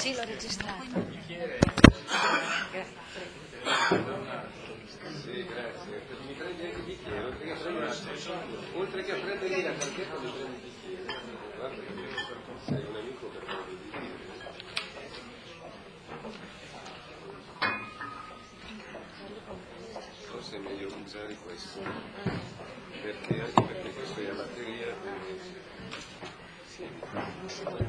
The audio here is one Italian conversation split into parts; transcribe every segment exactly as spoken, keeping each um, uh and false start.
Sì, l'ho registrato. Sì, grazie. Mi prendi anche il bicchiere, oltre che a prendere, oltre che a prendere la targhetta mi prendi il bicchiere. Guarda che sei un amico per prendere il bicchiere. Forse è meglio usare questo, perché anche perché questo è a batteria. E... sì.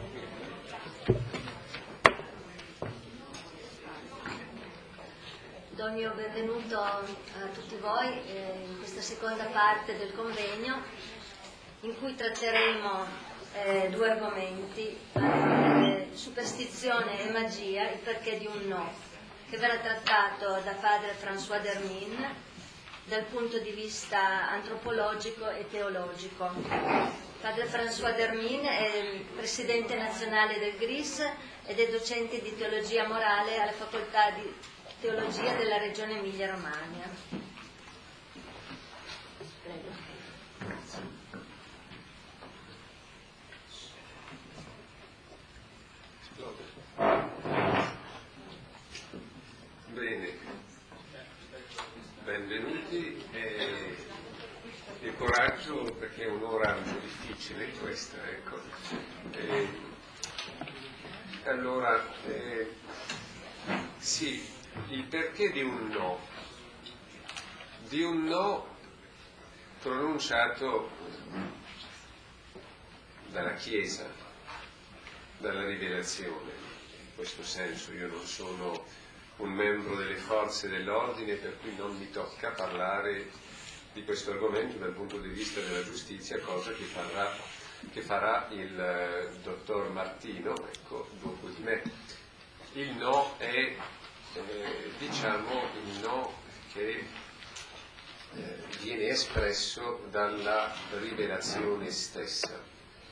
Do il mio benvenuto a tutti voi eh, in questa seconda parte del convegno in cui tratteremo eh, due argomenti, eh, superstizione e magia, il perché di un no, che verrà trattato da padre François Dermin dal punto di vista antropologico e teologico. Padre François Dermin è il presidente nazionale del G R I S ed è docente di teologia morale alla facoltà di teologia della regione Emilia-Romagna. Prego. Bene, benvenuti e, e coraggio perché è un'ora un po' difficile questa, ecco. E, allora, eh, sì, il perché di un no, di un no pronunciato dalla Chiesa, dalla rivelazione. In questo senso io non sono un membro delle forze dell'ordine, per cui non mi tocca parlare di questo argomento dal punto di vista della giustizia, cosa che farà, che farà il eh, dottor Martino, ecco, dopo di me. Il no è, eh, diciamo, il no che eh, viene espresso dalla rivelazione stessa.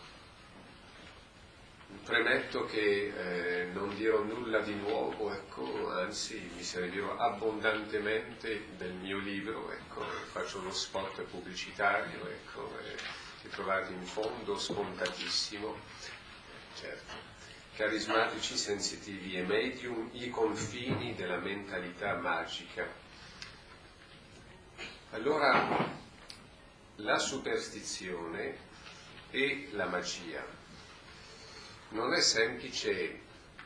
Premetto che eh, non dirò nulla di nuovo, ecco, anzi mi servirò abbondantemente del mio libro, ecco, faccio uno spot pubblicitario, ecco, eh, che trovate in fondo, scontatissimo, certo. Carismatici, sensitivi e medium, i confini della mentalità magica. Allora, la superstizione e la magia. Non è semplice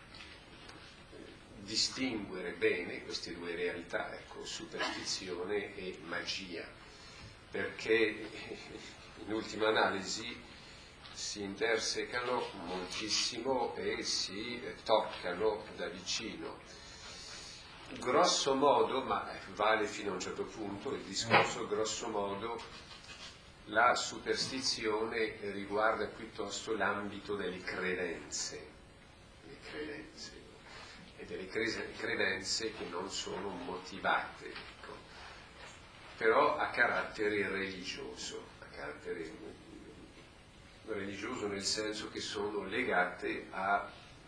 distinguere bene queste due realtà, ecco, superstizione e magia, perché in ultima analisi si intersecano moltissimo e si toccano da vicino. Grosso modo, ma vale fino a un certo punto il discorso, grosso modo la superstizione riguarda piuttosto l'ambito delle credenze, le credenze e delle credenze che non sono motivate, ecco, però a carattere religioso, a carattere religioso nel senso che sono legate a,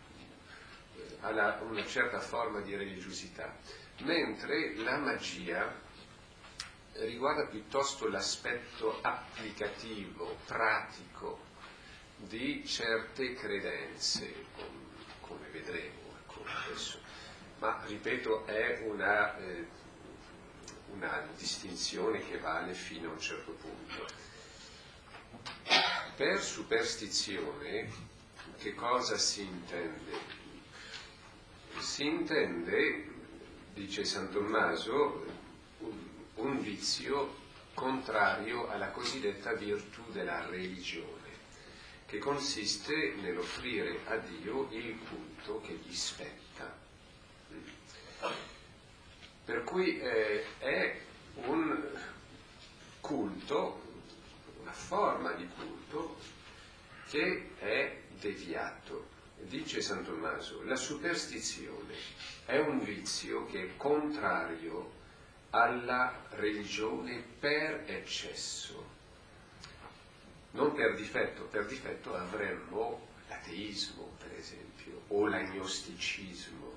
a una certa forma di religiosità, mentre la magia riguarda piuttosto l'aspetto applicativo, pratico di certe credenze, come vedremo, ecco, adesso. Ma ripeto, è una, eh, una distinzione che vale fino a un certo punto. Per superstizione, che cosa si intende? Si intende, dice San Tommaso, un vizio contrario alla cosiddetta virtù della religione, che consiste nell'offrire a Dio il culto che gli spetta. Per cui eh, è un culto, una forma di culto che è deviato. Dice San Tommaso, la superstizione è un vizio che è contrario alla religione per eccesso, non per difetto. Per difetto avremmo l'ateismo, per esempio, o l'agnosticismo.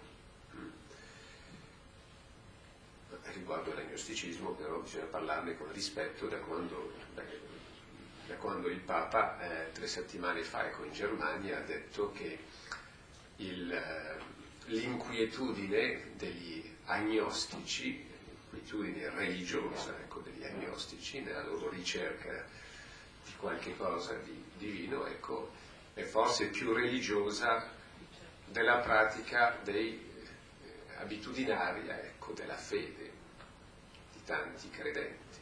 Riguardo all'agnosticismo però bisogna parlarne con rispetto da quando, da, da quando il Papa eh, tre settimane fa, ecco, in Germania ha detto che il, l'inquietudine degli agnostici, l'inquietudine religiosa, ecco, degli agnostici nella loro ricerca di qualche cosa di divino, ecco, è forse più religiosa della pratica dei eh, abitudinaria, ecco, della fede di tanti credenti.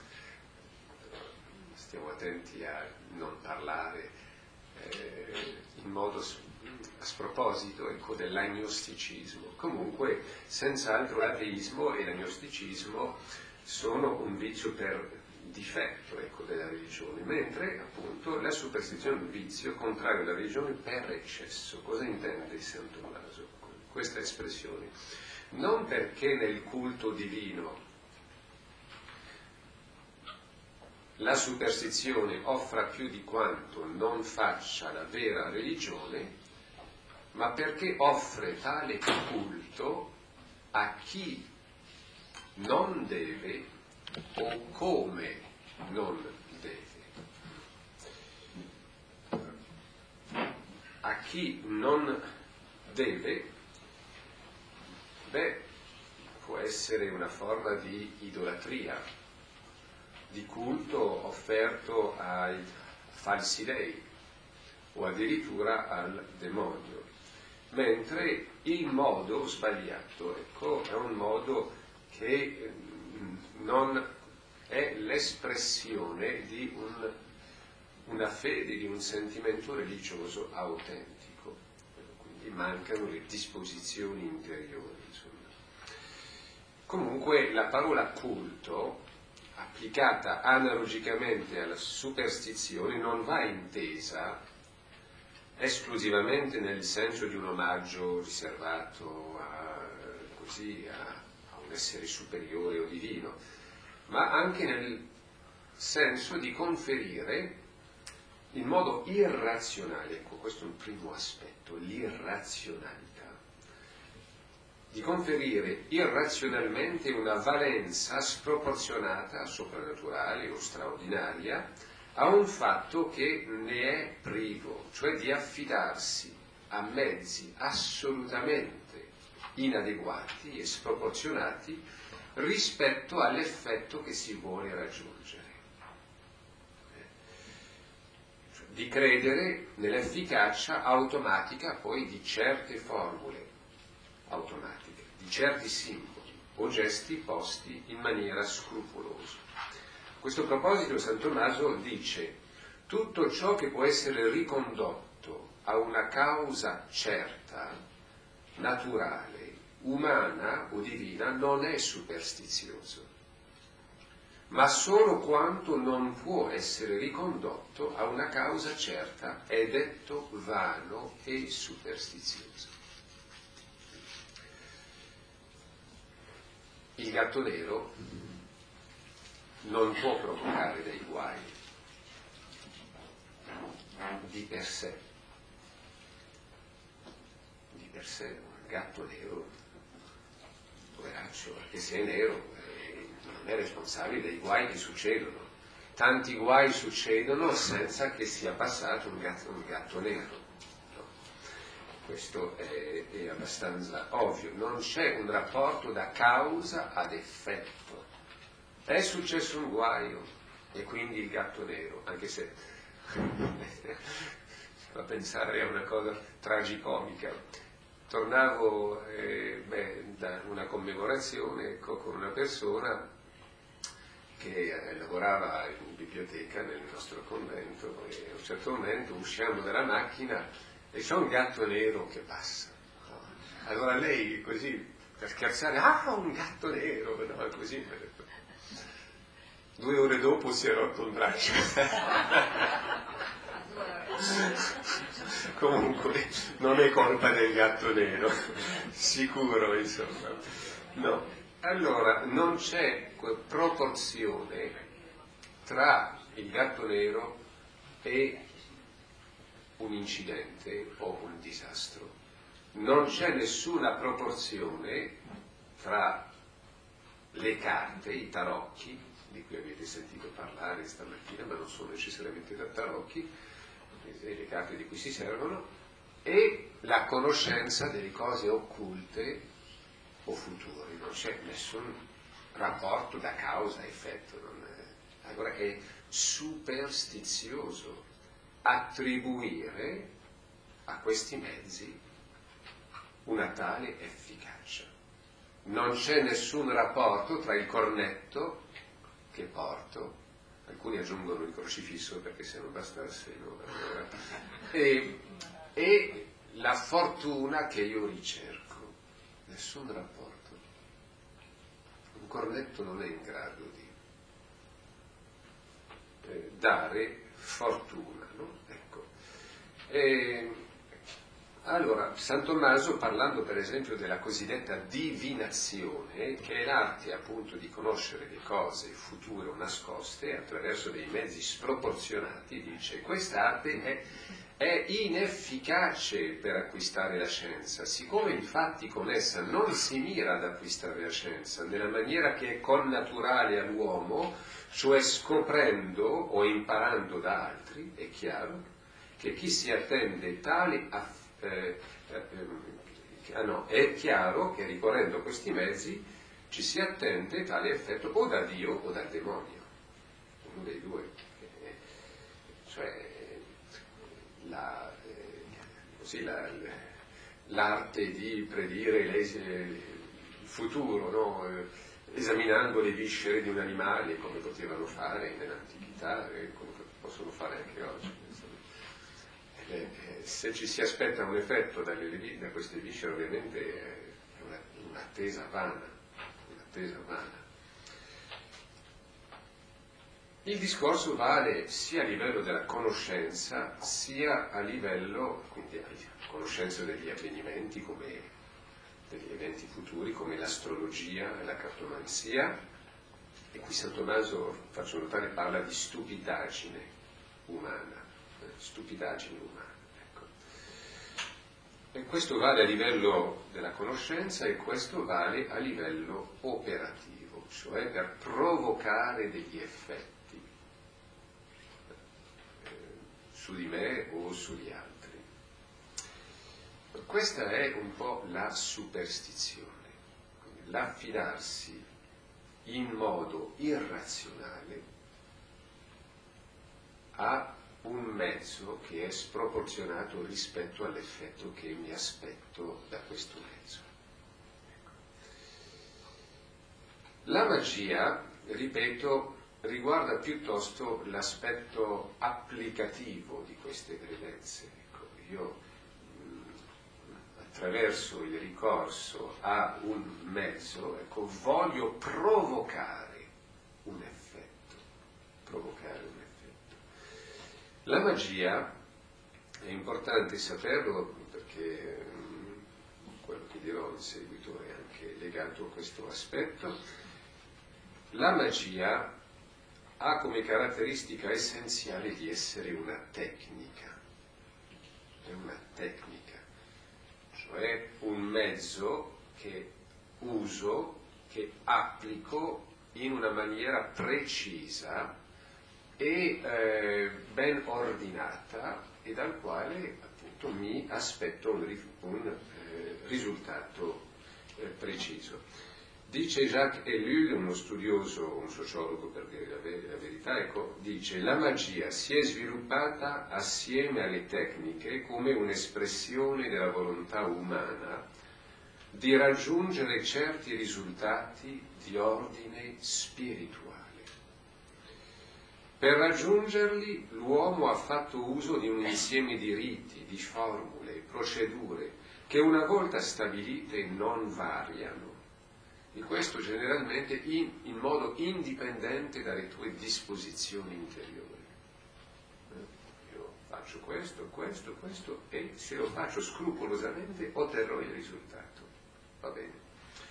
Stiamo attenti a non parlare eh, in modo a sproposito, ecco, dell'agnosticismo. Comunque, senz'altro l'ateismo e l'agnosticismo sono un vizio per difetto, ecco, della religione, mentre appunto la superstizione è un vizio contrario alla religione per eccesso. Cosa intende San Tommaso con questa espressione? Non perché nel culto divino la superstizione offra più di quanto non faccia la vera religione, ma perché offre tale culto a chi non deve o come non deve. A chi non deve, beh, può essere una forma di idolatria, di culto offerto ai falsi dei o addirittura al demonio, mentre il modo sbagliato, ecco, è un modo che non è l'espressione di un, una fede, di un sentimento religioso autentico, quindi mancano le disposizioni interiori, insomma. Comunque la parola culto, applicata analogicamente alla superstizione, non va intesa esclusivamente nel senso di un omaggio riservato a, così, a, a un essere superiore o divino, ma anche nel senso di conferire in modo irrazionale, ecco, questo è un primo aspetto, l'irrazionalità, di conferire irrazionalmente una valenza sproporzionata, soprannaturale o straordinaria, a un fatto che ne è privo, cioè di affidarsi a mezzi assolutamente inadeguati e sproporzionati rispetto all'effetto che si vuole raggiungere. Cioè, di credere nell'efficacia automatica poi di certe formule automatiche, di certi simboli o gesti posti in maniera scrupolosa. A questo proposito San Tommaso dice: tutto ciò che può essere ricondotto a una causa certa, naturale, umana o divina, non è superstizioso, ma solo quanto non può essere ricondotto a una causa certa è detto vano e superstizioso. Il gatto nero non può provocare dei guai di per sé. Di per sé un gatto nero, poveraccio, perché se è nero eh, non è responsabile dei guai che succedono. Tanti guai succedono senza che sia passato un gatto, un gatto nero. No. Questo è, è abbastanza ovvio. Non c'è un rapporto da causa ad effetto. È successo un guaio e quindi il gatto nero, anche se fa pensare a una cosa tragicomica. Tornavo eh, beh, da una commemorazione, ecco, con una persona che eh, lavorava in biblioteca nel nostro convento e a un certo momento usciamo dalla macchina e c'è un gatto nero che passa. Allora lei così per scherzare, ah, un gatto nero, no? Così mi ha detto. Due ore dopo si è rotto il braccio. Comunque non è colpa del gatto nero, sicuro, insomma. No. Allora, non c'è proporzione tra il gatto nero e un incidente o un disastro. Non c'è nessuna proporzione tra le carte, i tarocchi, di cui avete sentito parlare stamattina, ma non sono necessariamente da tarocchi, le carte di cui si servono, e la conoscenza delle cose occulte o future. Non c'è nessun rapporto da causa a effetto. Non è... Allora è superstizioso attribuire a questi mezzi una tale efficacia. Non c'è nessun rapporto tra il cornetto che porto, alcuni aggiungono il crocifisso perché se non bastasse, no? Allora, e, e la fortuna che io ricerco, nessun rapporto. Un cornetto non è in grado di eh, dare fortuna, no? Ecco. E, allora, San Tommaso, parlando per esempio della cosiddetta divinazione, che è l'arte appunto di conoscere le cose future o nascoste attraverso dei mezzi sproporzionati, dice: quest'arte è, è inefficace per acquistare la scienza, siccome infatti con essa non si mira ad acquistare la scienza nella maniera che è connaturale all'uomo, cioè scoprendo o imparando da altri. È chiaro che chi si attende tale affinità Eh, eh, ah no, è chiaro che ricorrendo a questi mezzi ci si attende tale effetto o da Dio o dal demonio, uno dei due, eh, cioè la, eh, così la, l'arte di predire le, il futuro, no? eh, esaminando le viscere di un animale come potevano fare nell'antichità e come possono fare anche oggi. Eh, se ci si aspetta un effetto dalle, da queste viscere, ovviamente è una, un'attesa vana, un'attesa vana. Il discorso vale sia a livello della conoscenza, sia a livello, quindi a conoscenza degli avvenimenti, come degli eventi futuri, come l'astrologia e la cartomanzia, e qui San Tommaso, faccio notare, parla di stupidaggine umana. stupidaggine umana. Ecco. E questo vale a livello della conoscenza e questo vale a livello operativo, cioè per provocare degli effetti eh, su di me o sugli altri. Questa è un po' la superstizione, quindi l'affidarsi in modo irrazionale a un mezzo che è sproporzionato rispetto all'effetto che mi aspetto da questo mezzo. Ecco. La magia, ripeto, riguarda piuttosto l'aspetto applicativo di queste credenze. Ecco, io mh, attraverso il ricorso a un mezzo, ecco, voglio provocare un effetto, provocare un effetto. La magia, è importante saperlo perché mh, quello che dirò in seguito è anche legato a questo aspetto, la magia ha come caratteristica essenziale di essere una tecnica, è una tecnica, cioè un mezzo che uso, che applico in una maniera precisa e eh, ben ordinata e dal quale appunto mi aspetto un, un eh, risultato eh, preciso. Dice Jacques Ellul, uno studioso, un sociologo per dire la, ver- la verità, ecco, dice: la magia si è sviluppata assieme alle tecniche come un'espressione della volontà umana di raggiungere certi risultati di ordine spirituale. Per raggiungerli l'uomo ha fatto uso di un insieme di riti, di formule, procedure che una volta stabilite non variano. E questo generalmente in, in modo indipendente dalle tue disposizioni interiori. Eh? Io faccio questo, questo, questo e se lo faccio scrupolosamente otterrò il risultato. Va bene.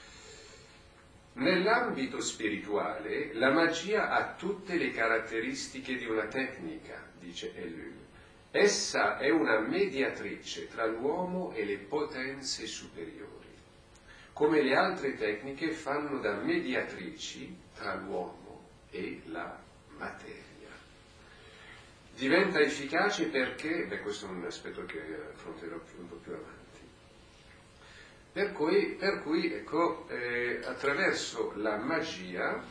Nell'ambito spirituale la magia ha tutte le caratteristiche di una tecnica, dice Ellul. Essa è una mediatrice tra l'uomo e le potenze superiori, come le altre tecniche fanno da mediatrici tra l'uomo e la materia. diventa efficace perché, beh, questo è un aspetto che affronterò più, un po' più avanti, per cui, per cui ecco, eh, attraverso la magia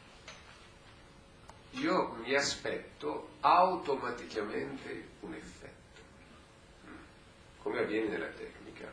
io mi aspetto automaticamente un effetto, come avviene nella tecnica.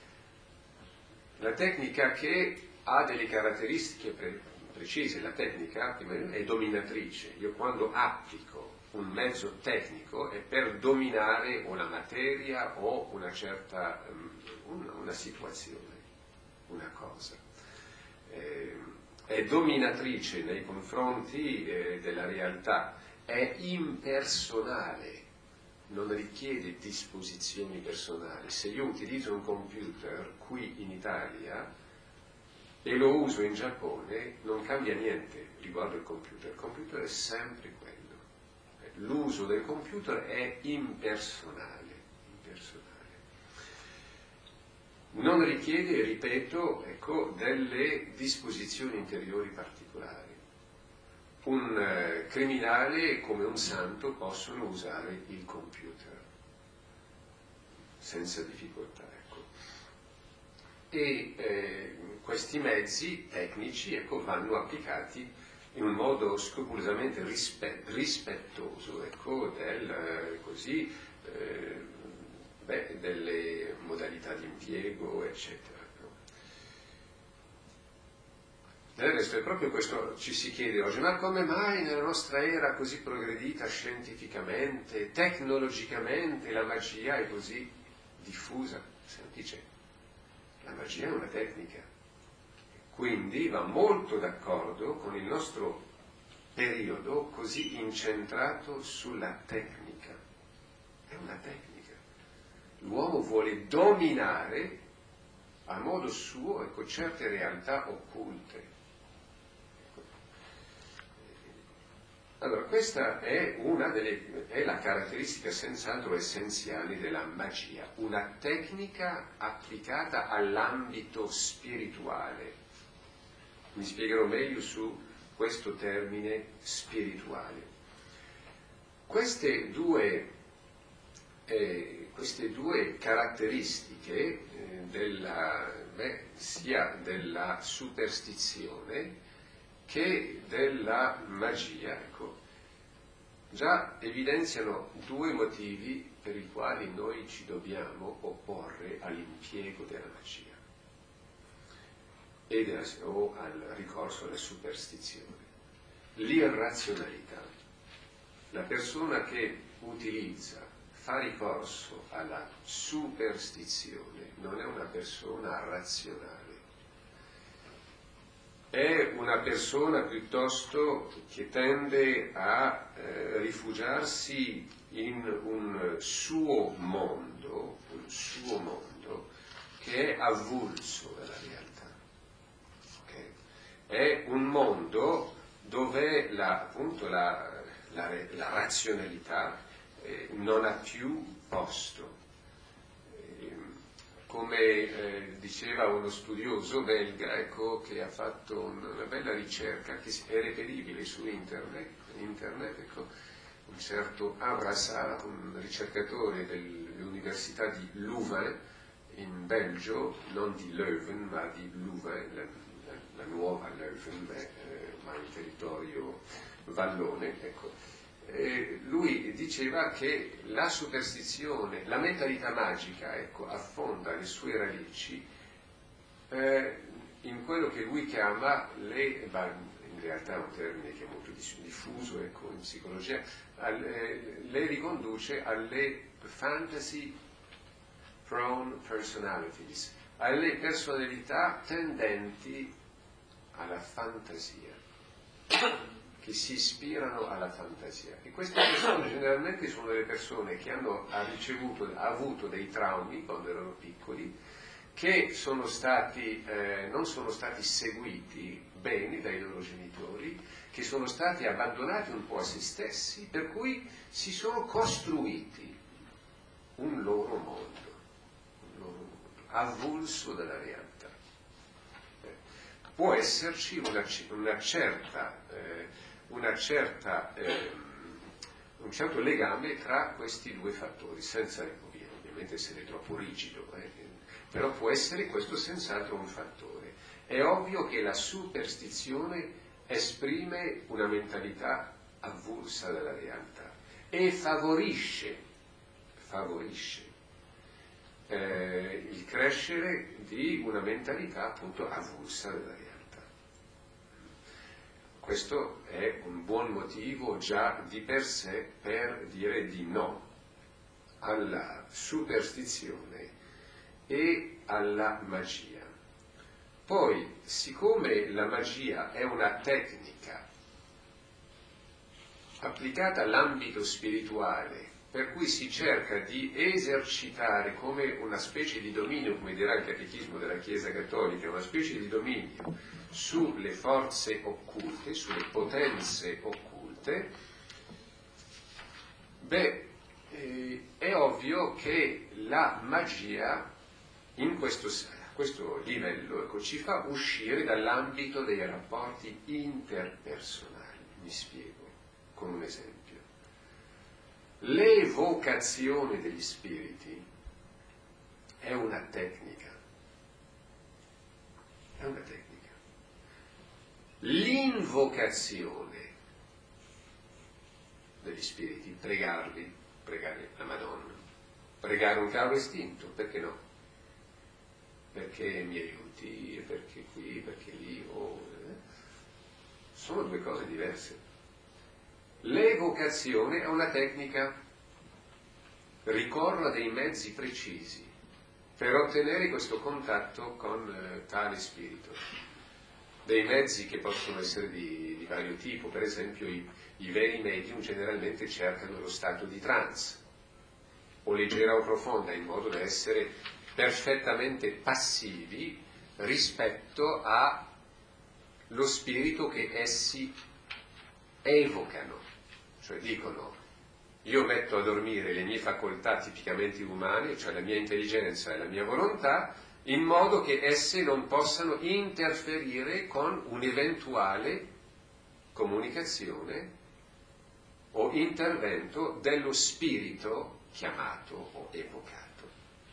La tecnica che ha delle caratteristiche pre- precise, la tecnica è dominatrice. Io quando applico un mezzo tecnico è per dominare una materia o una certa um, una, una situazione, una cosa. Eh, è dominatrice nei confronti eh, della realtà, è impersonale, non richiede disposizioni personali. Se io utilizzo un computer qui in Italia e lo uso in Giappone, non cambia niente riguardo il computer. Il computer è sempre quello. L'uso del computer è impersonale, impersonale. Non richiede, ripeto, ecco, delle disposizioni interiori particolari. Un eh, criminale come un santo possono usare il computer senza difficoltà, ecco. E eh, questi mezzi tecnici, ecco, vanno applicati in un modo scrupolosamente rispe- rispettoso, ecco, del, eh, così, eh, beh, delle modalità di impiego, eccetera. Del resto è proprio questo ci si chiede oggi, ma come mai nella nostra era così progredita scientificamente, tecnologicamente, la magia è così diffusa? Semplice, la magia è una tecnica, quindi va molto d'accordo con il nostro periodo così incentrato sulla tecnica. È una tecnica. L'uomo vuole dominare a modo suo, ecco, certe realtà occulte. Allora, questa è una delle, è la caratteristica senz'altro essenziale della magia, una tecnica applicata all'ambito spirituale. Mi spiegherò meglio su questo termine spirituale. Queste due, eh, queste due caratteristiche eh, della, beh, sia della superstizione che della magia, ecco, già evidenziano due motivi per i quali noi ci dobbiamo opporre all'impiego della magia e della, o al ricorso alla superstizione. L'irrazionalità. La persona che utilizza, fa ricorso alla superstizione, non è una persona razionale. È una persona piuttosto che tende a eh, rifugiarsi in un suo mondo, un suo mondo che è avulso dalla realtà. Okay? È un mondo dove la, appunto la, la, la razionalità eh, non ha più posto. Come eh, diceva uno studioso belga, ecco, che ha fatto una bella ricerca che è reperibile su internet, internet ecco, un certo Abrassard, un ricercatore dell'Università di Louvain in Belgio, non di Leuven ma di Louvain, la, la, la nuova Leuven, eh, ma in territorio vallone, ecco. Eh, lui diceva che la superstizione, la mentalità magica, ecco, affonda le sue radici eh, in quello che lui chiama le, in realtà è un termine che è molto diffuso, ecco, in psicologia, alle, le riconduce alle fantasy prone personalities, alle personalità tendenti alla fantasia, che si ispirano alla fantasia. E queste persone generalmente sono delle persone che hanno ricevuto, avuto dei traumi quando erano piccoli, che sono stati, eh, non sono stati seguiti bene dai loro genitori, che sono stati abbandonati un po' a se stessi, per cui si sono costruiti un loro mondo, un loro mondo avulso dalla realtà. Eh, può esserci una, una certa... Eh, una certa eh, un certo legame tra questi due fattori, senza ovviamente essere troppo rigido, eh? Però può essere questo senz'altro un fattore. È ovvio che la superstizione esprime una mentalità avulsa dalla realtà e favorisce, favorisce eh, il crescere di una mentalità appunto avulsa dalla realtà. Questo è un buon motivo già di per sé per dire di no alla superstizione e alla magia. Poi, siccome la magia è una tecnica applicata all'ambito spirituale, per cui si cerca di esercitare come una specie di dominio, come dirà il Catechismo della Chiesa Cattolica, una specie di dominio sulle forze occulte, sulle potenze occulte, beh, eh, è ovvio che la magia in questo, questo livello ecco, ci fa uscire dall'ambito dei rapporti interpersonali. Mi spiego con un esempio. L'evocazione degli spiriti è una tecnica, è una tecnica. L'invocazione degli spiriti, pregarli, pregare la Madonna, pregare un caro estinto, perché no? Perché mi aiuti, perché qui, perché lì, oh, eh? Sono due cose diverse. L'evocazione è una tecnica, ricorre a dei mezzi precisi per ottenere questo contatto con eh, tale spirito. Dei mezzi che possono essere di, di vario tipo, per esempio i, i veri medium generalmente cercano lo stato di trance o leggera o profonda, in modo da essere perfettamente passivi rispetto allo spirito che essi evocano, cioè dicono io metto a dormire le mie facoltà tipicamente umane, cioè la mia intelligenza e la mia volontà, in modo che esse non possano interferire con un'eventuale comunicazione o intervento dello spirito chiamato o evocato.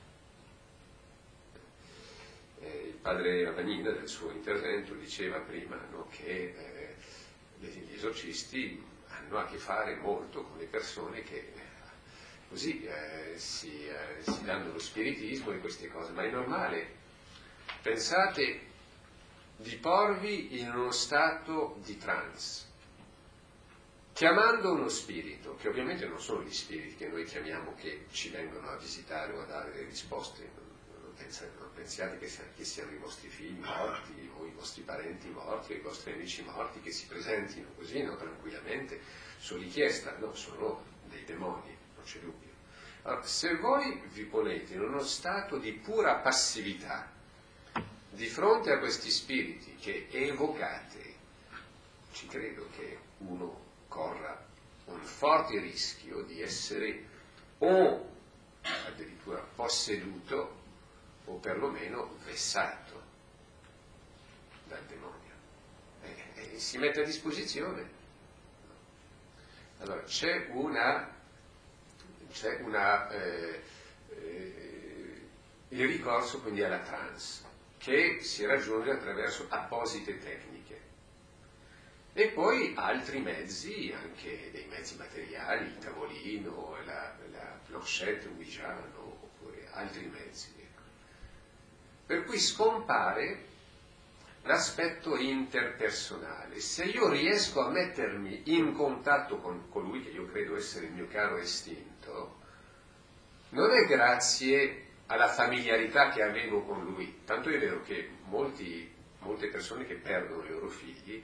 Eh, il padre Ravanina nel suo intervento diceva prima no, che eh, gli esorcisti hanno a che fare molto con le persone che così eh, si, eh, si danno lo spiritismo e queste cose, ma è normale. Pensate di porvi in uno stato di trance, chiamando uno spirito, che ovviamente non sono gli spiriti che noi chiamiamo che ci vengono a visitare o a dare delle risposte, non, non, pensate, non pensiate che, che siano i vostri figli morti o i vostri parenti morti o i vostri amici morti che si presentino così, no, tranquillamente, su richiesta, no, sono dei demoni. C'è dubbio. Allora, se voi vi ponete in uno stato di pura passività di fronte a questi spiriti che evocate, ci credo che uno corra un forte rischio di essere o addirittura posseduto o perlomeno vessato dal demonio. E, e si mette a disposizione. Allora, c'è una c'è una, eh, eh, il ricorso quindi alla trance, che si raggiunge attraverso apposite tecniche. E poi altri mezzi, anche dei mezzi materiali, il tavolino, la, la planchette ouijano, oppure altri mezzi. Ecco. Per cui scompare l'aspetto interpersonale. Se io riesco a mettermi in contatto con colui che io credo essere il mio caro estinto, non è grazie alla familiarità che avevo con lui, tanto è vero che molti, molte persone che perdono i loro figli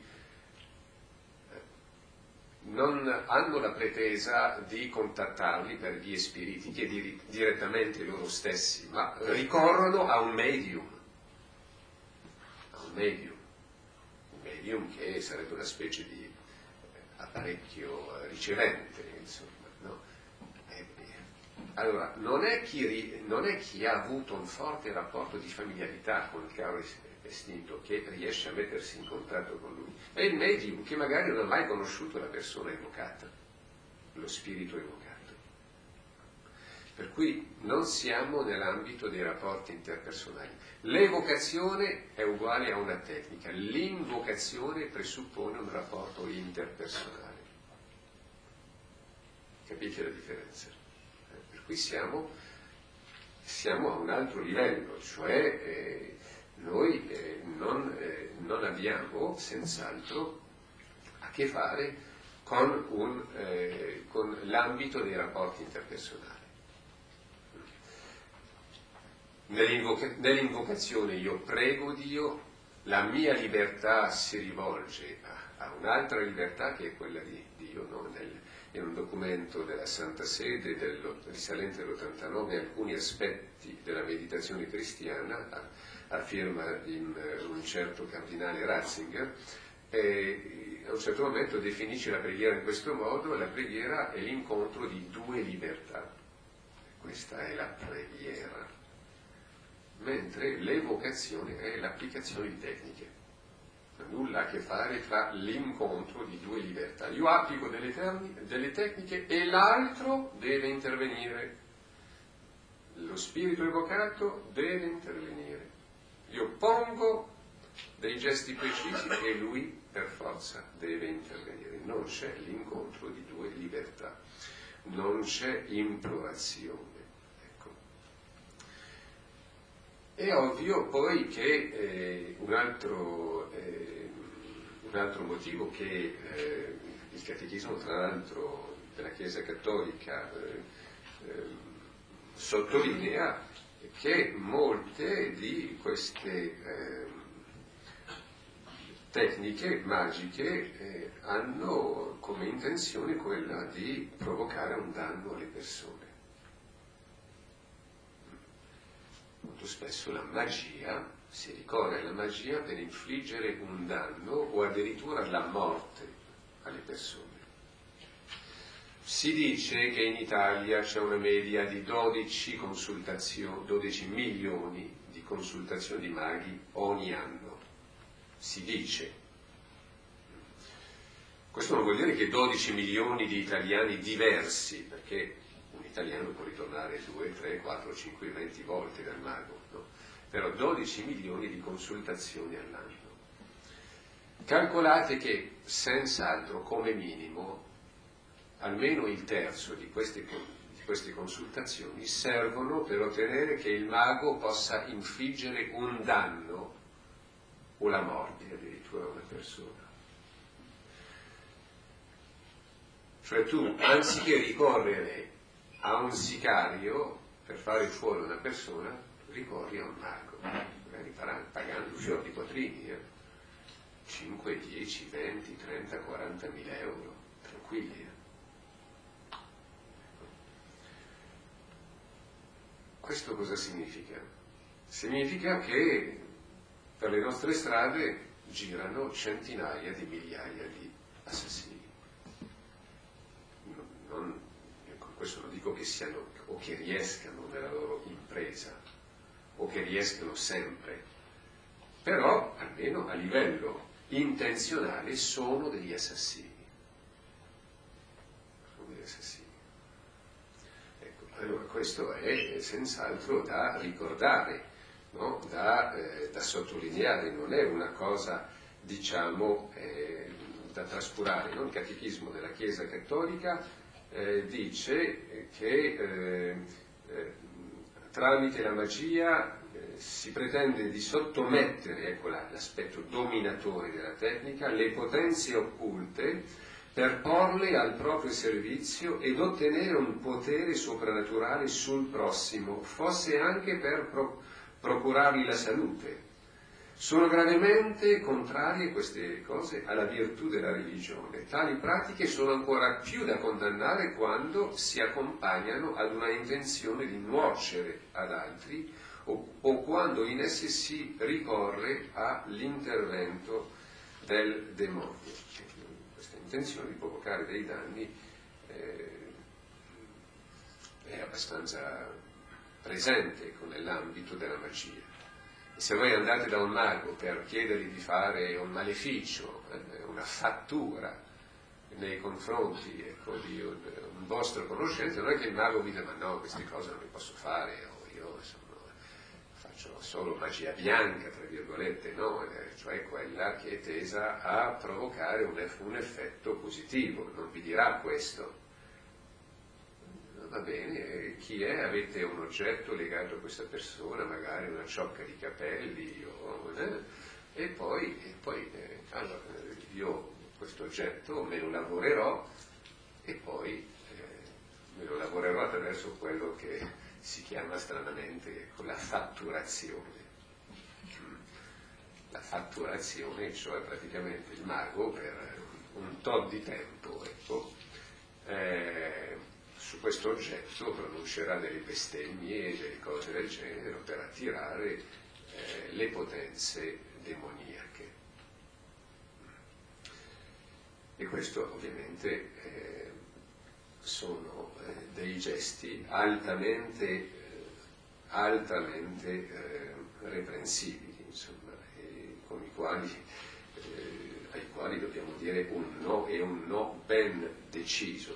non hanno la pretesa di contattarli per vie spiritiche di, direttamente loro stessi, ma ricorrono a un medium, a un medium, un medium che sarebbe una specie di apparecchio ricevente, insomma, no? Allora, non è, chi, non è chi ha avuto un forte rapporto di familiarità con il caro estinto che riesce a mettersi in contatto con lui, è il medium che magari non ha mai conosciuto la persona evocata. lo spirito evocato. Per cui non siamo nell'ambito dei rapporti interpersonali. L'evocazione è uguale a una tecnica, l'invocazione presuppone un rapporto interpersonale. Capite la differenza? Eh, per cui siamo, siamo a un altro livello, cioè eh, noi eh, non, eh, non abbiamo senz'altro a che fare con, un, eh, con l'ambito dei rapporti interpersonali. Nell'invoca- nell'invocazione io prego Dio, la mia libertà si rivolge a, a un'altra libertà che è quella di Dio, no? Nel, in un documento della Santa Sede del, risalente all'ottantanove alcuni aspetti della meditazione cristiana a, a firma di un, un certo cardinale Ratzinger, e a un certo momento definisce la preghiera in questo modo: la preghiera è l'incontro di due libertà. Questa è la preghiera, mentre l'evocazione è l'applicazione di tecniche. Nulla a che fare tra l'incontro di due libertà. Io applico delle, terni, delle tecniche e l'altro deve intervenire. Lo spirito evocato deve intervenire. Io pongo dei gesti precisi e lui per forza deve intervenire. Non c'è l'incontro di due libertà, non c'è implorazione. È ovvio poi che eh, un, altro, eh, un altro motivo che eh, il catechismo, tra l'altro, della Chiesa Cattolica eh, eh, sottolinea è che molte di queste eh, tecniche magiche eh, hanno come intenzione quella di provocare un danno alle persone. Molto spesso la magia, si ricorre alla magia per infliggere un danno o addirittura la morte alle persone. Si dice che in Italia c'è una media di dodici consultazioni, dodici milioni di consultazioni di maghi ogni anno. Si dice. Questo non vuol dire che dodici milioni di italiani diversi, perché un italiano può ritornare due, tre, quattro, cinque, venti volte dal mago, no? Però dodici milioni di consultazioni all'anno. Calcolate che senz'altro come minimo almeno il terzo di queste, di queste consultazioni servono per ottenere che il mago possa infliggere un danno o la morte addirittura a una persona. Cioè tu, anziché ricorrere a un sicario per fare fuori una persona, ricorri a un mago, magari pagando fior di quattrini, eh? cinque, dieci, venti, trenta, quaranta mila euro, tranquilli. Eh? Questo cosa significa? Significa che per le nostre strade girano centinaia di migliaia di assassini. Non, non, con questo non dico che siano o che riescano nella loro impresa o che riescano sempre, però almeno a livello intenzionale sono degli assassini. Sono degli assassini. Ecco, allora questo è senz'altro da ricordare, no? da, eh, da sottolineare, non è una cosa, diciamo, eh, da trascurare. No? Il Catechismo della Chiesa Cattolica eh, dice che eh, eh, tramite la magia eh, si pretende di sottomettere, ecco l'aspetto dominatore della tecnica, le potenze occulte per porle al proprio servizio ed ottenere un potere soprannaturale sul prossimo, fosse anche per pro- procurargli la salute. Sono gravemente contrarie queste cose alla virtù della religione. Tali pratiche sono ancora più da condannare quando si accompagnano ad una intenzione di nuocere ad altri o, o quando in esse si ricorre all'intervento del demonio. Questa intenzione di provocare dei danni eh, è abbastanza presente nell'ambito della magia. Se voi andate da un mago per chiedergli di fare un maleficio, eh, una fattura, nei confronti, ecco, di un, un vostro conoscente, non è che il mago vi dice: ma no, queste cose non le posso fare, o io sono, faccio solo magia bianca, tra virgolette, no, cioè quella che è tesa a provocare un, un effetto positivo. Non vi dirà questo. Va bene, chi è? Avete un oggetto legato a questa persona, magari una ciocca di capelli, o, eh? e poi, e poi eh, allora, io questo oggetto me lo lavorerò e poi eh, me lo lavorerò attraverso quello che si chiama stranamente, ecco, la fatturazione. La fatturazione, cioè praticamente il mago per un tot di tempo, ecco, eh, su questo oggetto pronuncerà delle bestemmie e delle cose del genere per attirare eh, le potenze demoniache. E questo ovviamente eh, sono eh, dei gesti altamente, eh, altamente eh, reprensibili, insomma, e con i quali, eh, ai quali dobbiamo dire un no, e un no ben deciso.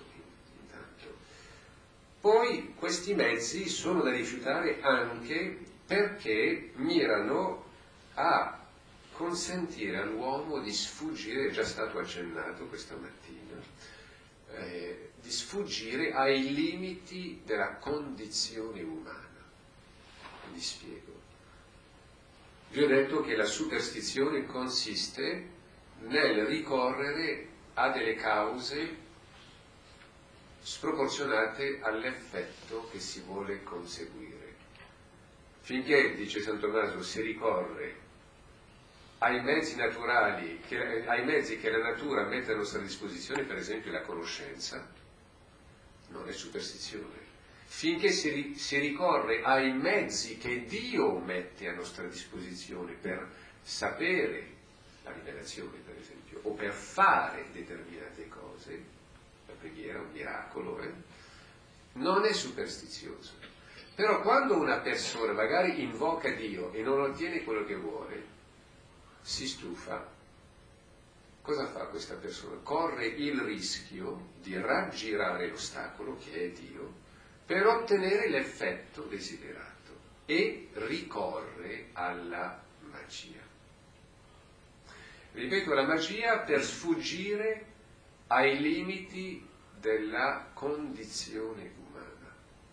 Poi questi mezzi sono da rifiutare anche perché mirano a consentire all'uomo di sfuggire, è già stato accennato questa mattina, eh, di sfuggire ai limiti della condizione umana. Vi spiego. Vi ho detto che la superstizione consiste nel ricorrere a delle cause sproporzionate all'effetto che si vuole conseguire. Finché, dice San Tommaso, si ricorre ai mezzi naturali, che, ai mezzi che la natura mette a nostra disposizione, per esempio la conoscenza, non è superstizione. Finché si, ri, si ricorre ai mezzi che Dio mette a nostra disposizione per sapere la rivelazione, per esempio, o per fare determinate cose, la preghiera, un miracolo, eh? non è superstizioso. Però quando una persona magari invoca Dio e non ottiene quello che vuole, si stufa. Cosa fa questa persona? Corre il rischio di raggirare l'ostacolo, che è Dio, per ottenere l'effetto desiderato e ricorre alla magia. Ripeto, la magia per sfuggire ai limiti della condizione umana.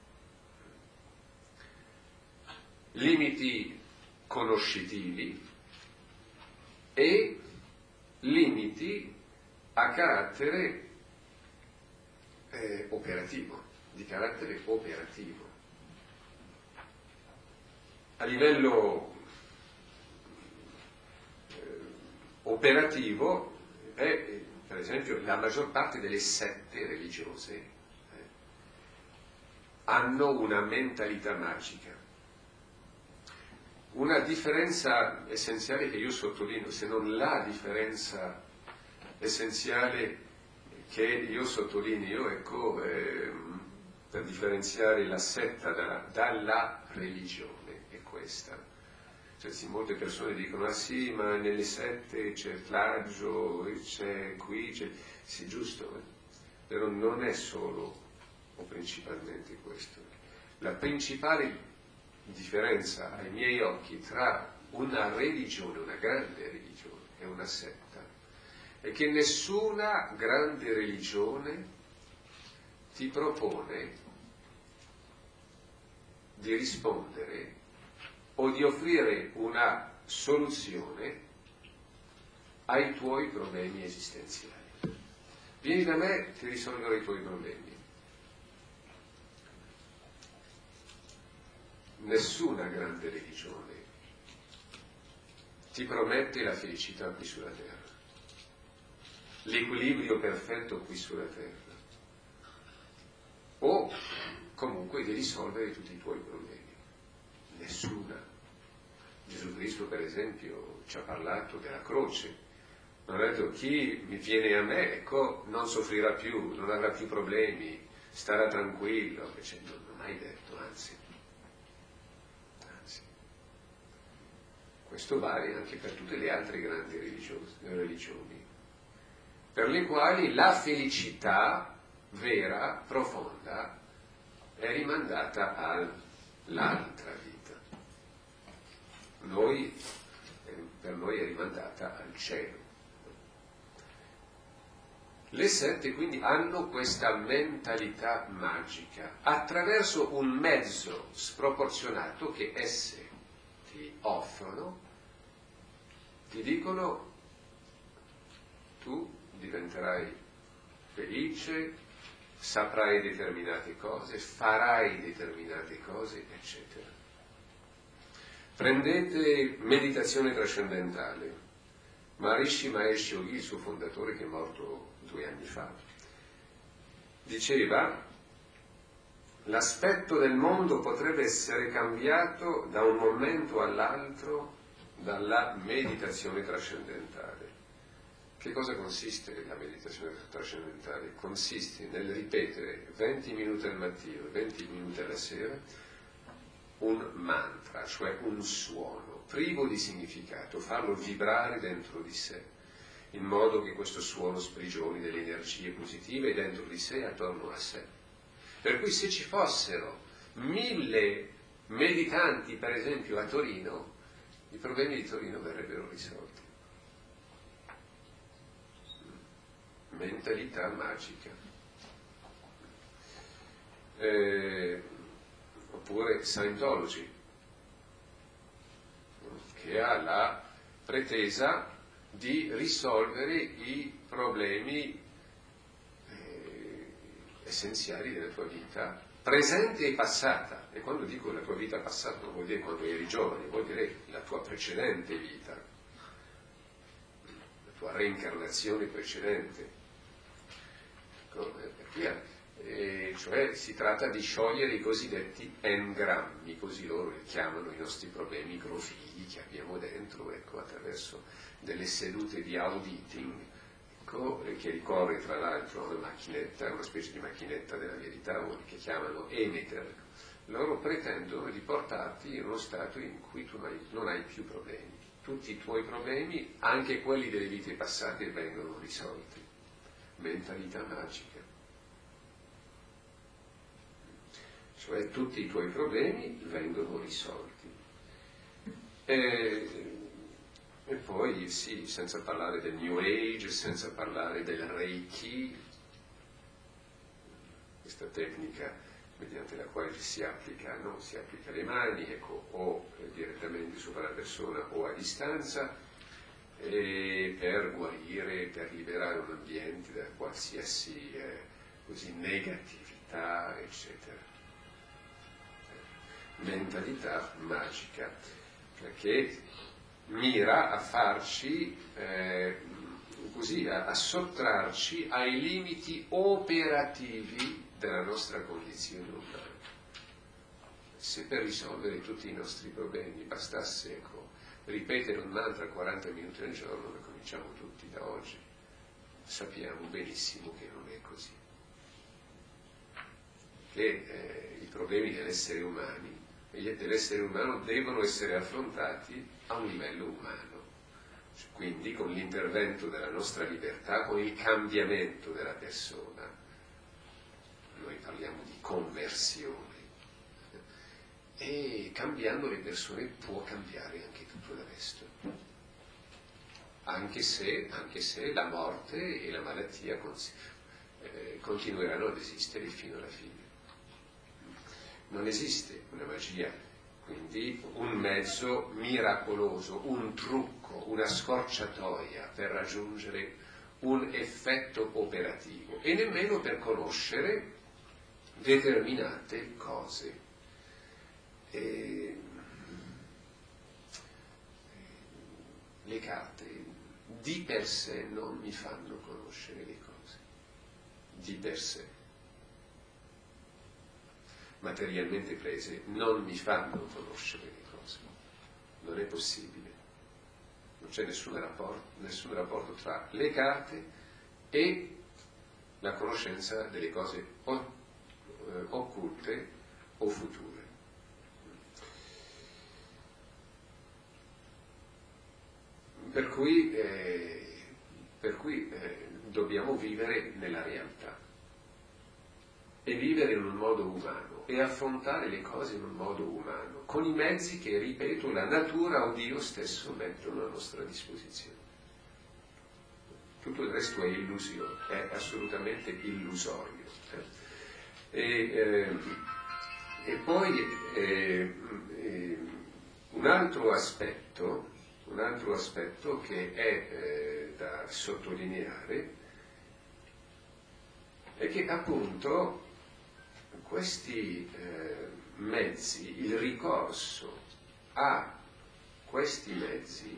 Limiti conoscitivi e limiti a carattere eh, operativo, di carattere operativo. A livello eh, operativo è, per esempio, la maggior parte delle sette religiose eh, hanno una mentalità magica. Una differenza essenziale che io sottolineo, se non la differenza essenziale che io sottolineo, ecco, eh, per differenziare la setta da, dalla religione, è questa. Cioè, sì, molte persone dicono: ah sì, ma nelle sette c'è il plagio, c'è qui, c'è... Sì, giusto, eh? Però non è solo o principalmente questo. La principale differenza ai miei occhi tra una religione, una grande religione e una setta, è che nessuna grande religione ti propone di rispondere o di offrire una soluzione ai tuoi problemi esistenziali. Vieni da me, ti risolverò i tuoi problemi. Nessuna grande religione ti promette la felicità qui sulla terra, l'equilibrio perfetto qui sulla terra, o comunque di risolvere tutti i tuoi problemi. Nessuna. Gesù Cristo, per esempio, ci ha parlato della croce. Non ha detto: chi mi viene a me, ecco, non soffrirà più, non avrà più problemi, starà tranquillo. Invece non l'ha mai detto, anzi. Questo vale anche per tutte le altre grandi religioni. per le quali la felicità vera, profonda, è rimandata all'altra vita. Noi, per noi è rimandata al cielo. Le sette quindi hanno questa mentalità magica attraverso un mezzo sproporzionato che esse ti offrono, ti dicono: tu diventerai felice, saprai determinate cose, farai determinate cose, eccetera. Prendete meditazione trascendentale. Maharishi Mahesh Yogi, il suo fondatore, che è morto due anni fa, diceva: l'aspetto del mondo potrebbe essere cambiato da un momento all'altro dalla meditazione trascendentale. Che cosa consiste la meditazione trascendentale? Consiste nel ripetere venti minuti al mattino, venti minuti alla sera, un mantra, cioè un suono, privo di significato, farlo vibrare dentro di sé, in modo che questo suono sprigioni delle energie positive dentro di sé e attorno a sé. Per cui se ci fossero mille meditanti, per esempio, a Torino, i problemi di Torino verrebbero risolti. Mentalità magica. Eh, oppure Scientology, che ha la pretesa di risolvere i problemi eh, essenziali della tua vita presente e passata. E quando dico la tua vita passata non vuol dire quando eri giovane, vuol dire la tua precedente vita, la tua reincarnazione precedente. Eh, cioè si tratta di sciogliere i cosiddetti engrammi, così loro li chiamano, i nostri problemi microfigli che abbiamo dentro, ecco, attraverso delle sedute di auditing, ecco, che ricorre tra l'altro a una macchinetta, una specie di macchinetta della verità, o che chiamano emeter. Loro pretendono di portarti in uno stato in cui tu non hai, non hai più problemi. Tutti i tuoi problemi, anche quelli delle vite passate, vengono risolti. Mentalità magica. Cioè tutti i tuoi problemi vengono risolti. E, e poi sì, senza parlare del New Age, senza parlare del Reiki, questa tecnica mediante la quale si applica, no? Si applica le mani, ecco, o eh, direttamente sopra la persona o a distanza, e per guarire, per liberare un ambiente da qualsiasi eh, così negatività, eccetera. Mentalità magica, perché mira a farci eh, così, a, a sottrarci ai limiti operativi della nostra condizione umana. Se per risolvere tutti i nostri problemi bastasse, ecco, ripetere un mantra quaranta minuti al giorno, noi cominciamo tutti da oggi, sappiamo benissimo che non è così. Che eh, i problemi dell'essere umani, dell'essere umano devono essere affrontati a un livello umano, cioè, quindi con l'intervento della nostra libertà, con il cambiamento della persona. Noi parliamo di conversione. E cambiando le persone può cambiare anche tutto il resto, anche se, anche se la morte e la malattia eh, continueranno ad esistere fino alla fine. Non esiste una magia, quindi un mezzo miracoloso, un trucco, una scorciatoia per raggiungere un effetto operativo, e nemmeno per conoscere determinate cose. E le carte di per sé non mi fanno conoscere le cose, di per sé, materialmente prese, non mi fanno conoscere le cose, non è possibile, non c'è nessun rapporto, nessun rapporto tra le carte e la conoscenza delle cose o, eh, occulte o future. Per cui eh, Per cui eh, dobbiamo vivere nella realtà e vivere in un modo umano e affrontare le cose in un modo umano, con i mezzi che, ripeto, la natura o Dio stesso mettono a nostra disposizione. Tutto il resto è illusione, è assolutamente illusorio. Eh. E, eh, e poi eh, eh, un altro aspetto, un altro aspetto che è eh, da sottolineare è che appunto questi eh, mezzi, il ricorso a questi mezzi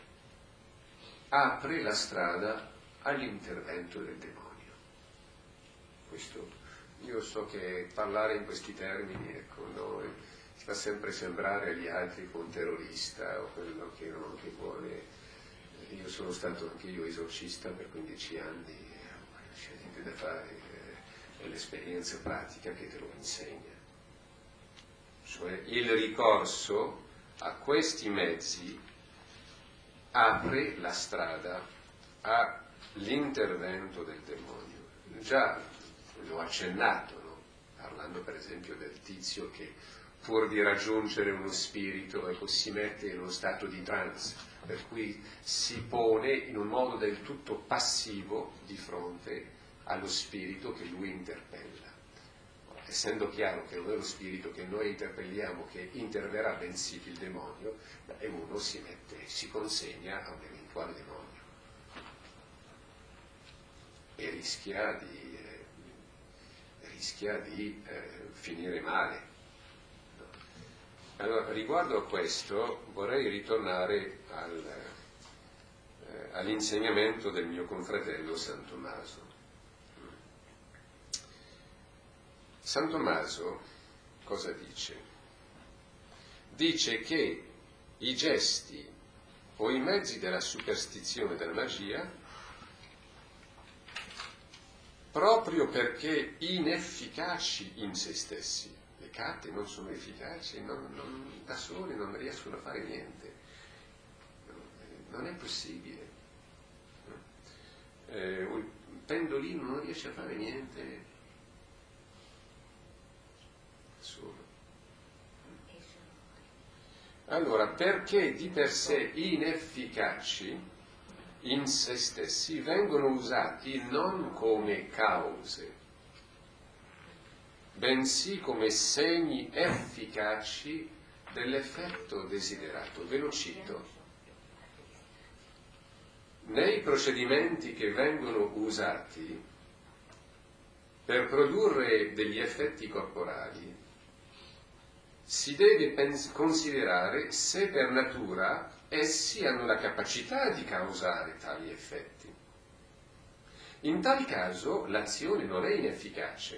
apre la strada all'intervento del demonio. Questo, io so che parlare in questi termini, ecco, no, fa sempre sembrare agli altri un terrorista o quello che, no, che vuole. Io sono stato anche io esorcista per quindici anni, c'è niente da fare, è l'esperienza pratica che te lo insegna. Cioè il ricorso a questi mezzi apre la strada all'intervento del demonio. Già l'ho accennato, no? Parlando per esempio del tizio che pur di raggiungere uno spirito, ecco, si mette in uno stato di trance, per cui si pone in un modo del tutto passivo di fronte allo spirito che lui interpella. Essendo chiaro che non è lo spirito che noi interpelliamo che interverrà, bensì il demonio, e uno si mette, si consegna a un eventuale demonio e rischia di, eh, rischia di eh, finire male. No. Allora, riguardo a questo, vorrei ritornare al, eh, all'insegnamento del mio confratello San Tommaso. San Tommaso cosa dice? Dice che i gesti o i mezzi della superstizione e della magia, proprio perché inefficaci in se stessi, le carte non sono efficaci, non, non, da sole non riescono a fare niente, non è possibile. Eh, un pendolino non riesce a fare niente solo. Allora, perché di per sé inefficaci in se stessi vengono usati non come cause, bensì come segni efficaci dell'effetto desiderato. Ve lo cito. Nei procedimenti che vengono usati per produrre degli effetti corporali si deve pens- considerare se per natura essi hanno la capacità di causare tali effetti. In tal caso l'azione non è inefficace,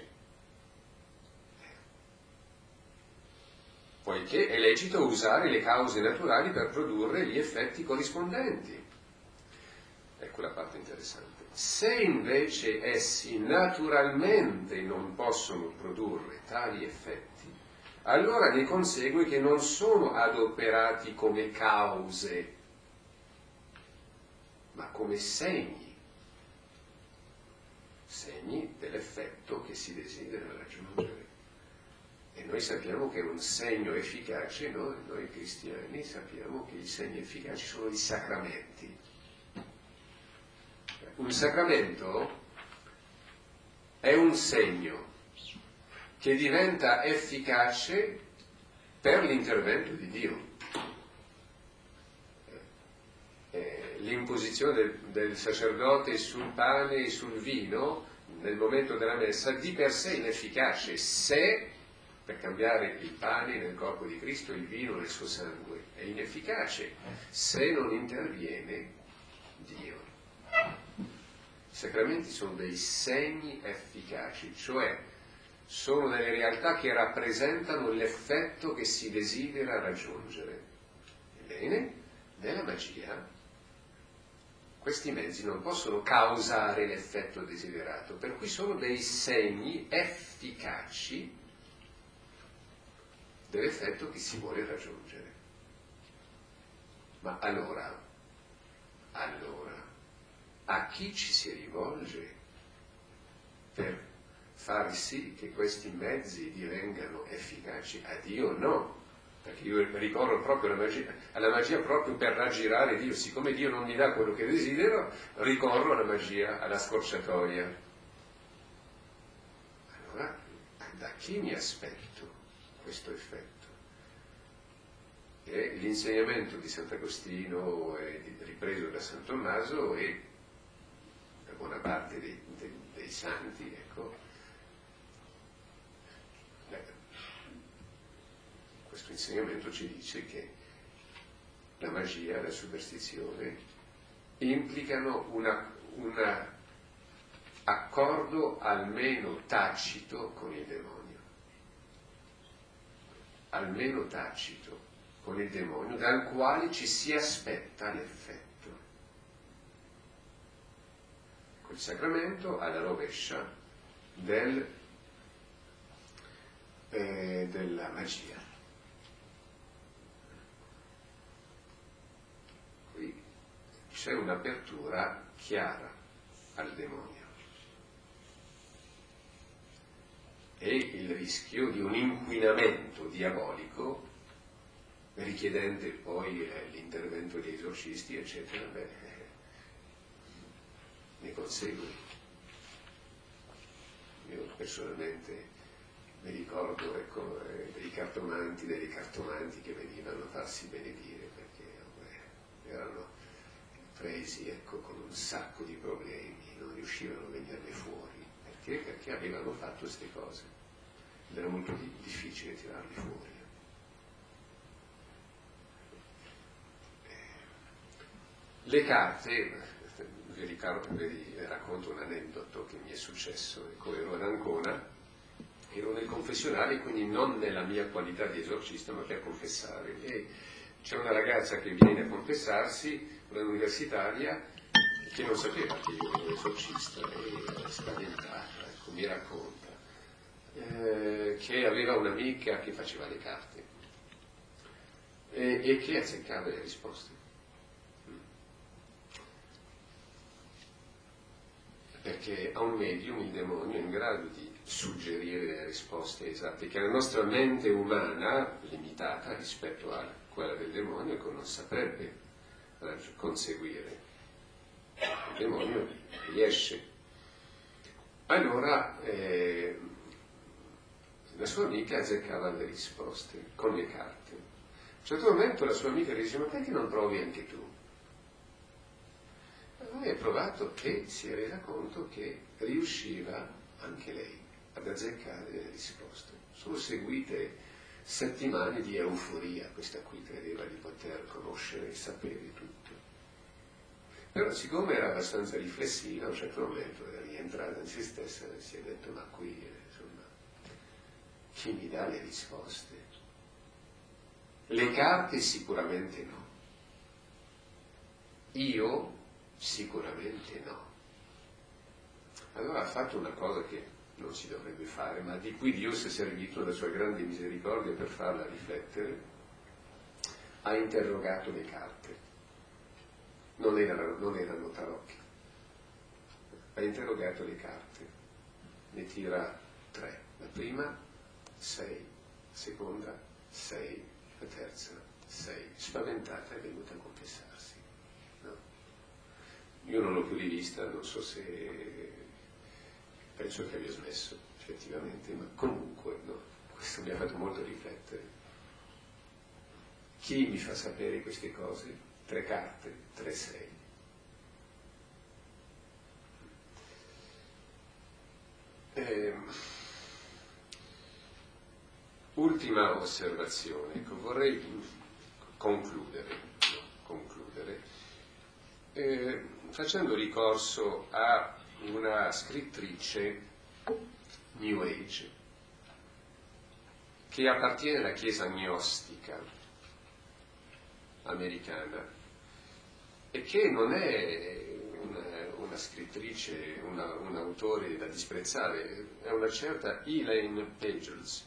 poiché è lecito usare le cause naturali per produrre gli effetti corrispondenti. Ecco la parte interessante. Se invece essi naturalmente non possono produrre tali effetti, allora ne consegue che non sono adoperati come cause, ma come segni, segni dell'effetto che si desidera raggiungere. E noi sappiamo che un segno efficace, no? Noi cristiani sappiamo che i segni efficaci sono i sacramenti. Un sacramento è un segno che diventa efficace per l'intervento di Dio. Eh, l'imposizione del, del sacerdote sul pane e sul vino nel momento della messa di per sé è inefficace se, per cambiare il pane nel corpo di Cristo, il vino nel suo sangue, è inefficace se non interviene Dio. I sacramenti sono dei segni efficaci, cioè sono delle realtà che rappresentano l'effetto che si desidera raggiungere. Ebbene, nella magia questi mezzi non possono causare l'effetto desiderato, per cui sono dei segni efficaci dell'effetto che si vuole raggiungere. Ma allora, allora, a chi ci si rivolge per far sì che questi mezzi divengano efficaci? A Dio no, perché io ricorro proprio alla magia, alla magia proprio per raggirare Dio. Siccome Dio non mi dà quello che desidero, ricorro alla magia, alla scorciatoia. Allora, da chi mi aspetto questo effetto? E l'insegnamento di Sant'Agostino è ripreso da San Tommaso e da buona parte dei, dei, dei santi, ecco. Questo insegnamento ci dice che la magia e la superstizione implicano un accordo almeno tacito con il demonio, almeno tacito con il demonio, dal quale ci si aspetta l'effetto. Quel sacramento alla rovescia del, eh, della magia. Qui c'è un'apertura chiara al demonio e il rischio di un inquinamento diabolico richiedente poi eh, l'intervento di esorcisti, eccetera, beh, eh, ne consegue. Io personalmente mi ricordo, ecco, eh, dei cartomanti, dei cartomanti che venivano a farsi benedire perché eh, erano presi, ecco, con un sacco di problemi, non riuscivano a venirne fuori. Perché? Perché avevano fatto queste cose ed era molto di- difficile tirarli fuori. Le carte, vi, ricordo, vi racconto un aneddoto che mi è successo, ecco, ero ad Ancona, ero nel confessionale, quindi non nella mia qualità di esorcista, ma per confessare. E c'è una ragazza che viene a confessarsi, una universitaria, che non sapeva che io ero esorcista, e era spaventata, ecco, mi racconta, eh, che aveva un'amica che faceva le carte e, e che azzeccava le risposte. Perché a un medium il demonio è in grado di suggerire le risposte esatte, che la nostra mente umana, limitata rispetto a quella del demonio, non saprebbe conseguire. Il demonio riesce. Allora eh, la sua amica azzeccava le risposte con le carte. A un certo momento la sua amica le dice: ma perché non provi anche tu? Lui ha provato e si è resa conto che riusciva anche lei ad azzeccare le risposte. Sono seguite settimane di euforia, questa qui credeva di poter conoscere e sapere tutto. Però siccome era abbastanza riflessiva, a un certo momento è rientrata in se stessa e si è detto: ma qui, insomma, chi mi dà le risposte? Le carte sicuramente no. Io sicuramente no. Allora ha fatto una cosa che non si dovrebbe fare, ma di cui Dio si è servito della sua grande misericordia per farla riflettere. Ha interrogato le carte. Non erano, non erano tarocchi. Ha interrogato le carte. Ne tira tre. La prima, sei. La seconda, sei. La terza, sei. Spaventata è venuta a confessarsi. Io non l'ho più rivista, non so se, penso che abbia smesso effettivamente, ma comunque no, questo mi ha fatto molto riflettere. Chi mi fa sapere queste cose? Tre carte, tre sei. Eh, ultima osservazione, ecco, vorrei concludere, no, concludere eh, facendo ricorso a una scrittrice New Age che appartiene alla chiesa gnostica americana e che non è una, una scrittrice, una, un autore da disprezzare, è una certa Elaine Pagels,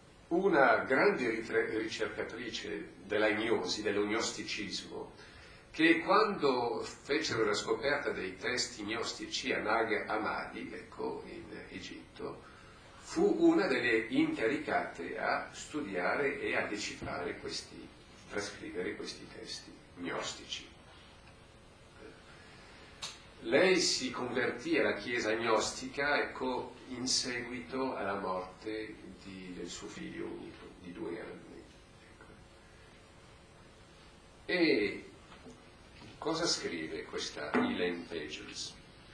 una grande ricercatrice della gnosi, dello gnosticismo, che quando fecero la scoperta dei testi gnostici a Nag Hammadi, ecco, in Egitto, fu una delle incaricate a studiare e a decifrare questi, trascrivere questi testi gnostici. Lei si convertì alla Chiesa gnostica, ecco, in seguito alla morte di, del suo figlio unico, di due anni. Ecco. E cosa scrive questa Elaine Pagels?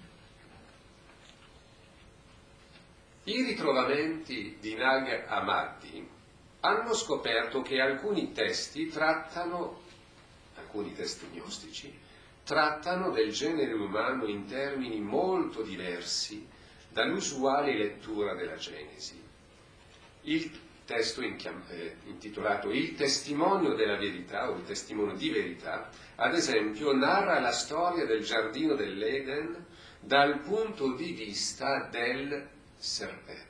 I ritrovamenti di Nag Hammadi hanno scoperto che alcuni testi trattano, alcuni testi gnostici, trattano del genere umano in termini molto diversi dall'usuale lettura della Genesi. Il testo intitolato Il testimonio della verità, o il testimone di verità, ad esempio, narra la storia del giardino dell'Eden dal punto di vista del serpente.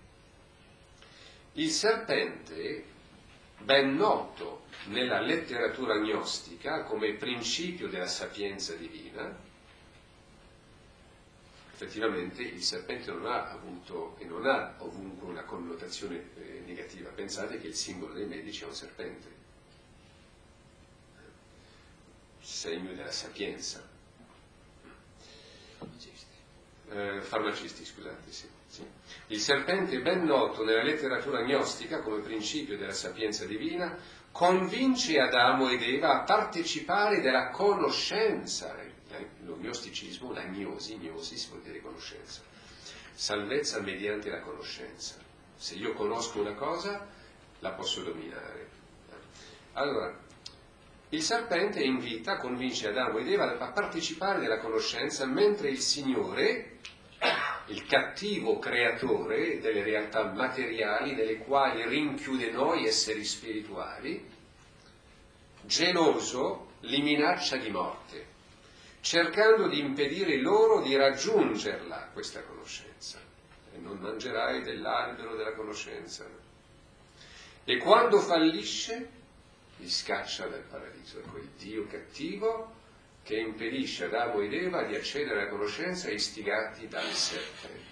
Il serpente, ben noto nella letteratura gnostica come principio della sapienza divina, effettivamente il serpente non ha avuto e non ha ovunque una connotazione eh, negativa. Pensate che il simbolo dei medici è un serpente, segno della sapienza. Eh, farmacisti, scusate, sì, sì. Il serpente è ben noto nella letteratura gnostica come principio della sapienza divina, convince Adamo ed Eva a partecipare della conoscenza. Lo gnosticismo, la gnosi, gnosis vuol dire conoscenza, salvezza mediante la conoscenza. Se io conosco una cosa, la posso dominare. Allora, il serpente invita, convince Adamo ed Eva a partecipare della conoscenza, mentre il Signore, il cattivo creatore delle realtà materiali nelle quali rinchiude noi esseri spirituali, geloso, li minaccia di morte, cercando di impedire loro di raggiungerla, questa conoscenza. E non mangerai dell'albero della conoscenza. E quando fallisce, li scaccia dal paradiso. Ecco il Dio cattivo che impedisce ad Adamo ed Eva di accedere alla conoscenza istigati dal serpente.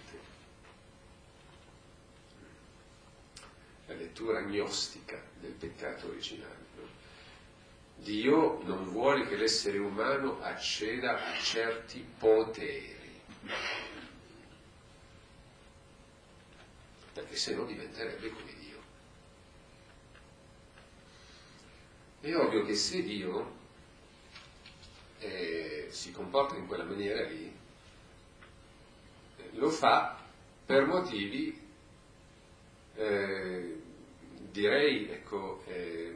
La lettura gnostica del peccato originale. Dio non vuole che l'essere umano acceda a certi poteri, perché se no diventerebbe come Dio. È ovvio che se Dio eh, si comporta in quella maniera lì, eh, lo fa per motivi, eh, direi, ecco, eh,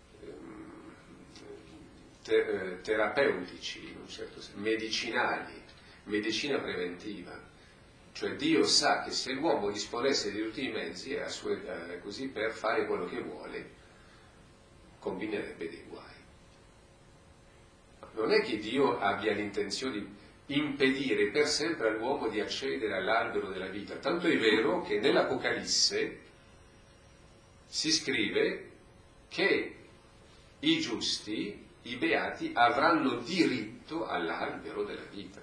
Te, eh, terapeutici, in un certo senso, medicinali, medicina preventiva. Cioè Dio sa che se l'uomo disponesse di tutti i mezzi a sue, eh, così per fare quello che vuole, combinerebbe dei guai. Non è che Dio abbia l'intenzione di impedire per sempre all'uomo di accedere all'albero della vita. Tanto è vero che nell'Apocalisse si scrive che i giusti, i beati, avranno diritto all'albero della vita.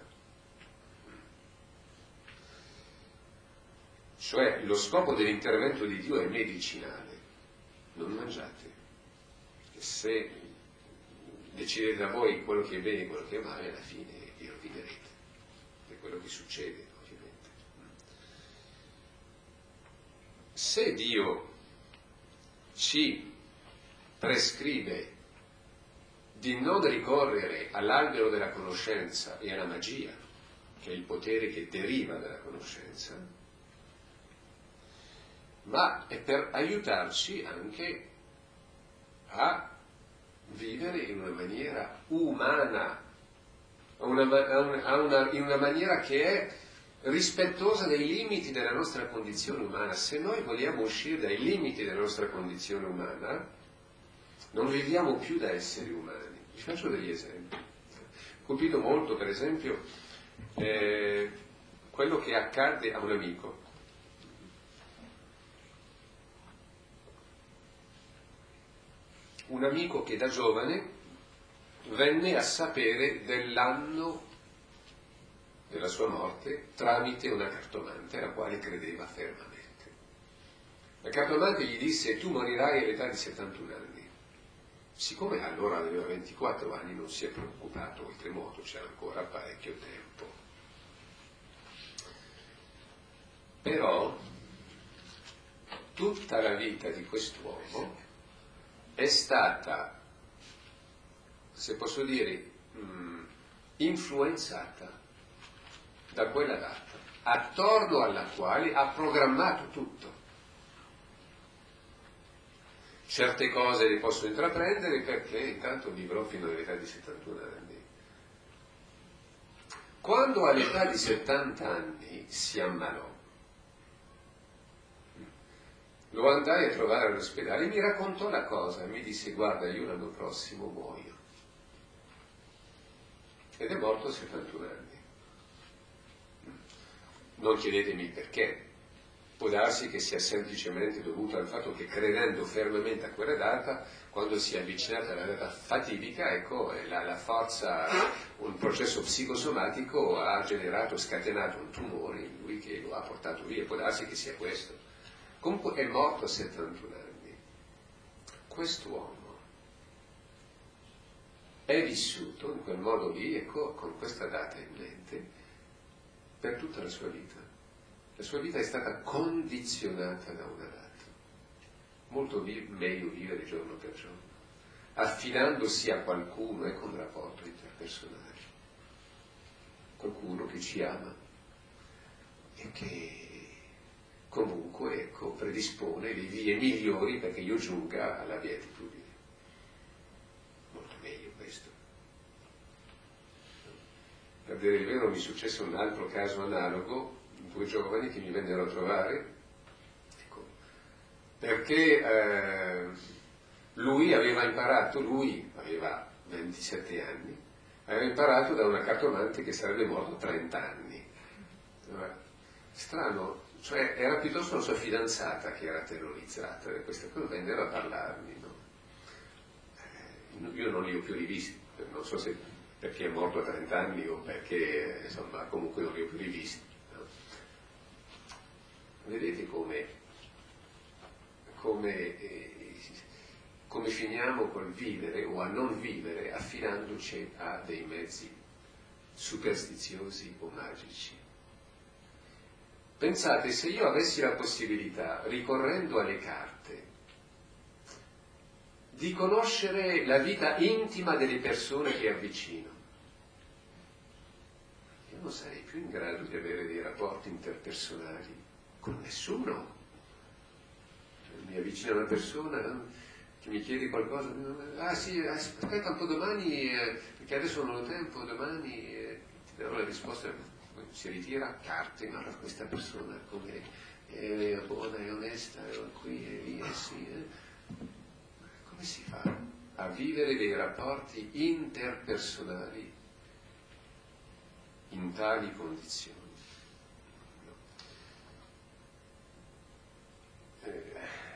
Cioè lo scopo dell'intervento di Dio è medicinale. Non mangiate. E se decidete da voi quello che è bene e quello che è male, alla fine vi rovinerete. È quello che succede, ovviamente. Se Dio ci prescrive di non ricorrere all'albero della conoscenza e alla magia, che è il potere che deriva dalla conoscenza, ma è per aiutarci anche a vivere in una maniera umana, a una, a una, in una maniera che è rispettosa dei limiti della nostra condizione umana. Se noi vogliamo uscire dai limiti della nostra condizione umana, non viviamo più da esseri umani. Vi faccio degli esempi. Ho colpito molto, per esempio, eh, quello che accadde a un amico. Un amico che da giovane venne a sapere dell'anno della sua morte tramite una cartomante alla quale credeva fermamente. La cartomante gli disse: tu morirai all'età di settantuno anni. Siccome allora aveva ventiquattro anni non si è preoccupato, oltremodo c'era ancora parecchio tempo. Però tutta la vita di quest'uomo è stata, se posso dire, mh, influenzata da quella data, attorno alla quale ha programmato tutto. Certe cose le posso intraprendere perché intanto vivrò fino all'età di settantuno anni. Quando all'età di settanta anni si ammalò, lo andai a trovare all'ospedale e mi raccontò la cosa, mi disse: guarda, io l'anno prossimo muoio. Ed è morto a settantuno anni. Non chiedetemi perché, può darsi che sia semplicemente dovuto al fatto che, credendo fermamente a quella data, quando si è avvicinata alla data fatidica, ecco, la, la forza, un processo psicosomatico ha generato, scatenato un tumore in lui che lo ha portato via, può darsi che sia questo. Comunque è morto a settantuno anni. Quest'uomo è vissuto in quel modo lì, ecco, con questa data in mente, per tutta la sua vita. La sua vita è stata condizionata da una data. Molto vi- meglio vivere giorno per giorno, affidandosi a qualcuno, ecco, un rapporto interpersonale. Qualcuno che ci ama e che comunque, ecco, predispone le vie migliori perché io giunga alla beatitudine. Molto meglio questo. Per dire il vero, mi successe un altro caso analogo, due giovani che mi vennero a trovare, ecco, perché eh, lui aveva imparato, lui aveva ventisette anni, aveva imparato da una cartomante che sarebbe morto a trenta anni. Strano, cioè era piuttosto la sua fidanzata che era terrorizzata da questa cosa, vennero a parlarmi, no? Eh, io non li ho più rivisti, non so se perché è morto a trenta anni o perché, insomma, comunque non li ho più rivisti, no? Vedete come, come, eh, come finiamo col vivere o a non vivere affidandoci a dei mezzi superstiziosi o magici. Pensate, se io avessi la possibilità, ricorrendo alle carte, di conoscere la vita intima delle persone che avvicino, io non sarei più in grado di avere dei rapporti interpersonali con nessuno. Mi avvicina una persona che mi chiede qualcosa, ah sì, aspetta un po' domani, eh, perché adesso non ho tempo, domani eh, ti darò la risposta. Si ritira, carte, ma questa persona come è buona, è onesta, è qui e via, sì. Eh. Come si fa a vivere dei rapporti interpersonali in tali condizioni? No. Eh.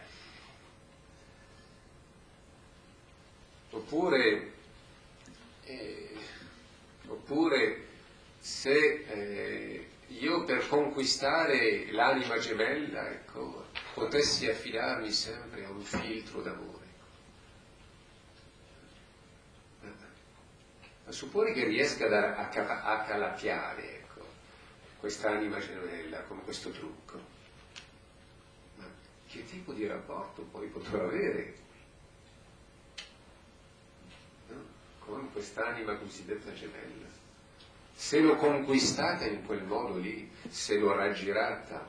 Oppure, eh, oppure se eh, io per conquistare l'anima gemella, ecco, potessi affidarmi sempre a un filtro d'amore. Ma supponi che riesca a, a, a calappiare, ecco, quest'anima gemella con questo trucco. Ma che tipo di rapporto poi potrò avere, no? Con quest'anima cosiddetta gemella? Se l'ho conquistata in quel modo lì, se l'ho raggirata,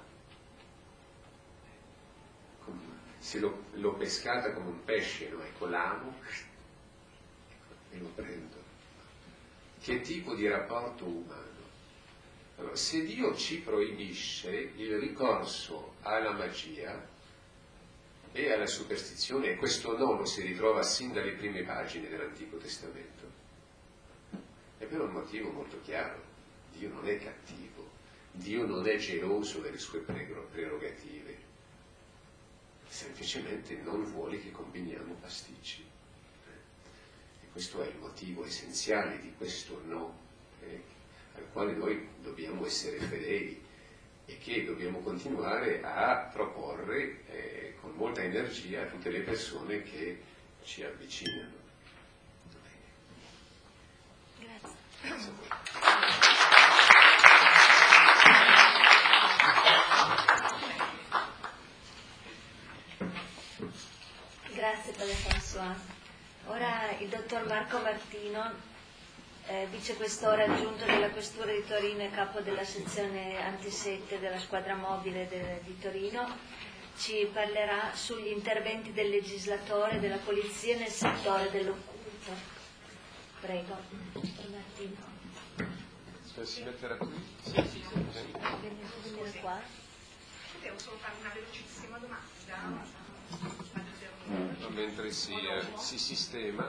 se l'ho, l'ho pescata come un pesce, no? Ecco, l'amo e lo prendo. Che tipo di rapporto umano? Allora, se Dio ci proibisce il ricorso alla magia e alla superstizione, e questo no lo si ritrova sin dalle prime pagine dell'Antico Testamento, è per un motivo molto chiaro: Dio non è cattivo, Dio non è geloso delle sue prerogative, semplicemente non vuole che combiniamo pasticci. questo è il motivo essenziale di questo no, eh, al quale noi dobbiamo essere fedeli e che dobbiamo continuare a proporre eh, con molta energia a tutte le persone che ci avvicinano. Grazie. Grazie a voi. Grazie Padre François. Ora il dottor Marco Martino, eh, vicequestore aggiunto della Questura di Torino e capo della sezione antisette della squadra mobile de, di Torino, ci parlerà sugli interventi del legislatore e della polizia nel settore dell'occulto. Prego, dottor Martino. Si metterà qui? Sì, sì, sì. Venire qua. Devo solo fare una velocissima domanda. Mentre si, eh, si sistema.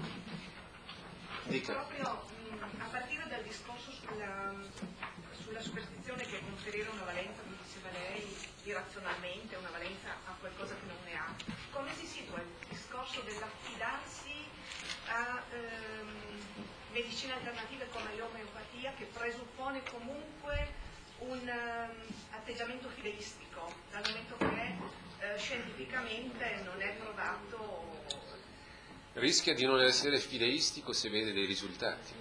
Dica. Proprio mh, a partire dal discorso sulla, sulla superstizione che conferire una valenza, come diceva lei, irrazionalmente, una valenza a qualcosa che non ne ha, come si situa il discorso dell'affidarsi a ehm, medicine alternative come l'omeopatia, che presuppone comunque un um, atteggiamento fideistico, dal momento che eh, scientificamente non è provato. Rischia di non essere fideistico se vede dei risultati.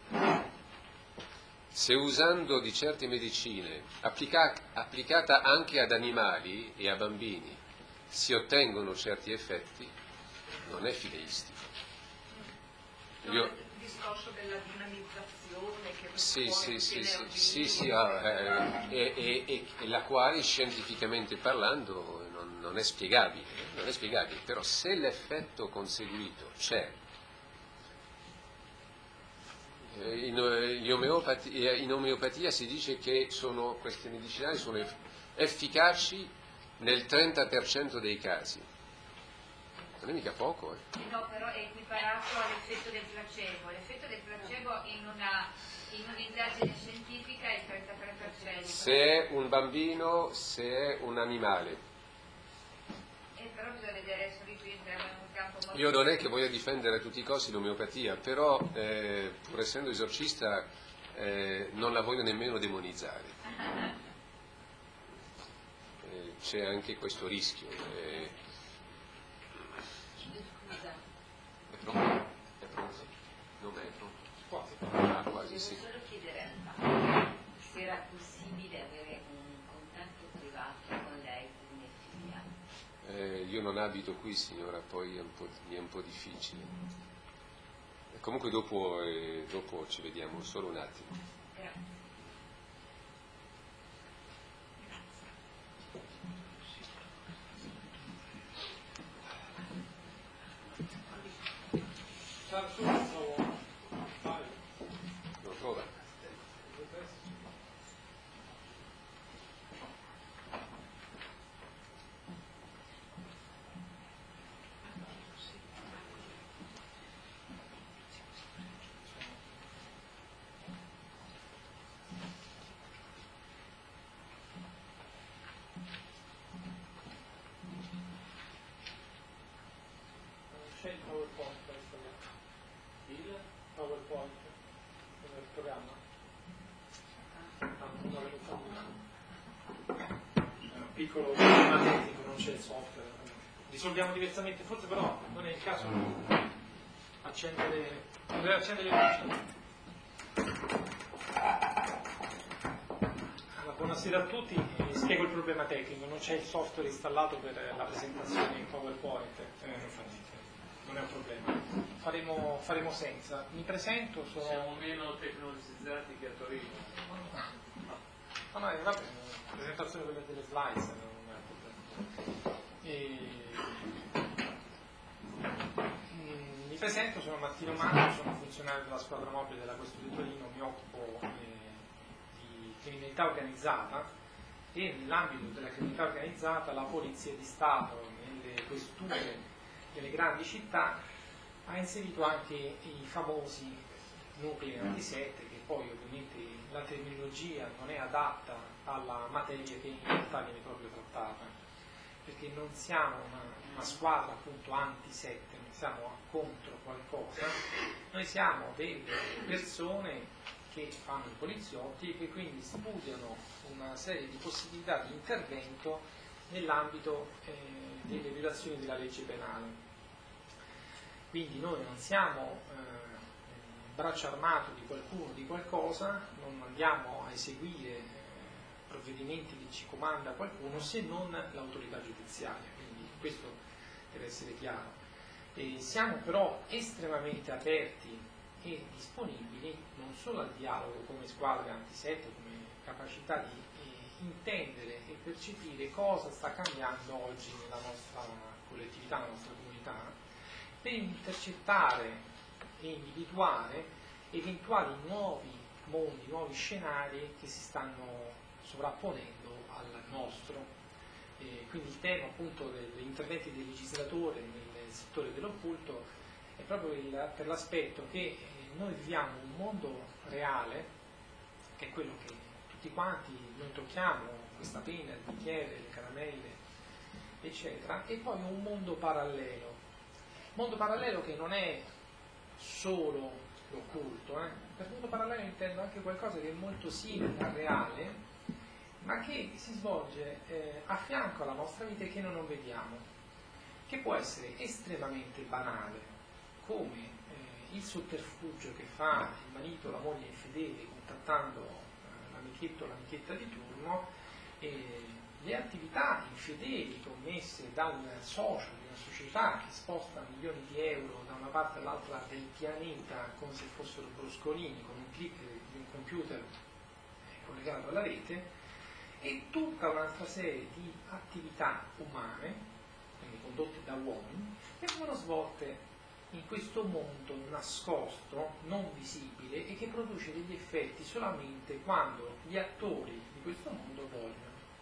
Se usando di certe medicine, applica- applicata anche ad animali e a bambini, si ottengono certi effetti, non è fideistico. Non Io... è il discorso della dinamizzazione che Sì, sì, sì, sì, energie, sì, sì, ah, eh, e, e, e la quale scientificamente parlando non, non è spiegabile, non è spiegabile, però se l'effetto conseguito c'è, eh, in, in, omeopatia, in omeopatia si dice che sono, questi medicinali sono efficaci nel trenta per cento dei casi. Non è mica poco, eh. No, però è equiparato all'effetto del placebo. L'effetto del placebo in una, in un'indagine scientifica è il trentatré per cento. Se è un bambino, se è un animale. E però bisogna vedere, adesso lì qui entriamo in un campo molto... Io non è che voglio difendere a tutti i costi l'omeopatia, però eh, pur essendo esorcista eh, non la voglio nemmeno demonizzare. Eh, c'è anche questo rischio. Eh, È pronto? È pronto? Non è pronto? Quasi. Ah, quasi Devo sì. solo chiedere se era possibile avere un contatto privato con lei in Etiopia. Eh, io non abito qui, signora, poi è un po', mi è un po' difficile. E comunque dopo, eh, dopo ci vediamo, solo un attimo. Grazie. Lo trova? C'è il PowerPoint per installare. Il PowerPoint nel programma. Ah, non avevo fatto. È un piccolo problema tecnico, non c'è il software. Risolviamo diversamente, forse però non è il caso di accendere, dovrei accendere le luci. Allora, buonasera a tutti, eh, spiego il problema tecnico, non c'è il software installato per la presentazione in PowerPoint, eh, non fa niente. Non è un problema, faremo, faremo senza. Mi presento, sono... Siamo meno tecnologizzati che a Torino. No, no, vabbè, la presentazione quella delle slides non è un problema. E... mm, mi presento, sono Martino Manno, sono funzionario della squadra mobile della Questura di Torino, mi occupo eh, di criminalità organizzata e nell'ambito della criminalità organizzata la Polizia di Stato nelle questure delle grandi città ha inserito anche i famosi nuclei antisette, che poi ovviamente la terminologia non è adatta alla materia che in realtà viene proprio trattata, perché non siamo una, una squadra appunto antisette, nel siamo contro qualcosa, noi siamo delle persone che fanno i poliziotti e che quindi studiano una serie di possibilità di intervento nell'ambito eh, delle violazioni della legge penale. Quindi noi non siamo eh, braccio armato di qualcuno, di qualcosa, non andiamo a eseguire eh, provvedimenti che ci comanda qualcuno se non l'autorità giudiziaria, quindi questo deve essere chiaro. E siamo però estremamente aperti e disponibili non solo al dialogo come squadra antisette, come capacità di eh, intendere e percepire cosa sta cambiando oggi nella nostra collettività, nella nostra comunità, per intercettare e individuare eventuali nuovi mondi, nuovi scenari che si stanno sovrapponendo al nostro. E quindi il tema appunto degli interventi del legislatore nel settore dell'occulto è proprio il, per l'aspetto che eh, noi viviamo un mondo reale, che è quello che tutti quanti noi tocchiamo, questa penna, il bicchiere, le caramelle, eccetera, e poi un mondo parallelo. Mondo parallelo che non è solo l'occulto, eh? Per mondo parallelo intendo anche qualcosa che è molto simile al reale, ma che si svolge eh, a fianco alla nostra vita e che noi non vediamo, che può essere estremamente banale, come eh, il sotterfugio che fa il marito o la moglie infedele contattando eh, l'amichetto o l'amichetta di turno, e le attività infedeli commesse dal socio di una società che sposta milioni di euro da una parte all'altra del pianeta come se fossero bruscolini con un clic di un computer collegato alla rete, e tutta un'altra serie di attività umane, quindi condotte da uomini, che vengono svolte in questo mondo nascosto, non visibile, e che produce degli effetti solamente quando gli attori di questo mondo vogliono.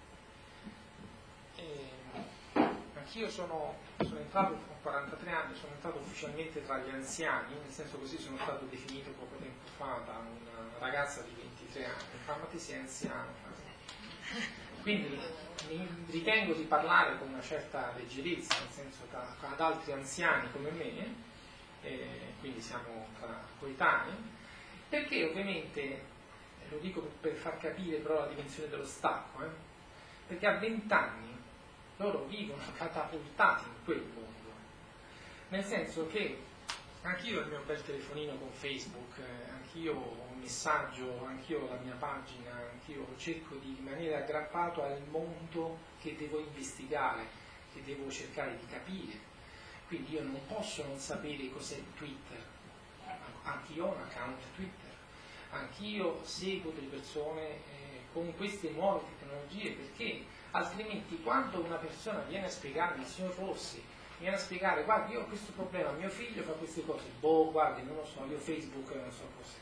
E anch'io sono, sono entrato, ho quarantatré anni, sono entrato ufficialmente tra gli anziani, nel senso così sono stato definito poco tempo fa da una ragazza di ventitré anni, fa ma ti sei anziano. Quindi mi ritengo di parlare con una certa leggerezza, nel senso che ad altri anziani come me, eh, quindi siamo tra coetanei, perché ovviamente, lo dico per far capire però la dimensione dello stacco, eh, perché a vent'anni loro vivono catapultati in quel mondo, nel senso che anch'io ho il mio bel telefonino con Facebook, eh, anch'io ho un messaggio, anch'io ho la mia pagina, anch'io cerco di rimanere aggrappato al mondo che devo investigare, che devo cercare di capire. Quindi io non posso non sapere cos'è Twitter, anch'io ho un account Twitter, anch'io seguo delle persone eh, con queste nuove tecnologie, perché altrimenti quando una persona viene a spiegarmi, il signor Rossi, viene a spiegare, guarda, io ho questo problema, mio figlio fa queste cose, boh, guardi, non lo so, io Facebook non so cos'è.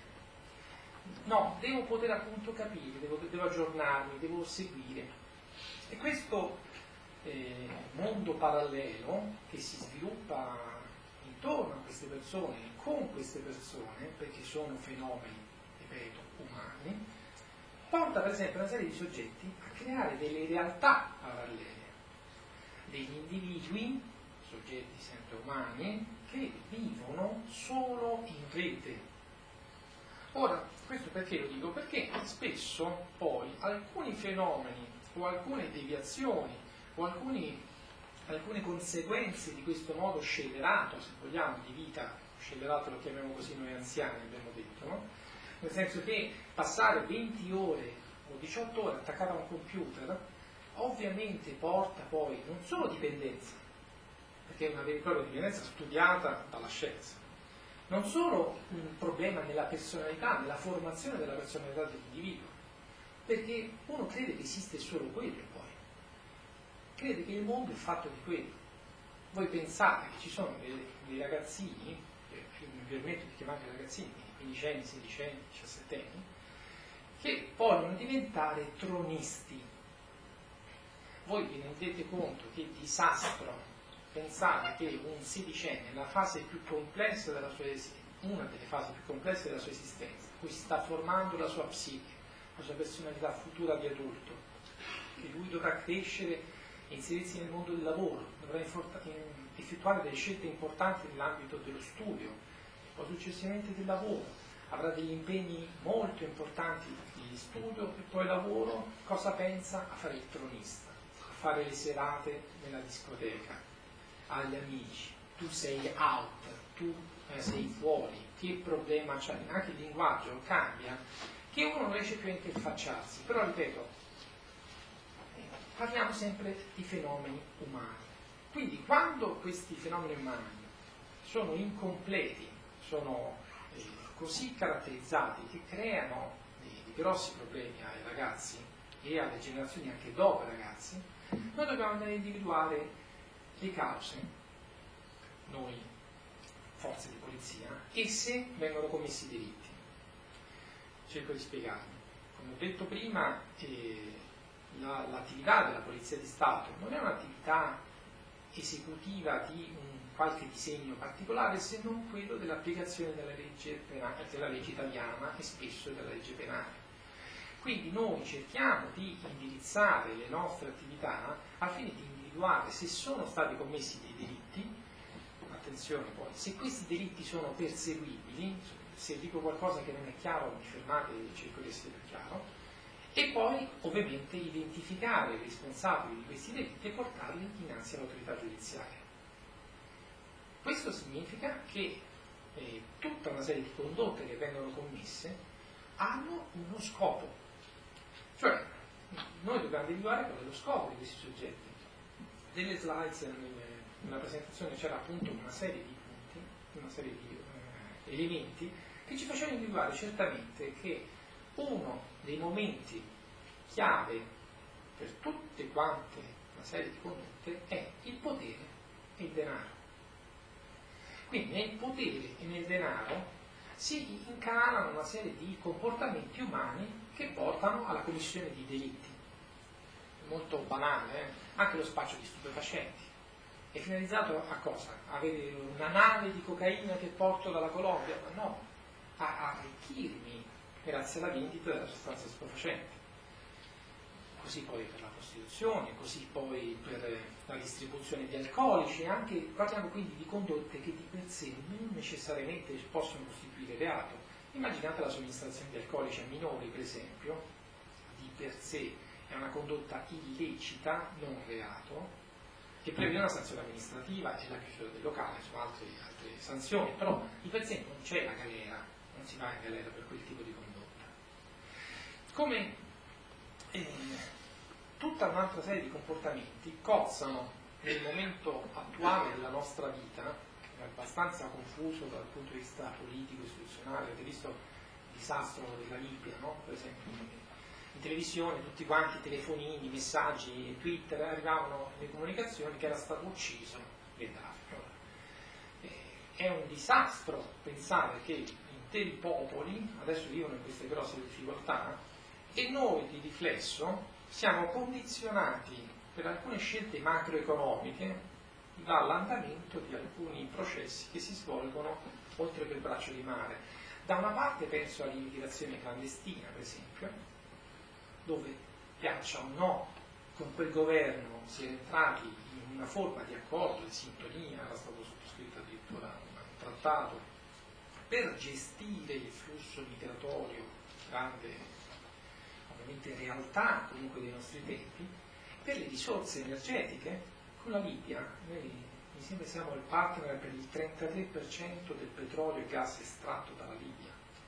No, devo poter appunto capire, devo, devo aggiornarmi, devo seguire. E questo eh, mondo parallelo che si sviluppa intorno a queste persone, con queste persone, perché sono fenomeni, ripeto, umani, porta per esempio una serie di soggetti a creare delle realtà parallele, degli individui, soggetti sempre umani, che vivono solo in rete. Ora, questo perché lo dico? Perché spesso poi alcuni fenomeni o alcune deviazioni o alcuni, alcune conseguenze di questo modo scellerato, se vogliamo, di vita, scellerato lo chiamiamo così noi anziani, abbiamo detto, no? Nel senso che passare venti ore o diciotto ore attaccato a un computer ovviamente porta poi non solo dipendenza, perché è una vera e propria dipendenza studiata dalla scienza, non solo un problema nella personalità, nella formazione della personalità dell'individuo, perché uno crede che esiste solo quello poi, crede che il mondo è fatto di quello. Voi pensate che ci sono dei, dei ragazzini, mi permetto di chiamarli ragazzini, quindicenni, sedicenni, diciassettenni, che vogliono diventare tronisti. Voi vi rendete conto che disastro pensare che un sedicenne, nella fase più complessa della sua esistenza, una delle fasi più complesse della sua esistenza, in cui si sta formando la sua psiche, la sua personalità futura di adulto, che lui dovrà crescere e inserirsi nel mondo del lavoro, dovrà effettuare delle scelte importanti nell'ambito dello studio, poi successivamente del lavoro, avrà degli impegni molto importanti di studio e poi lavoro. Cosa pensa? A fare il tronista, a fare le serate nella discoteca, agli amici, tu sei out, tu eh, sei fuori, che problema c'è? Anche il linguaggio cambia, che uno non riesce più a interfacciarsi. Però ripeto, parliamo sempre di fenomeni umani. Quindi quando questi fenomeni umani sono incompleti, sono eh, così caratterizzati che creano dei, dei grossi problemi ai ragazzi e alle generazioni anche dopo i ragazzi, noi dobbiamo andare a individuare le cause, noi forze di polizia, e se vengono commessi delitti. Cerco di spiegarmi. Come ho detto prima, eh, la, l'attività della Polizia di Stato non è un'attività esecutiva di un qualche disegno particolare, se non quello dell'applicazione della legge penale, della legge italiana e spesso della legge penale. Quindi noi cerchiamo di indirizzare le nostre attività al fine di individuare se sono stati commessi dei delitti. Attenzione poi, se questi delitti sono perseguibili, se dico qualcosa che non è chiaro mi fermate e cerco di essere più chiaro, e poi ovviamente identificare i responsabili di questi delitti e portarli dinanzi all'autorità giudiziaria. Questo significa che eh, tutta una serie di condotte che vengono commesse hanno uno scopo, cioè noi dobbiamo individuare qual è lo scopo di questi soggetti. Delle slides nelle, nella presentazione c'era appunto una serie di punti, una serie di eh, elementi che ci facevano individuare certamente che uno dei momenti chiave per tutte quante una serie di condotte è il potere e il denaro. Quindi nel potere e nel denaro si incanalano una serie di comportamenti umani che portano alla commissione di delitti. Molto banale, eh? Anche lo spaccio di stupefacenti. È finalizzato a cosa? Avere una nave di cocaina che porto dalla Colombia? Ma no, a arricchirmi grazie alla vendita della sostanza stupefacente. Così poi per la prostituzione, così poi per la distribuzione di alcolici, anche, parliamo quindi di condotte che di per sé non necessariamente possono costituire reato. Immaginate la somministrazione di alcolici a minori, per esempio, di per sé è una condotta illecita, non reato, che prevede una sanzione amministrativa e la chiusura del locale, insomma altre, altre sanzioni, però di per sé non c'è la galera, non si va in galera per quel tipo di condotta. Come eh, tutta un'altra serie di comportamenti cozzano nel momento attuale della nostra vita, che è abbastanza confuso dal punto di vista politico, istituzionale. Avete visto il disastro della Libia, no? Per esempio in televisione tutti quanti telefonini, messaggi, Twitter, arrivavano le comunicazioni che era stato ucciso Gheddafi. È un disastro pensare che interi popoli adesso vivono in queste grosse difficoltà e noi di riflesso siamo condizionati per alcune scelte macroeconomiche dall'andamento di alcuni processi che si svolgono oltre quel braccio di mare. Da una parte penso all'immigrazione clandestina, per esempio, dove, piaccia o no, con quel governo si è entrati in una forma di accordo, di sintonia, era stato sottoscritto addirittura un trattato per gestire il flusso migratorio, grande ovviamente realtà comunque dei nostri tempi, per le risorse energetiche. Con la Libia noi mi sembra siamo il partner per il trentatré per cento del petrolio e gas estratto dalla Libia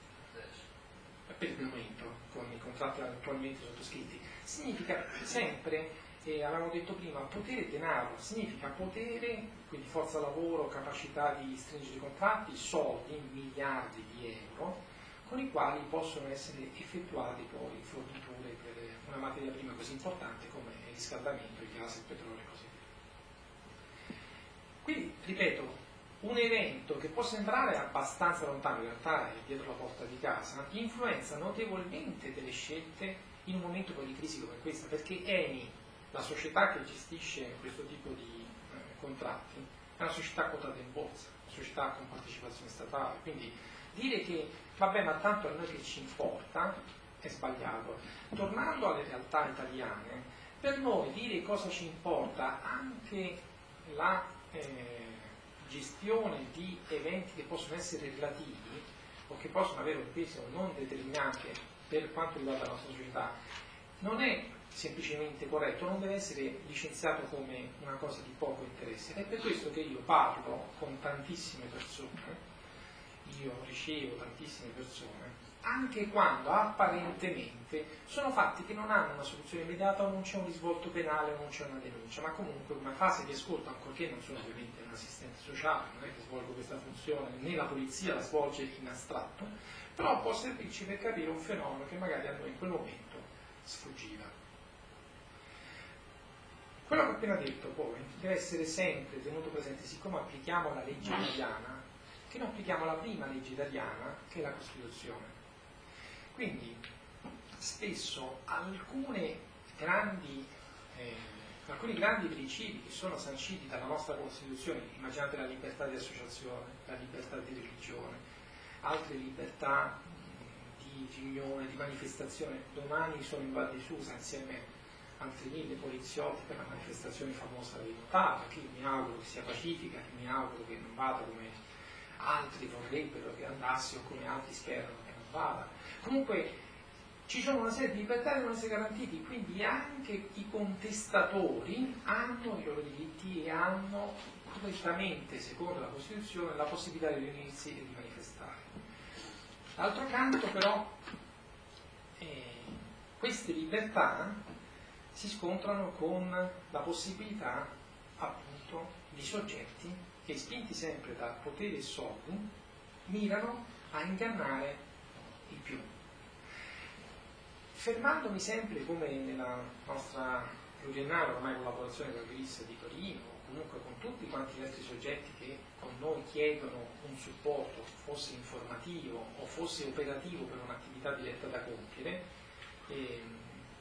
per il momento, con i contratti attualmente sottoscritti. Significa sempre, eh, avevamo detto prima, potere e denaro, significa potere, quindi forza lavoro, capacità di stringere contratti, soldi, miliardi di euro, con i quali possono essere effettuati poi forniture per una materia prima così importante come il riscaldamento, il gas, il petrolio e così via. Quindi, ripeto, un evento che può sembrare abbastanza lontano, in realtà è dietro la porta di casa, influenza notevolmente delle scelte in un momento poi di crisi come questa, perché Eni, la società che gestisce questo tipo di eh, contratti, è una società quotata in borsa, una società con partecipazione statale, quindi dire che vabbè ma tanto a noi che ci importa è sbagliato. Tornando alle realtà italiane, per noi dire cosa ci importa anche la eh, gestione di eventi che possono essere relativi o che possono avere un peso non determinante per quanto riguarda la nostra società non è semplicemente corretto, non deve essere licenziato come una cosa di poco interesse. È per questo che io parlo con tantissime persone, io ricevo tantissime persone, anche quando apparentemente sono fatti che non hanno una soluzione immediata o non c'è un risvolto penale o non c'è una denuncia, ma comunque una fase di ascolto, ancorché non sono ovviamente un assistente sociale, non è che svolgo questa funzione, né la polizia la svolge in astratto, però può servirci per capire un fenomeno che magari a noi in quel momento sfuggiva. Quello che ho appena detto poi deve essere sempre tenuto presente, siccome applichiamo la legge italiana, che noi applichiamo la prima legge italiana, che è la Costituzione. Quindi spesso alcune grandi, eh, alcuni grandi principi che sono sanciti dalla nostra Costituzione, immaginate la libertà di associazione, la libertà di religione, altre libertà mh, di riunione, di manifestazione. Domani sono in Val di Susa insieme a altri mille poliziotti per la manifestazione famosa dei Notata, che mi auguro che sia pacifica, che mi auguro che non vada come altri vorrebbero che andasse o come altri sperano che non vada. Comunque ci sono una serie di libertà che devono essere garantiti, quindi anche i contestatori hanno i loro diritti e hanno correttamente, secondo la Costituzione, la possibilità di riunirsi e di manifestare. D'altro canto però eh, queste libertà si scontrano con la possibilità appunto di soggetti che, spinti sempre da potere e soldi, mirano a ingannare il più. Fermandomi sempre, come nella nostra pluriennale ormai collaborazione con la G R I S di Torino, o comunque con tutti quanti gli altri soggetti che con noi chiedono un supporto, fosse informativo o fosse operativo per un'attività diretta da compiere, ehm,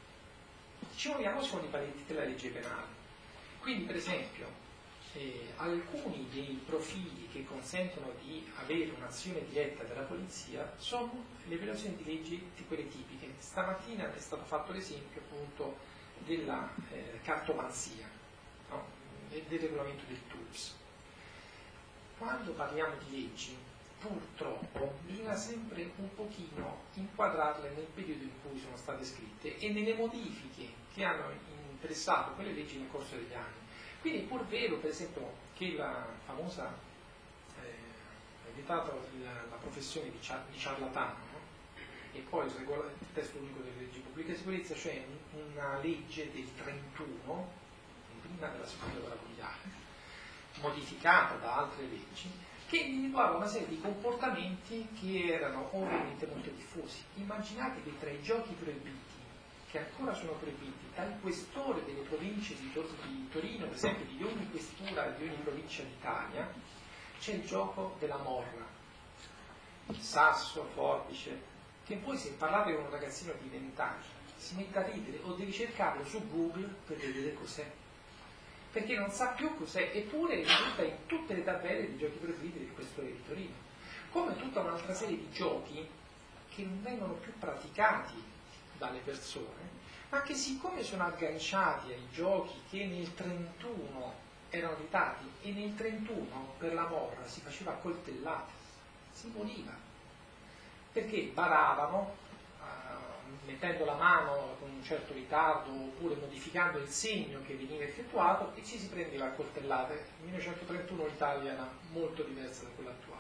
ci muoviamo secondo i paletti della legge penale. Quindi, per esempio, Eh, alcuni dei profili che consentono di avere un'azione diretta della polizia sono le violazioni di leggi di quelle tipiche. Stamattina è stato fatto l'esempio appunto della eh, cartomanzia, no? E del regolamento del T U L S. Quando parliamo di leggi, purtroppo bisogna sempre un pochino inquadrarle nel periodo in cui sono state scritte e nelle modifiche che hanno interessato quelle leggi nel corso degli anni. Quindi è pur vero, per esempio, che la famosa, eh, è vietata la, la professione di, char, di ciarlatano, no? E poi il, regola, il testo unico delle leggi di pubblica sicurezza, cioè un, una legge del trentuno, prima della seconda guerra mondiale, modificata da altre leggi, che individuava una serie di comportamenti che erano ovviamente molto diffusi. Immaginate che tra i giochi proibiti, che ancora sono proibiti dal questore delle province di, Tor- di Torino, per esempio di ogni questura e di ogni provincia d'Italia, c'è il gioco della morra, il sasso, forbice, che poi se parlate con un ragazzino di venti anni si mette a ridere o devi cercarlo su Google per vedere cos'è, perché non sa più cos'è, eppure risulta in tutte le tabelle dei giochi proibiti del questore di Torino, come tutta un'altra serie di giochi che non vengono più praticati dalle persone, ma che siccome sono agganciati ai giochi che nel trentuno erano vietati, e nel trentuno per la morra si faceva a coltellate, si moriva, perché baravano uh, mettendo la mano con un certo ritardo oppure modificando il segno che veniva effettuato e ci si prendeva a coltellate. Nel millenovecentotrentuno l'Italia era molto diversa da quella attuale.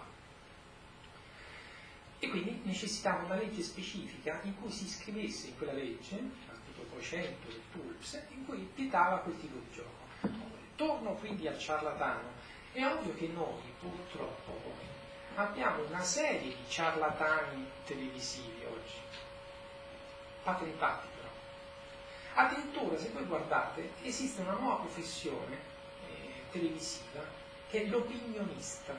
E quindi necessitava una legge specifica in cui si scrivesse in quella legge, l'articolo poi cento del T U L S, in cui vietava quel tipo di gioco. Torno quindi al ciarlatano. È ovvio che noi, purtroppo, abbiamo una serie di ciarlatani televisivi oggi, patentati però. Addirittura, se voi guardate, esiste una nuova professione eh, televisiva che è l'opinionista.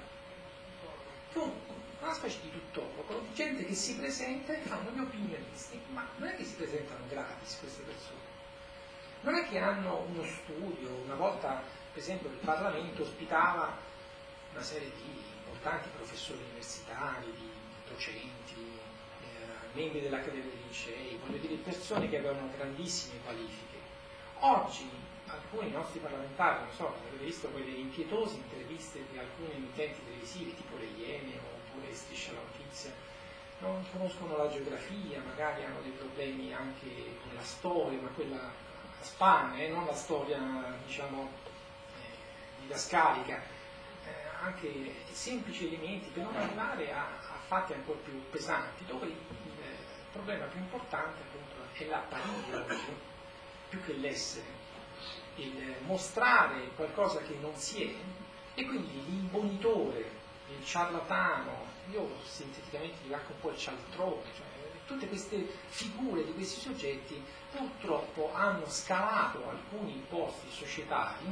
Una specie di tuttologo, gente che si presenta e fanno gli opinionisti, ma non è che si presentano gratis queste persone, non è che hanno uno studio. Una volta, per esempio, il Parlamento ospitava una serie di importanti professori universitari, di docenti, eh, membri dell'Accademia dei Licei, voglio dire persone che avevano grandissime qualifiche. Oggi alcuni nostri parlamentari, non so, avete visto quelle impietose interviste di alcuni emittenti televisivi, tipo le Iene oppure Striscia la Notizia, non conoscono la geografia, magari hanno dei problemi anche con la storia, ma quella a spanne, eh, non la storia, diciamo, eh, didascalica, eh, anche semplici elementi per non arrivare a, a fatti ancora più pesanti, dove il, il problema più importante appunto è l'apparire oggi, più che l'essere, il mostrare qualcosa che non si è, e quindi l'imbonitore, il ciarlatano, io sinteticamente dico anche un po' il cialtrone, cioè tutte queste figure di questi soggetti purtroppo hanno scalato alcuni posti societari,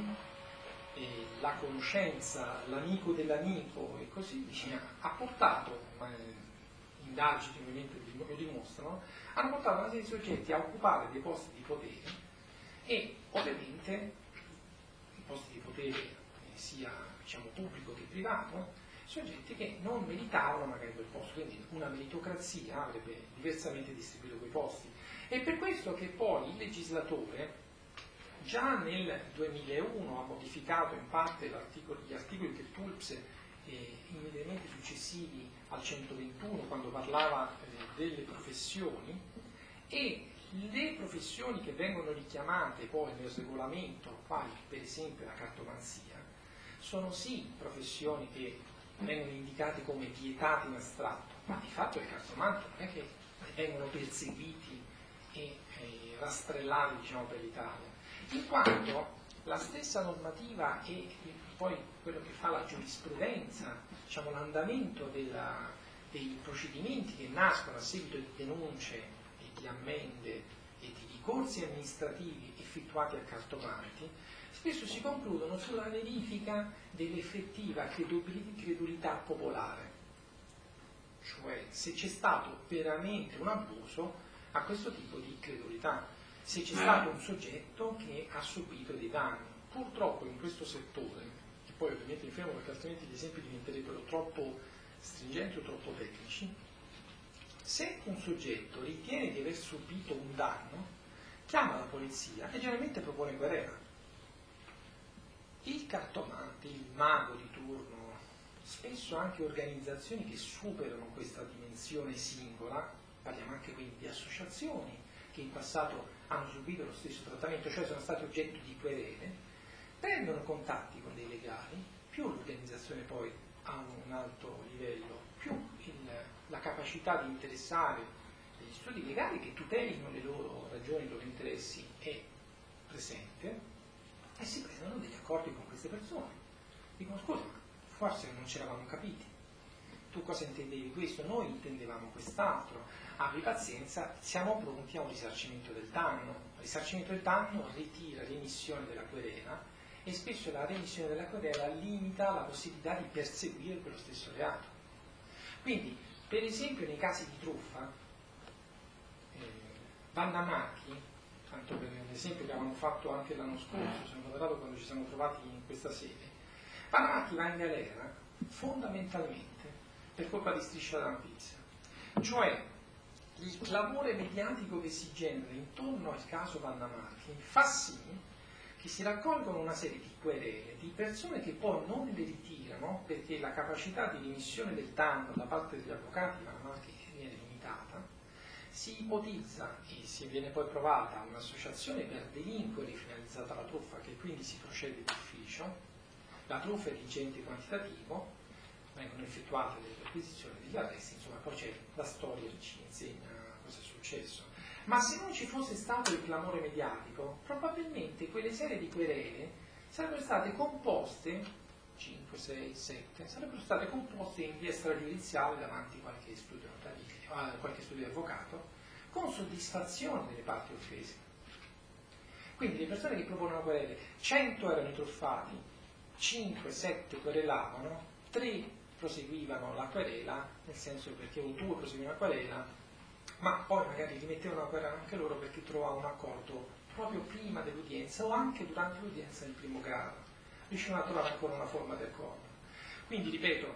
e la conoscenza, l'amico dell'amico e così via, ha portato, eh, indagini ovviamente lo dimostrano, hanno portato una serie di soggetti a occupare dei posti di potere, e ovviamente i posti di potere eh, sia diciamo pubblico che privato, soggetti che non meritavano magari quel posto, quindi una meritocrazia avrebbe diversamente distribuito quei posti. E per questo che poi il legislatore già nel duemilauno ha modificato in parte gli articoli del T U L P S eh, immediatamente successivi al centoventuno, quando parlava eh, delle professioni, e le professioni che vengono richiamate poi nel regolamento, quali per esempio la cartomanzia, sono sì professioni che vengono indicate come vietate in astratto, ma di fatto il cartomante non è che vengono perseguiti e, e rastrellati, diciamo, per l'Italia, in quanto la stessa normativa e poi quello che fa la giurisprudenza, diciamo l'andamento della, dei procedimenti che nascono a seguito di denunce e di ammende e di ricorsi amministrativi effettuati a cartomanti, spesso si concludono sulla verifica dell'effettiva credulità popolare, cioè se c'è stato veramente un abuso a questo tipo di credulità, se c'è stato un soggetto che ha subito dei danni. Purtroppo in questo settore, che poi ovviamente mi fermo perché altrimenti gli esempi diventerebbero troppo stringenti o troppo tecnici, se un soggetto ritiene di aver subito un danno, chiama la polizia e generalmente propone querela. Il cartomante, il mago di turno, spesso anche organizzazioni che superano questa dimensione singola, parliamo anche quindi di associazioni che in passato hanno subito lo stesso trattamento, cioè sono stati oggetto di querele, prendono contatti con dei legali, più l'organizzazione poi ha un alto livello, più il, la capacità di interessare degli studi legali che tutelino le loro ragioni, i loro interessi è presente, e si prendono degli accordi con queste persone. Dicono: scusa, ma forse non ce l'avamo capiti, tu cosa intendevi questo, noi intendevamo quest'altro, abbi pazienza, siamo pronti a un risarcimento del danno. Il risarcimento del danno ritira l'emissione della querela, e spesso la remissione della querela limita la possibilità di perseguire quello stesso reato. Quindi, per esempio, nei casi di truffa, eh, Vanna Marchi, tanto per l'esempio che avevamo fatto anche l'anno scorso, sono parlato quando ci siamo trovati in questa sede, Vanna Marchi va in galera fondamentalmente per colpa di Striscia la Notizia, cioè il clamore mediatico che si genera intorno al caso Vanna Marchi fa sì che si raccolgono una serie di querele di persone che poi non le ritirano perché la capacità di remissione del danno da parte degli avvocati Vanna Marchi viene limitata. Si ipotizza e si viene poi provata un'associazione per delinquere finalizzata alla truffa, che quindi si procede d'ufficio, la truffa è ingente quantitativo, vengono effettuate delle perquisizioni, degli arresti, insomma poi c'è la storia che ci insegna cosa è successo. Ma se non ci fosse stato il clamore mediatico, probabilmente quelle serie di querele sarebbero state composte, cinque, sei, sette, sarebbero state composte in via stragiudiziale davanti a qualche studio notarile, qualche studio di avvocato, con soddisfazione delle parti offese. Quindi le persone che propongono querele, cento erano i truffati, cinque, sette querelavano, tre proseguivano la querela, nel senso perché o due proseguivano la querela, ma poi magari rimettevano la querela anche loro perché trovavano un accordo proprio prima dell'udienza o anche durante l'udienza nel primo grado, riuscivano a trovare ancora una forma di accordo. Quindi, ripeto,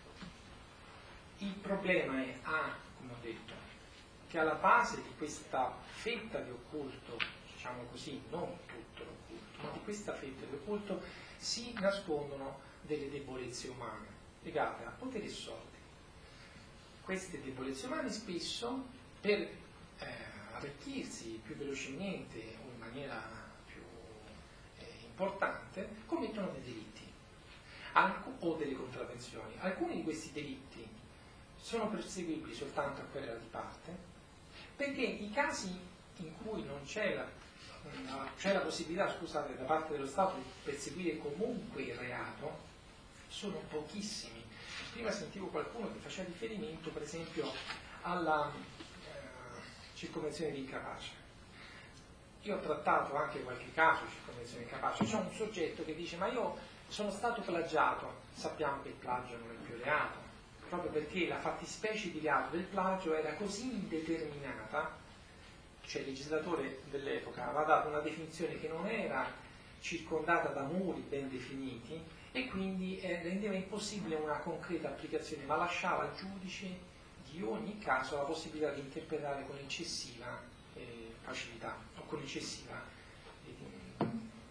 il problema è, ah, come ho detto, che alla base di questa fetta di occulto diciamo così, non tutto l'occulto, ma di questa fetta dell'occulto si nascondono delle debolezze umane legate a potere e soldi. Queste debolezze umane spesso, per eh, arricchirsi più velocemente o in maniera più eh, importante, commettono dei delitti Alc- o delle contravvenzioni. Alcuni di questi delitti sono perseguibili soltanto a querela di parte, perché i casi in cui non c'è la, la, c'è la possibilità, scusate, da parte dello Stato di perseguire comunque il reato, sono pochissimi. Prima sentivo qualcuno che faceva riferimento, per esempio, alla eh, circonvenzione di incapace. Io ho trattato anche qualche caso di circonvenzione di incapace. C'è un soggetto che dice: ma io sono stato plagiato. Sappiamo che il plagio non è più reato, proprio perché la fattispecie di reato del plagio era così indeterminata, cioè il legislatore dell'epoca aveva dato una definizione che non era circondata da muri ben definiti, e quindi eh, rendeva impossibile una concreta applicazione, ma lasciava al giudice di ogni caso la possibilità di interpretare con eccessiva eh, facilità o con eccessiva eh,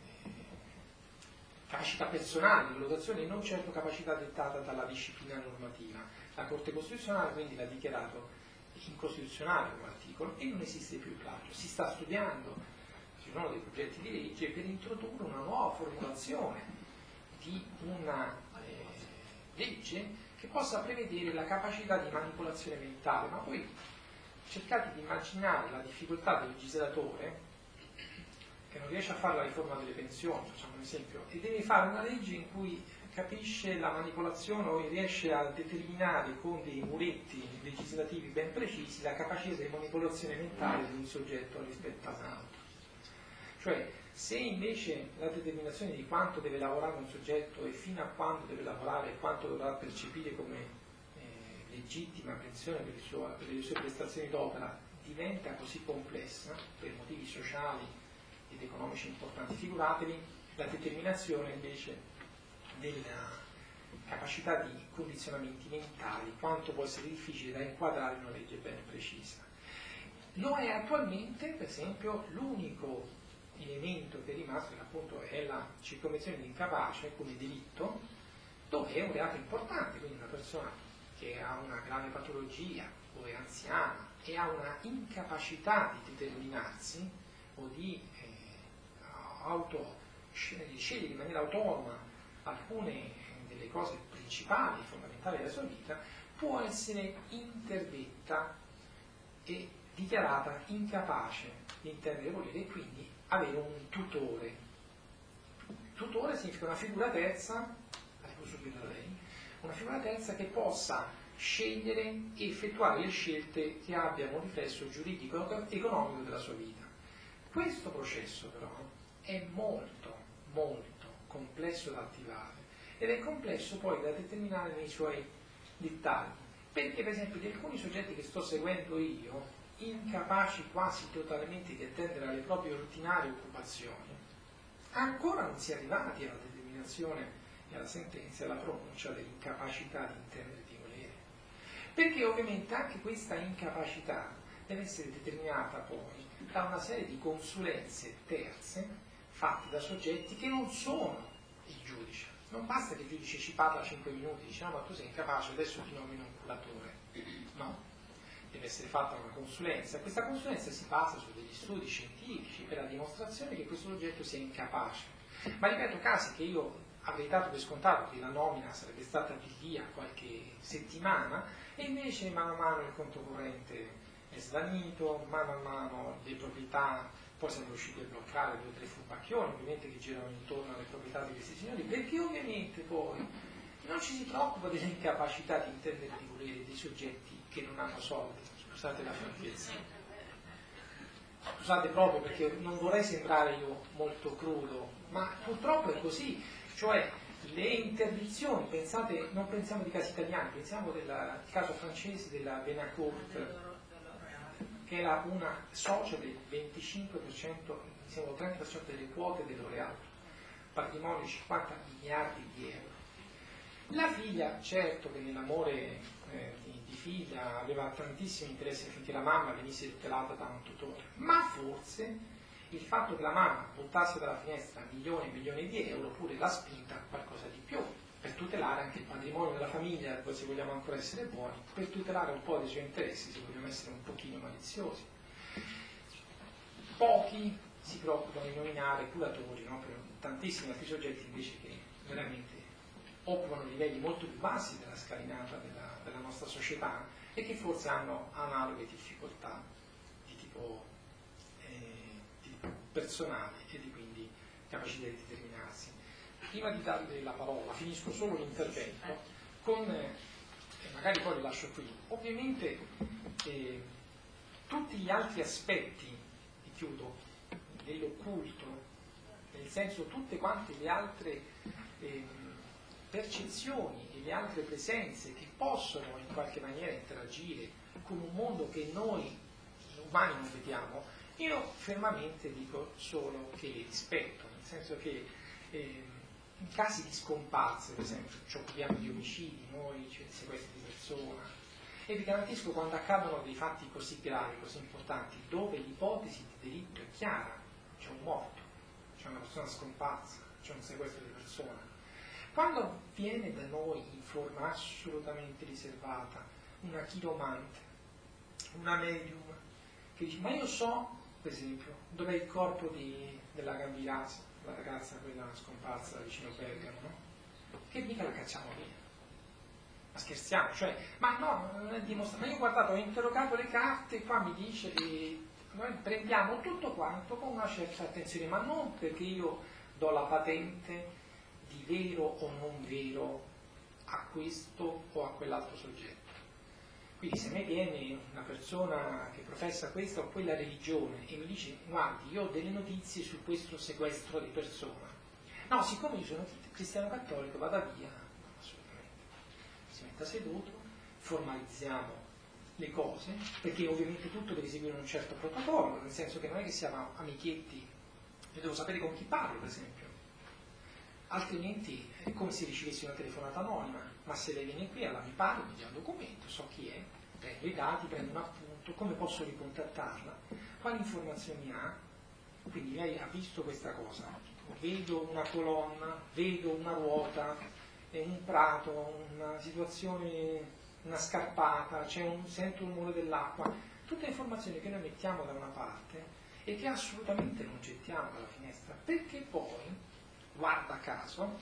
capacità personale di valutazione e non certo capacità dettata dalla disciplina normativa. La Corte Costituzionale quindi l'ha dichiarato incostituzionale come articolo e non esiste più il plagio. Si sta studiando, ci sono dei progetti di legge per introdurre una nuova formulazione di una eh, legge che possa prevedere la capacità di manipolazione mentale. Ma poi cercate di immaginare la difficoltà del legislatore che non riesce a fare la riforma delle pensioni, facciamo un esempio, e deve fare una legge in cui capisce la manipolazione o riesce a determinare con dei muretti legislativi ben precisi la capacità di manipolazione mentale di un soggetto rispetto a un altro. Cioè, se invece la determinazione di quanto deve lavorare un soggetto e fino a quando deve lavorare e quanto dovrà percepire come eh, legittima pensione per, il suo, per le sue prestazioni d'opera diventa così complessa per motivi sociali ed economici importanti, figuratevi la determinazione invece della capacità di condizionamenti mentali, quanto può essere difficile da inquadrare in una legge ben precisa. Lo è attualmente, per esempio, l'unico elemento che è rimasto, che appunto è la circonvenzione di incapace come delitto, dove è un reato importante, quindi una persona che ha una grave patologia o è anziana e ha una incapacità di determinarsi o di eh, auto, di scegliere in maniera autonoma alcune delle cose principali, fondamentali della sua vita, può essere interdetta e dichiarata incapace di intendere e volere e quindi avere un tutore. Tutore significa una figura terza, arrivo subito da lei, una figura terza che possa scegliere e effettuare le scelte che abbiano un riflesso giuridico e economico della sua vita. Questo processo però è molto, molto complesso da attivare ed è complesso poi da determinare nei suoi dettagli, perché per esempio di alcuni soggetti che sto seguendo io, incapaci quasi totalmente di attendere alle proprie ordinarie occupazioni, ancora non si è arrivati alla determinazione e alla sentenza e alla pronuncia dell'incapacità di intendere e di volere, perché ovviamente anche questa incapacità deve essere determinata poi da una serie di consulenze terze fatte da soggetti che non sono il giudice. Non basta che il giudice ci parla cinque minuti e dice: no, ma tu sei incapace, adesso ti nomino un curatore. No, deve essere fatta una consulenza. Questa consulenza si basa su degli studi scientifici per la dimostrazione che questo soggetto sia incapace. Ma ripeto, casi che io avrei dato per scontato che la nomina sarebbe stata di lì a qualche settimana, e invece mano a mano il conto corrente è svanito, mano a mano le proprietà, poi siamo riusciti a bloccare due o tre furbacchioni ovviamente che girano intorno alle proprietà di questi signori, perché ovviamente poi non ci si preoccupa dell'incapacità di intendere e di volere dei soggetti che non hanno soldi, scusate la franchezza, scusate proprio perché non vorrei sembrare io molto crudo, ma purtroppo è così. Cioè le interdizioni, pensate, non pensiamo di casi italiani, pensiamo del caso francese della Benacourt, che era una socia del venticinque per cento, siamo trenta per cento delle quote del L'Oréal, patrimonio di cinquanta miliardi di euro. La figlia, certo che nell'amore eh, di, di figlia aveva tantissimi interessi affinché la mamma venisse tutelata da un tutore, ma forse il fatto che la mamma buttasse dalla finestra milioni e milioni di euro oppure l'ha spinta a qualcosa di più, per tutelare anche il patrimonio della famiglia, poi se vogliamo ancora essere buoni, per tutelare un po' dei suoi interessi, se vogliamo essere un pochino maliziosi. Pochi si preoccupano di nominare curatori, no? Per tantissimi altri soggetti invece che veramente occupano livelli molto più bassi della scalinata della, della nostra società e che forse hanno analoghe difficoltà di tipo, eh, di tipo personale e di quindi capacità di determinarsi. Prima di darle la parola, finisco solo l'intervento con, eh, magari poi lo lascio qui, ovviamente eh, tutti gli altri aspetti, e chiudo, dell'occulto, nel senso tutte quante le altre eh, percezioni e le altre presenze che possono in qualche maniera interagire con un mondo che noi umani non vediamo, io fermamente dico solo che li rispetto, nel senso che eh, in casi di scomparse, per esempio, ci occupiamo di omicidi, noi, cioè di sequestri di persona, e vi garantisco quando accadono dei fatti così gravi, così importanti, dove l'ipotesi di delitto è chiara, c'è un morto, c'è una persona scomparsa, c'è un sequestro di persona. Quando viene da noi in forma assolutamente riservata una chiromante, una medium, che dice, ma io so, per esempio, dov'è il corpo di, della Gambirasi, la ragazza quella scomparsa vicino Bergamo, no? Che mica la cacciamo via. Ma scherziamo, cioè, ma no, non è dimostrato. Ma io ho guardato, ho interrogato le carte e qua mi dice che noi prendiamo tutto quanto con una certa attenzione, ma non perché io do la patente di vero o non vero a questo o a quell'altro soggetto. Quindi se me viene una persona che professa questa o quella religione e mi dice, guardi, io ho delle notizie su questo sequestro di persona, no, siccome io sono cristiano cattolico, vada via, no, assolutamente. Si metta seduto, formalizziamo le cose, perché ovviamente tutto deve seguire un certo protocollo, nel senso che non è che siamo amichetti, io devo sapere con chi parlo, per esempio. Altrimenti è come se ricevessi una telefonata anonima, ma se lei viene qui, allora mi parla, mi dia un documento, so chi è, prendo i dati, prendo un appunto, come posso ricontattarla, quali informazioni ha, quindi lei ha visto questa cosa, vedo una colonna, vedo una ruota, un prato, una situazione, una scarpata, c'è un, sento il rumore dell'acqua, tutte informazioni che noi mettiamo da una parte e che assolutamente non gettiamo dalla finestra, perché poi guarda caso,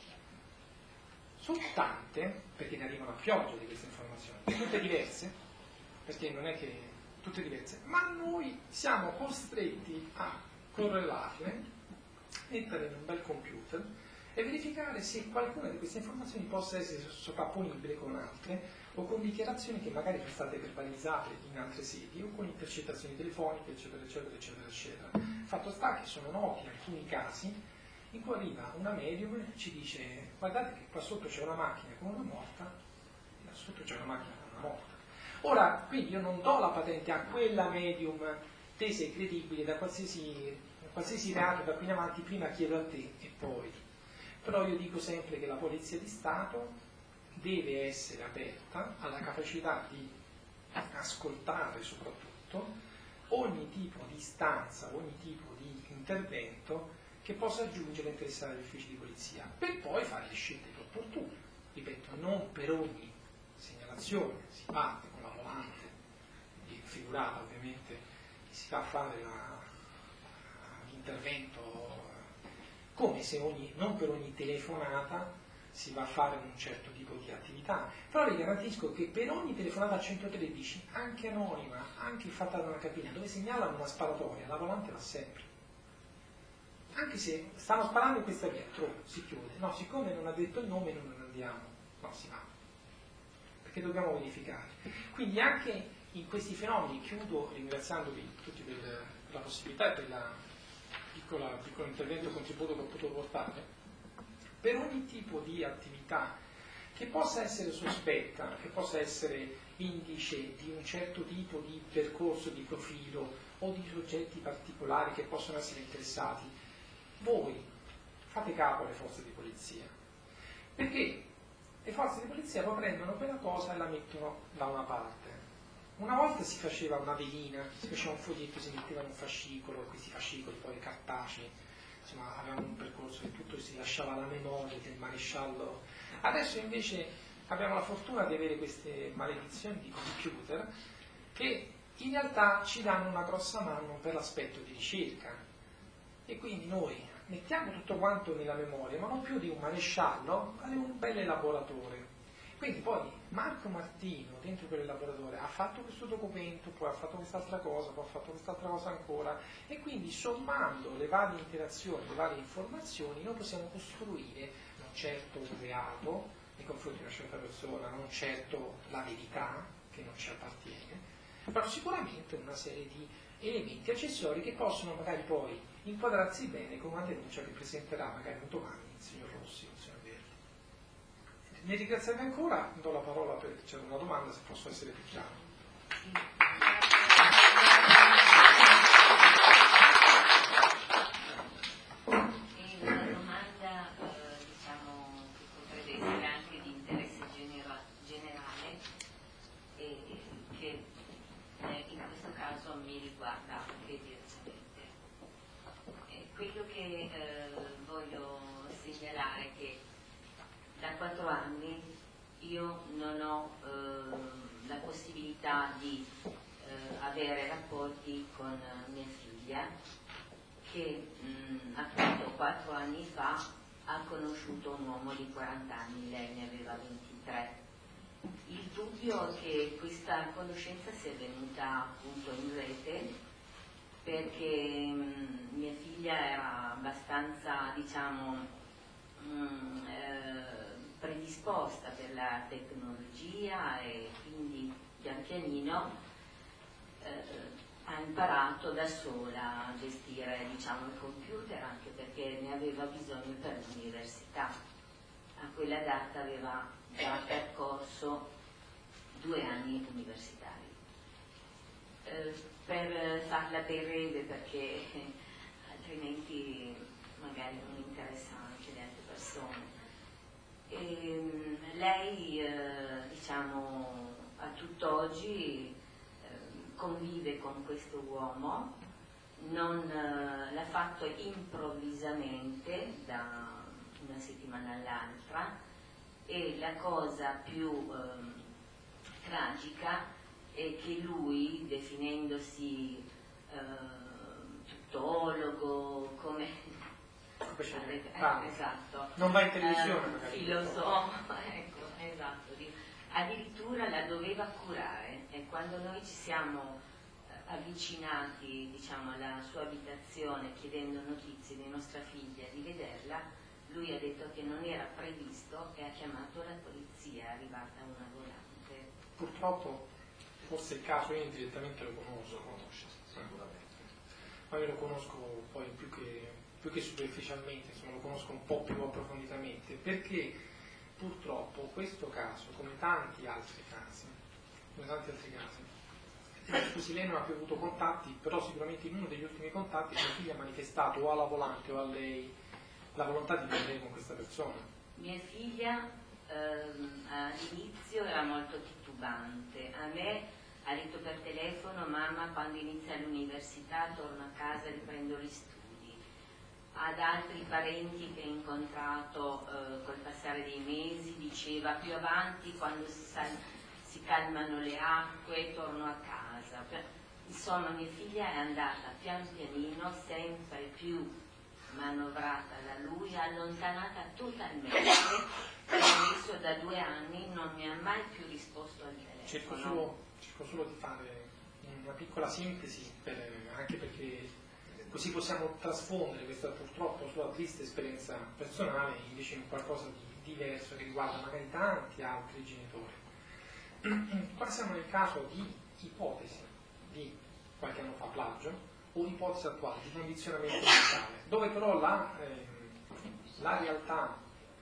sono tante, perché ne arrivano a pioggia di queste informazioni, tutte diverse, perché non è che tutte diverse, ma noi siamo costretti a correlarle, mettere in un bel computer e verificare se qualcuna di queste informazioni possa essere sovrapponibile con altre o con dichiarazioni che magari sono state verbalizzate in altre sedi o con intercettazioni telefoniche, eccetera, eccetera, eccetera, eccetera. Fatto sta che sono noti alcuni casi in cui arriva una medium e ci dice, guardate che qua sotto c'è una macchina con una morta e là sotto c'è una macchina con una morta. Ora, quindi io non do la patente a quella medium tesa e credibile da qualsiasi, qualsiasi reato da qui in avanti, prima chiedo a te e poi. Però io dico sempre che la Polizia di Stato deve essere aperta alla capacità di ascoltare soprattutto ogni tipo di istanza, ogni tipo di intervento che possa aggiungere e interessare gli uffici di polizia, per poi fare le scelte più opportune. Ripeto, non per ogni segnalazione si parte con la volante, figurata ovviamente, che si fa fare la, l'intervento, come se ogni, non per ogni telefonata si va a fare un certo tipo di attività. Però vi garantisco che per ogni telefonata al centotredici, anche anonima, anche fatta da una cabina, dove segnalano una sparatoria, la volante va sempre. Anche se stanno sparando in questa via, troppo, si chiude. No, siccome non ha detto il nome noi non andiamo, no, si va. Perché dobbiamo verificare. Quindi anche in questi fenomeni, chiudo ringraziandovi tutti per, per la possibilità e per il piccolo intervento e contributo che ho potuto portare, per ogni tipo di attività che possa essere sospetta, che possa essere indice di un certo tipo di percorso, di profilo o di soggetti particolari che possono essere interessati, voi fate capo alle forze di polizia, perché le forze di polizia poi prendono quella cosa e la mettono da una parte, Una volta si faceva una velina, si faceva un foglietto, si metteva in un fascicolo, questi fascicoli poi cartacei, insomma avevano un percorso che tutto si lasciava alla memoria del maresciallo. Adesso invece abbiamo la fortuna di avere queste maledizioni di computer che in realtà ci danno una grossa mano per l'aspetto di ricerca, e quindi noi mettiamo tutto quanto nella memoria, ma non più di un maresciallo, ma di un bel elaboratore. Quindi poi Marco Martino dentro quell'elaboratore ha fatto questo documento, poi ha fatto quest'altra cosa, poi ha fatto quest'altra cosa ancora, e quindi sommando le varie interazioni, le varie informazioni, noi possiamo costruire non certo un reato nei confronti di una certa persona, non certo la verità che non ci appartiene, però sicuramente una serie di elementi accessori che possono magari poi inquadrarsi bene con una denuncia che presenterà magari un domani il signor Rossi o il signor Verdi. Mi ringraziate ancora, do la parola per c'è una domanda, se posso essere più chiaro. E una domanda eh, diciamo che potrebbe essere anche di interesse genera- generale e che eh, in questo caso mi riguarda anche direttamente. Eh, quello che eh, voglio segnalare è che da quattro anni io non ho eh, la possibilità di eh, avere rapporti con mia figlia, che mh, appunto quattro anni fa ha conosciuto un uomo di quaranta anni, lei ne aveva ventitré. Il dubbio è che questa conoscenza sia venuta appunto in rete, perché mh, mia figlia era abbastanza, diciamo, mh, eh, predisposta per la tecnologia, e quindi pian pianino eh, ha imparato da sola a gestire, diciamo, il computer, anche perché ne aveva bisogno per l'università. A quella data aveva già percorso due anni universitari. Eh, per farla breve, perché altrimenti magari non interessa anche le altre persone. E lei eh, diciamo a tutt'oggi eh, convive con questo uomo, non eh, l'ha fatto improvvisamente da una settimana all'altra, e la cosa più eh, tragica è che lui, definendosi eh, tuttologo, come Eh, Ah, esatto. non va in televisione eh, magari. Filosofo, ecco, esatto. Addirittura la doveva curare, e quando noi ci siamo eh, avvicinati, diciamo, alla sua abitazione chiedendo notizie di nostra figlia, di vederla, lui ha detto che non era previsto e ha chiamato la polizia, è arrivata una volante. Purtroppo, forse il caso io direttamente lo conosco, conosce sicuramente, ma io lo conosco poi più che più che superficialmente, insomma, lo conosco un po' più approfonditamente, perché purtroppo questo caso, come tanti altri casi, come tanti altri casi, scusi, lei non ha più avuto contatti, però sicuramente in uno degli ultimi contatti sua figlia ha manifestato o alla volante o a lei la volontà di vedere con questa persona. Mia figlia ehm, all'inizio era molto titubante, a me ha detto per telefono: mamma, quando inizia l'università torno a casa e riprendo gli studi. Ad altri parenti che ho incontrato eh, col passare dei mesi diceva: più avanti, quando si, sal- si calmano le acque, torno a casa. Insomma, mia figlia è andata pian pianino, sempre più manovrata da lui, allontanata totalmente, e adesso da due anni non mi ha mai più risposto al telefono. Cerco solo, cerco solo di fare una piccola sintesi, per, anche perché così possiamo trasfondere questa purtroppo sua triste esperienza personale invece in qualcosa di diverso che riguarda magari tanti altri genitori. Qua siamo nel caso di ipotesi di qualche anno fa plagio o ipotesi attuali di condizionamento mentale, dove però la, eh, la realtà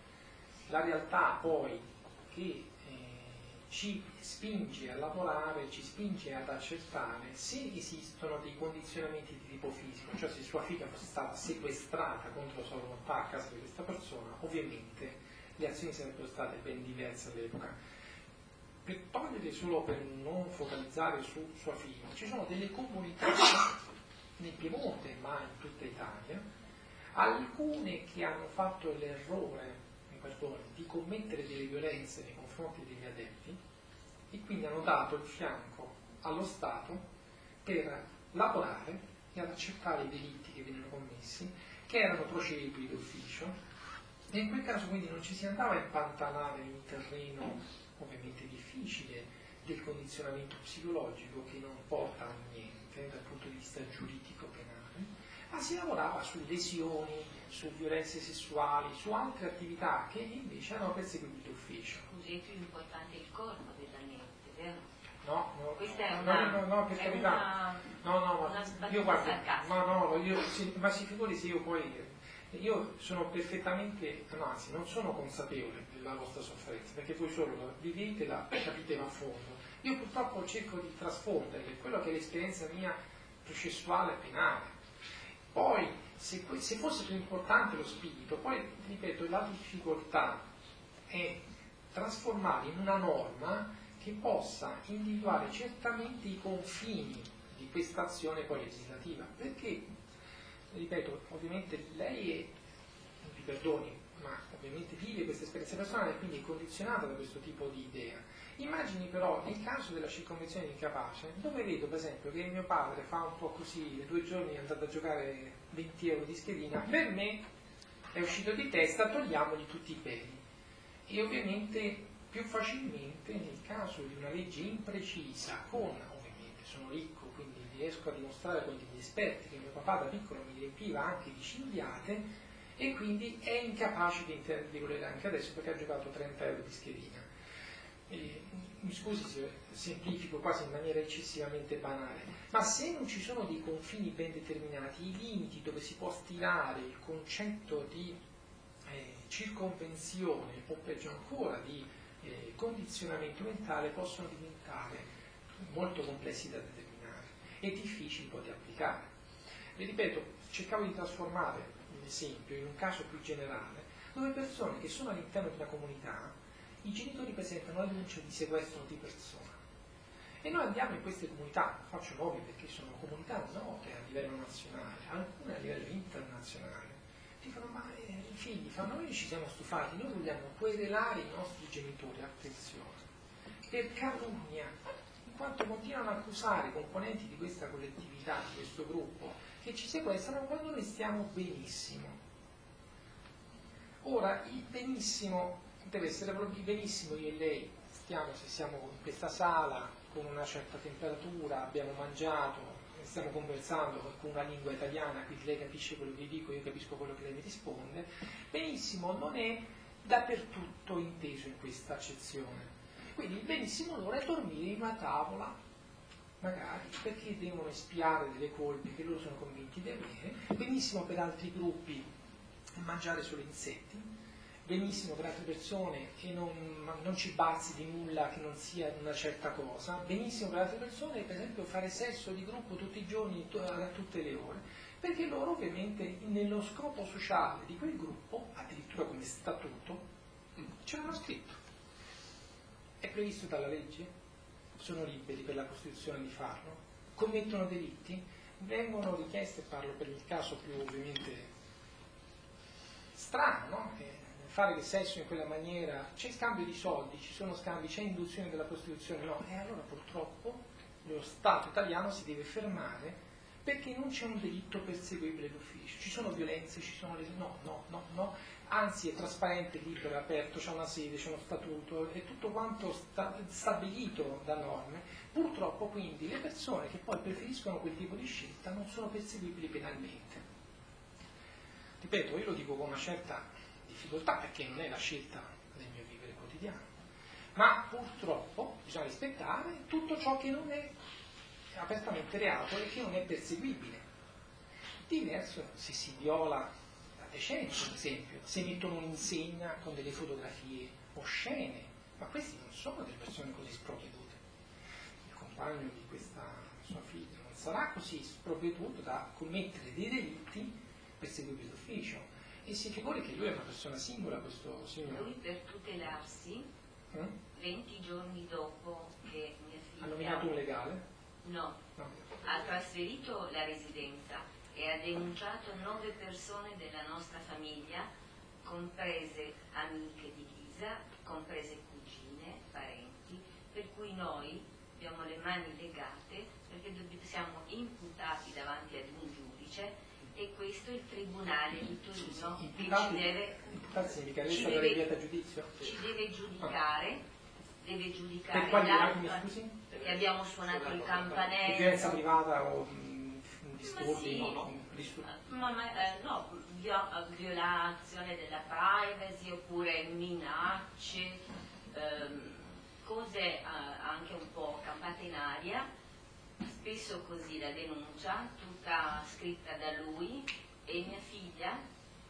la realtà poi che ci spinge a lavorare, ci spinge ad accertare se esistono dei condizionamenti di tipo fisico, cioè se sua figlia fosse stata sequestrata contro la sua volontà a casa di questa persona, ovviamente le azioni sarebbero state ben diverse all'epoca. per togliere solo per non focalizzare su sua figlia, ci sono delle comunità nel Piemonte, ma in tutta Italia, alcune che hanno fatto l'errore, mi perdoni, di commettere delle violenze nei confronti degli adepti e quindi hanno dato il fianco allo Stato per lavorare e ad accertare i delitti che venivano commessi, che erano procedibili d'ufficio, e in quel caso quindi non ci si andava a impantanare in un terreno ovviamente difficile del condizionamento psicologico che non porta a niente dal punto di vista giuridico penale, ma si lavorava su lesioni, su violenze sessuali, su altre attività che invece erano perseguibili d'ufficio. Così è più importante il corpo della mente, vero? No, no, Questa è no, una, no, no, no, per è carità. una, No, no, una ma io guardo, sarcastica. ma no, io, sì, ma si figuri se io poi, io sono perfettamente, no, anzi, non sono consapevole della vostra sofferenza, perché voi solo la vivetela e capitela a fondo. Io purtroppo cerco di trasfonderle quello che è l'esperienza mia processuale e penale. Poi, se, se fosse più importante lo spirito, poi, ripeto, la difficoltà è trasformare in una norma che possa individuare certamente i confini di questa azione poi legislativa, perché, ripeto, ovviamente lei è, mi perdoni, ma ovviamente vive questa esperienza personale e quindi è condizionata da questo tipo di idea. Immagini però nel caso della circonvenzione di incapace, dove vedo per esempio che mio padre fa un po' così, due giorni è andato a giocare venti euro di schedina, per me è uscito di testa, togliamogli tutti i beni. E ovviamente più facilmente nel caso di una legge imprecisa, con, ovviamente sono ricco, quindi riesco a dimostrare con degli esperti che mio papà da piccolo mi riempiva anche di cinghiate e quindi è incapace di, inter- di volere anche adesso perché ha giocato trenta euro di schedina. E, mi scusi se semplifico quasi in maniera eccessivamente banale, ma se non ci sono dei confini ben determinati, i limiti dove si può stilare il concetto di eh, circonvenzione o peggio ancora di eh, condizionamento mentale possono diventare molto complessi da determinare e difficili poi da applicare. Vi ripeto, cercavo di trasformare l'esempio in un caso più generale dove persone che sono all'interno di una comunità, i genitori presentano la denuncia di sequestro di persona e noi andiamo in queste comunità, faccio nomi perché sono comunità note a livello nazionale, alcune a livello internazionale, dicono ma eh, i figli fanno noi ci siamo stufati, noi vogliamo querelare i nostri genitori, attenzione, per calunnia, in quanto continuano a accusare i componenti di questa collettività, di questo gruppo, che ci sequestrano quando noi stiamo benissimo. Ora, il benissimo deve essere proprio benissimo, io e lei stiamo, se siamo in questa sala con una certa temperatura, abbiamo mangiato, stiamo conversando con una lingua italiana, quindi lei capisce quello che dico, io capisco quello che lei mi risponde. Benissimo non è dappertutto inteso in questa accezione. Quindi il benissimo loro è dormire in una tavola, magari perché devono espiare delle colpe che loro sono convinti di avere. Benissimo per altri gruppi è mangiare solo insetti. Benissimo per altre persone e non, non cibarsi di nulla che non sia una certa cosa. Benissimo per altre persone, per esempio, fare sesso di gruppo tutti i giorni, a tutte le ore, perché loro ovviamente nello scopo sociale di quel gruppo, addirittura come statuto, ce l'hanno scritto. È previsto dalla legge? Sono liberi per la Costituzione di farlo? Commettono delitti? Vengono richieste, parlo per il caso più ovviamente strano, no? Che fare il sesso in quella maniera, c'è scambio di soldi, ci sono scambi, c'è induzione della prostituzione, no, e allora purtroppo lo Stato italiano si deve fermare perché non c'è un delitto perseguibile d'ufficio, ci sono violenze, ci sono le... no, no, no, no, anzi è trasparente, libero, aperto, c'è una sede, c'è uno statuto, è tutto quanto sta... stabilito da norme, purtroppo quindi le persone che poi preferiscono quel tipo di scelta non sono perseguibili penalmente. Ripeto, io lo dico con una certa difficoltà perché non è la scelta del mio vivere quotidiano, ma purtroppo bisogna rispettare tutto ciò che non è apertamente reato e che non è perseguibile. Diverso se si viola la decenza, per esempio, se mettono un'insegna con delle fotografie oscene, ma questi non sono delle persone così sprovvedute. Il compagno di questa sua figlia non sarà così sprovveduto da commettere dei delitti perseguibili d'ufficio. E si figuri che lui è una persona singola, questo signore. Lui per tutelarsi Mm? venti giorni dopo che mia Ha figlia... nominato un legale? No, No. ha trasferito la residenza e ha denunciato nove persone della nostra famiglia, comprese amiche di Lisa, comprese cugine, parenti, per cui noi abbiamo le mani legate perché siamo imputati davanti ad un giudice e questo è il Tribunale di Torino che ci deve, imputati significa che ci lei è stata deve- rinviata a giudizio? ci deve giudicare, deve giudicare Per quali l'altro- reati, scusi? perché abbiamo suonato il Violenza campanello. privata o mh, disturbi? Ma sì. No, no, disturbi. Ma, ma, eh, no, vio- violazione della privacy oppure minacce, ehm, cose eh, anche un po' campate in aria, spesso così la denuncia, tutta scritta da lui e mia figlia,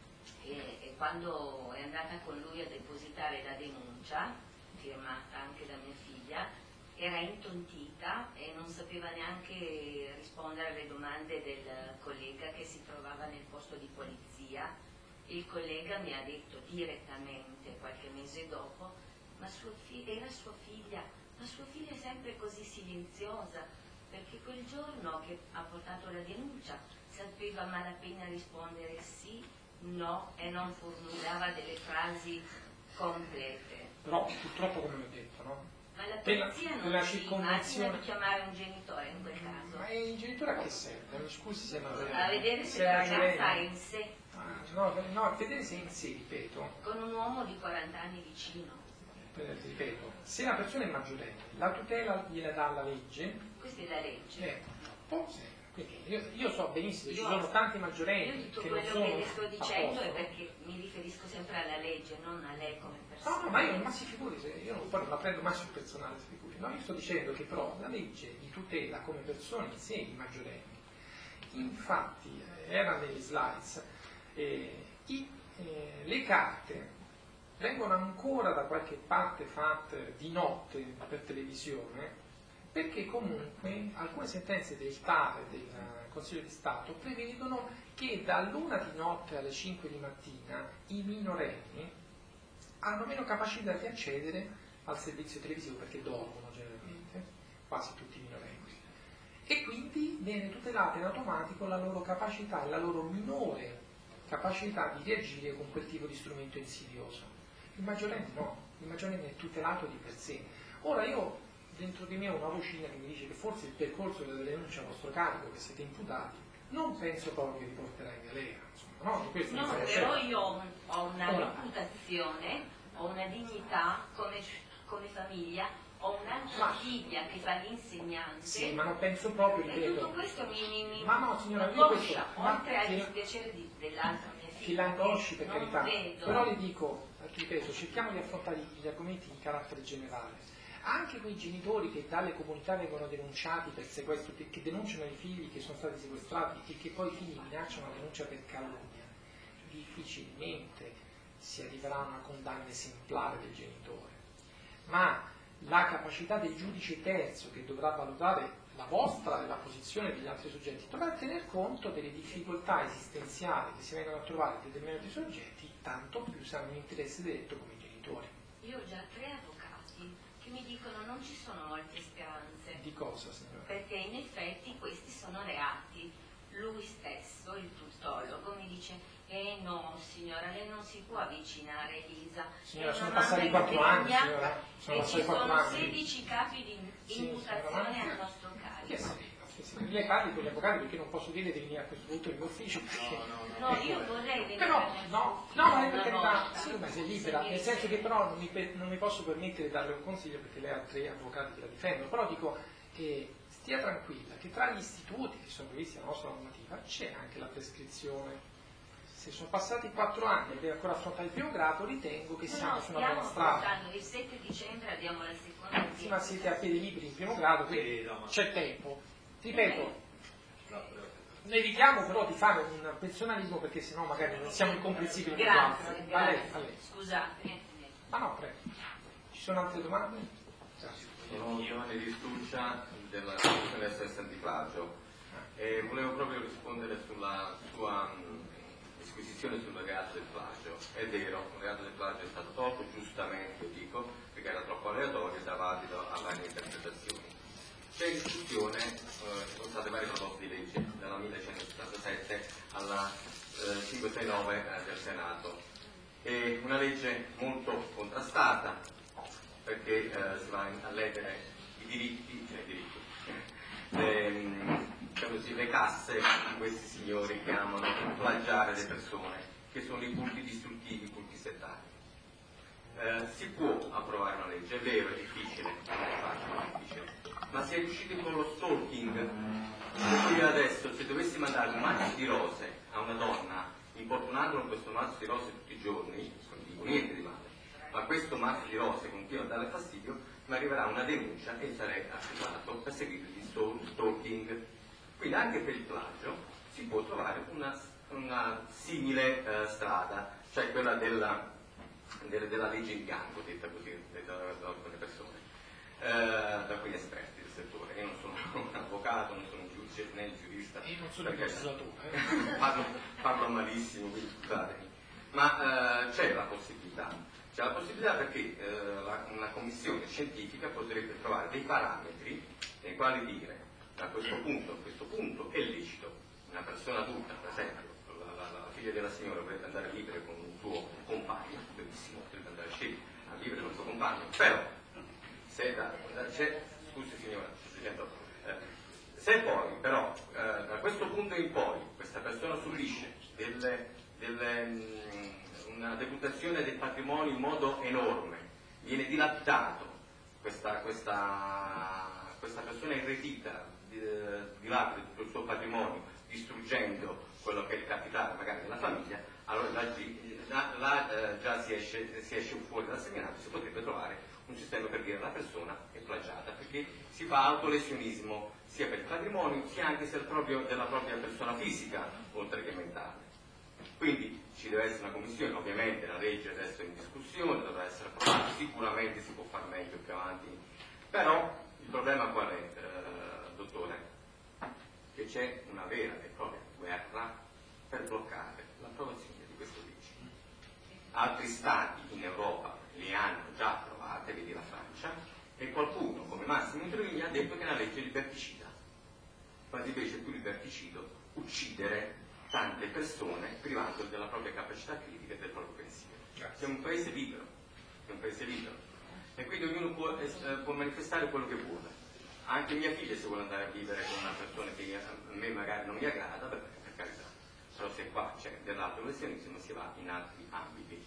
e, e quando è andata con lui a depositare la denuncia, firmata anche da mia figlia, era intontita e non sapeva neanche rispondere alle domande del collega che si trovava nel posto di polizia. Il collega mi ha detto direttamente qualche mese dopo, ma sua fi- era sua figlia, ma sua figlia è sempre così silenziosa, perché quel giorno che ha portato la denuncia sapeva a malapena rispondere sì, no e non formulava delle frasi complete. Però purtroppo, come ho detto, no? Ma la Per la- polizia per non la si immagina circonvenzione- di chiamare un genitore in quel caso. Ma il genitore a che serve? Mi scusi se non A vedere se è la ragazza è maggiorenne. in sé, Ah, no, no, a vedere se è in sé, ripeto, con un uomo di quaranta anni vicino. eh, ripeto, se la persona è maggiorenne, la tutela gliela dà la legge, Questa è la legge. eh, può serve. Quindi io, io so benissimo, ci Io- sono tanti Io maggiorenni tutto che non quello sono che le sto a dicendo è posto. perché mi riferisco sempre alla legge, non a lei come No, persona. no, ma io ma si figuri, se io non, poi non la prendo mai sul personale, si figuri. No, io sto dicendo che però la legge di tutela come persona in sé i maggiorenni, infatti eh, era nelle slides, eh, i, eh, le carte vengono ancora da qualche parte fatte di notte per televisione, perché comunque alcune sentenze del T A R, del Consiglio di Stato, prevedono che dall'una di notte alle cinque di mattina i minorenni hanno meno capacità di accedere al servizio televisivo perché dormono generalmente, quasi tutti i minorenni. E quindi viene tutelata in automatico la loro capacità e la loro minore capacità di reagire con quel tipo di strumento insidioso. Il maggiorenne no, il maggiorenne è tutelato di per sé. Ora io, dentro di me ho una vocina che mi dice che forse il percorso della denuncia a vostro carico, che siete imputati, non penso proprio che vi porterà in galera. Insomma, no? Di questo No, mi sono però certo. io ho, un- ho una Ora. reputazione, ho una dignità come, come famiglia, ho un'altra Ma- figlia che fa l'insegnante. Sì, ma non penso proprio, E ripeto. tutto questo mi, mi, mi Ma no, signora, mi io angoscia, questo- ma oltre al chi- dispiacere di- dell'altra mia Chi figlia. la angosci, per non carità, vedo. però le dico, ripeto, cerchiamo di affrontare gli argomenti di carattere generale. Anche quei genitori che dalle comunità vengono denunciati per sequestro, che, che denunciano i figli che sono stati sequestrati e che poi i figli minacciano la denuncia per calunnia, difficilmente si arriverà a una condanna esemplare del genitore. Ma la capacità del giudice terzo che dovrà valutare la vostra e la posizione degli altri soggetti dovrà tener conto delle difficoltà esistenziali che si vengono a trovare in determinati soggetti, tanto più se hanno un interesse diretto come i genitori. Io ho già tre avvocati che mi dicono non ci sono molte speranze, Di cosa, signora? perché in effetti questi sono reati. Lui stesso, il tuttologo, mi dice eh no signora, lei non si può avvicinare a Elisa. Signora, È sono una passati mamma quattro anni, impegna signora. Sono e passati ci quattro sono anni. sedici capi di Sì, imputazione signora, ma- al nostro Chi è carico. sereno? Sì, sì. Lei parli con gli avvocati perché non posso dire di venire a questo punto in mio ufficio perché... No, io vorrei venire Però, nel- no, no, ma è per una carità, volta. sì, ma sei libera, Sì, nel sì. senso che però non mi, per- non mi posso permettere di darle un consiglio perché lei ha tre avvocati che la difendono, però dico che stia tranquilla, che tra gli istituti che sono previsti nella nostra normativa c'è anche la prescrizione. Se sono passati quattro anni e deve ancora affrontare il primo grado, ritengo che No, siamo no, su una stiamo buona strada. affrontando il sette dicembre, abbiamo la seconda Sì, ma siete a piedi liberi in primo grado, quindi Sì, no, ma- c'è tempo. Ripeto, evitiamo però di fare un personalismo perché sennò magari non siamo incomprensibili con gli altri. Grazie, A lei, grazie. a lei. Scusate, niente, niente. Ma no, prego. Ci sono altre domande? Grazie. Sono Giovanni Di Stuccia della Commissione S S Antiplagio e volevo proprio rispondere sulla sua mh, disquisizione sul reato del plagio. È vero, un reato del plagio è stato tolto, giustamente dico, perché che era troppo aleatorio e dava adito a varie interpretazioni. C'è in discussione, eh, ci sono state varie proposte di legge, dalla millecentosettantasette alla eh, cinquecentosessantanove eh, del Senato. È una legge molto contrastata, perché eh, si va a ledere i diritti, cioè i diritti, le, diciamo così, le casse di questi signori che amano plagiare le persone, che sono i culti distruttivi, i culti settari. Eh, si può approvare una legge, è vero, è difficile, non è facile, è difficile, ma si è riusciti con lo stalking. Se io adesso, se dovessi mandare un mazzo di rose a una donna, importunandolo con questo mazzo di rose tutti i giorni, non dico niente di male, ma questo mazzo di rose continua a darle fastidio, mi arriverà una denuncia e sarei accusato per seguito di stalking. Quindi anche per il plagio si può trovare una, una simile eh, strada, cioè quella della, della, della legge in bianco, detta così da, da alcune persone, eh, da alcuni esperti del settore. Io non sono un avvocato, non sono un giudice né il giurista. Io non sono il legislatore. parlo, parlo malissimo, quindi scusatemi. Ma eh, c'è la possibilità. C'è la possibilità perché eh, la, una commissione scientifica potrebbe trovare dei parametri nei quali dire a questo punto, a questo punto è licito. Una persona adulta, per esempio, la, la, la figlia della signora vorrebbe andare a vivere con un suo compagno, benissimo, potrebbe andare a scegliere a vivere con il suo compagno, però se da, da, c'è, scusi signora, sto dicendo, eh, se poi però eh, da questo punto in poi questa persona subisce delle, delle, mh, una decurtazione del patrimonio in modo enorme, viene dilapidato, questa, questa, questa persona irretita dilapida tutto il suo patrimonio distruggendo quello che è il capitale magari della famiglia, allora là, là, là eh, già si esce, si esce fuori dal seminato, si potrebbe trovare un sistema per dire la persona è plagiata, perché si fa autolesionismo sia per il patrimonio sia anche se proprio della propria persona fisica oltre che mentale. Quindi ci deve essere una commissione, ovviamente la legge adesso è in discussione, dovrà essere approvata, sicuramente si può far meglio più avanti, però il problema qual è, eh, dottore? Che c'è una vera e propria guerra per bloccare l'approvazione di queste leggi. Altri stati in Europa le hanno già approvate, vedi la Francia, e qualcuno come Massimo Introigni ha detto che è una legge liberticida, quando invece è più liberticido uccidere tante persone privando della propria capacità critica e del proprio pensiero. Siamo un paese libero, siamo un paese libero e quindi ognuno può, eh, può manifestare quello che vuole. Anche mia figlia se vuole andare a vivere con una persona che a me magari non mi aggrada, per, per carità, però se qua c'è dell'autolesionismo si va in altri ambiti.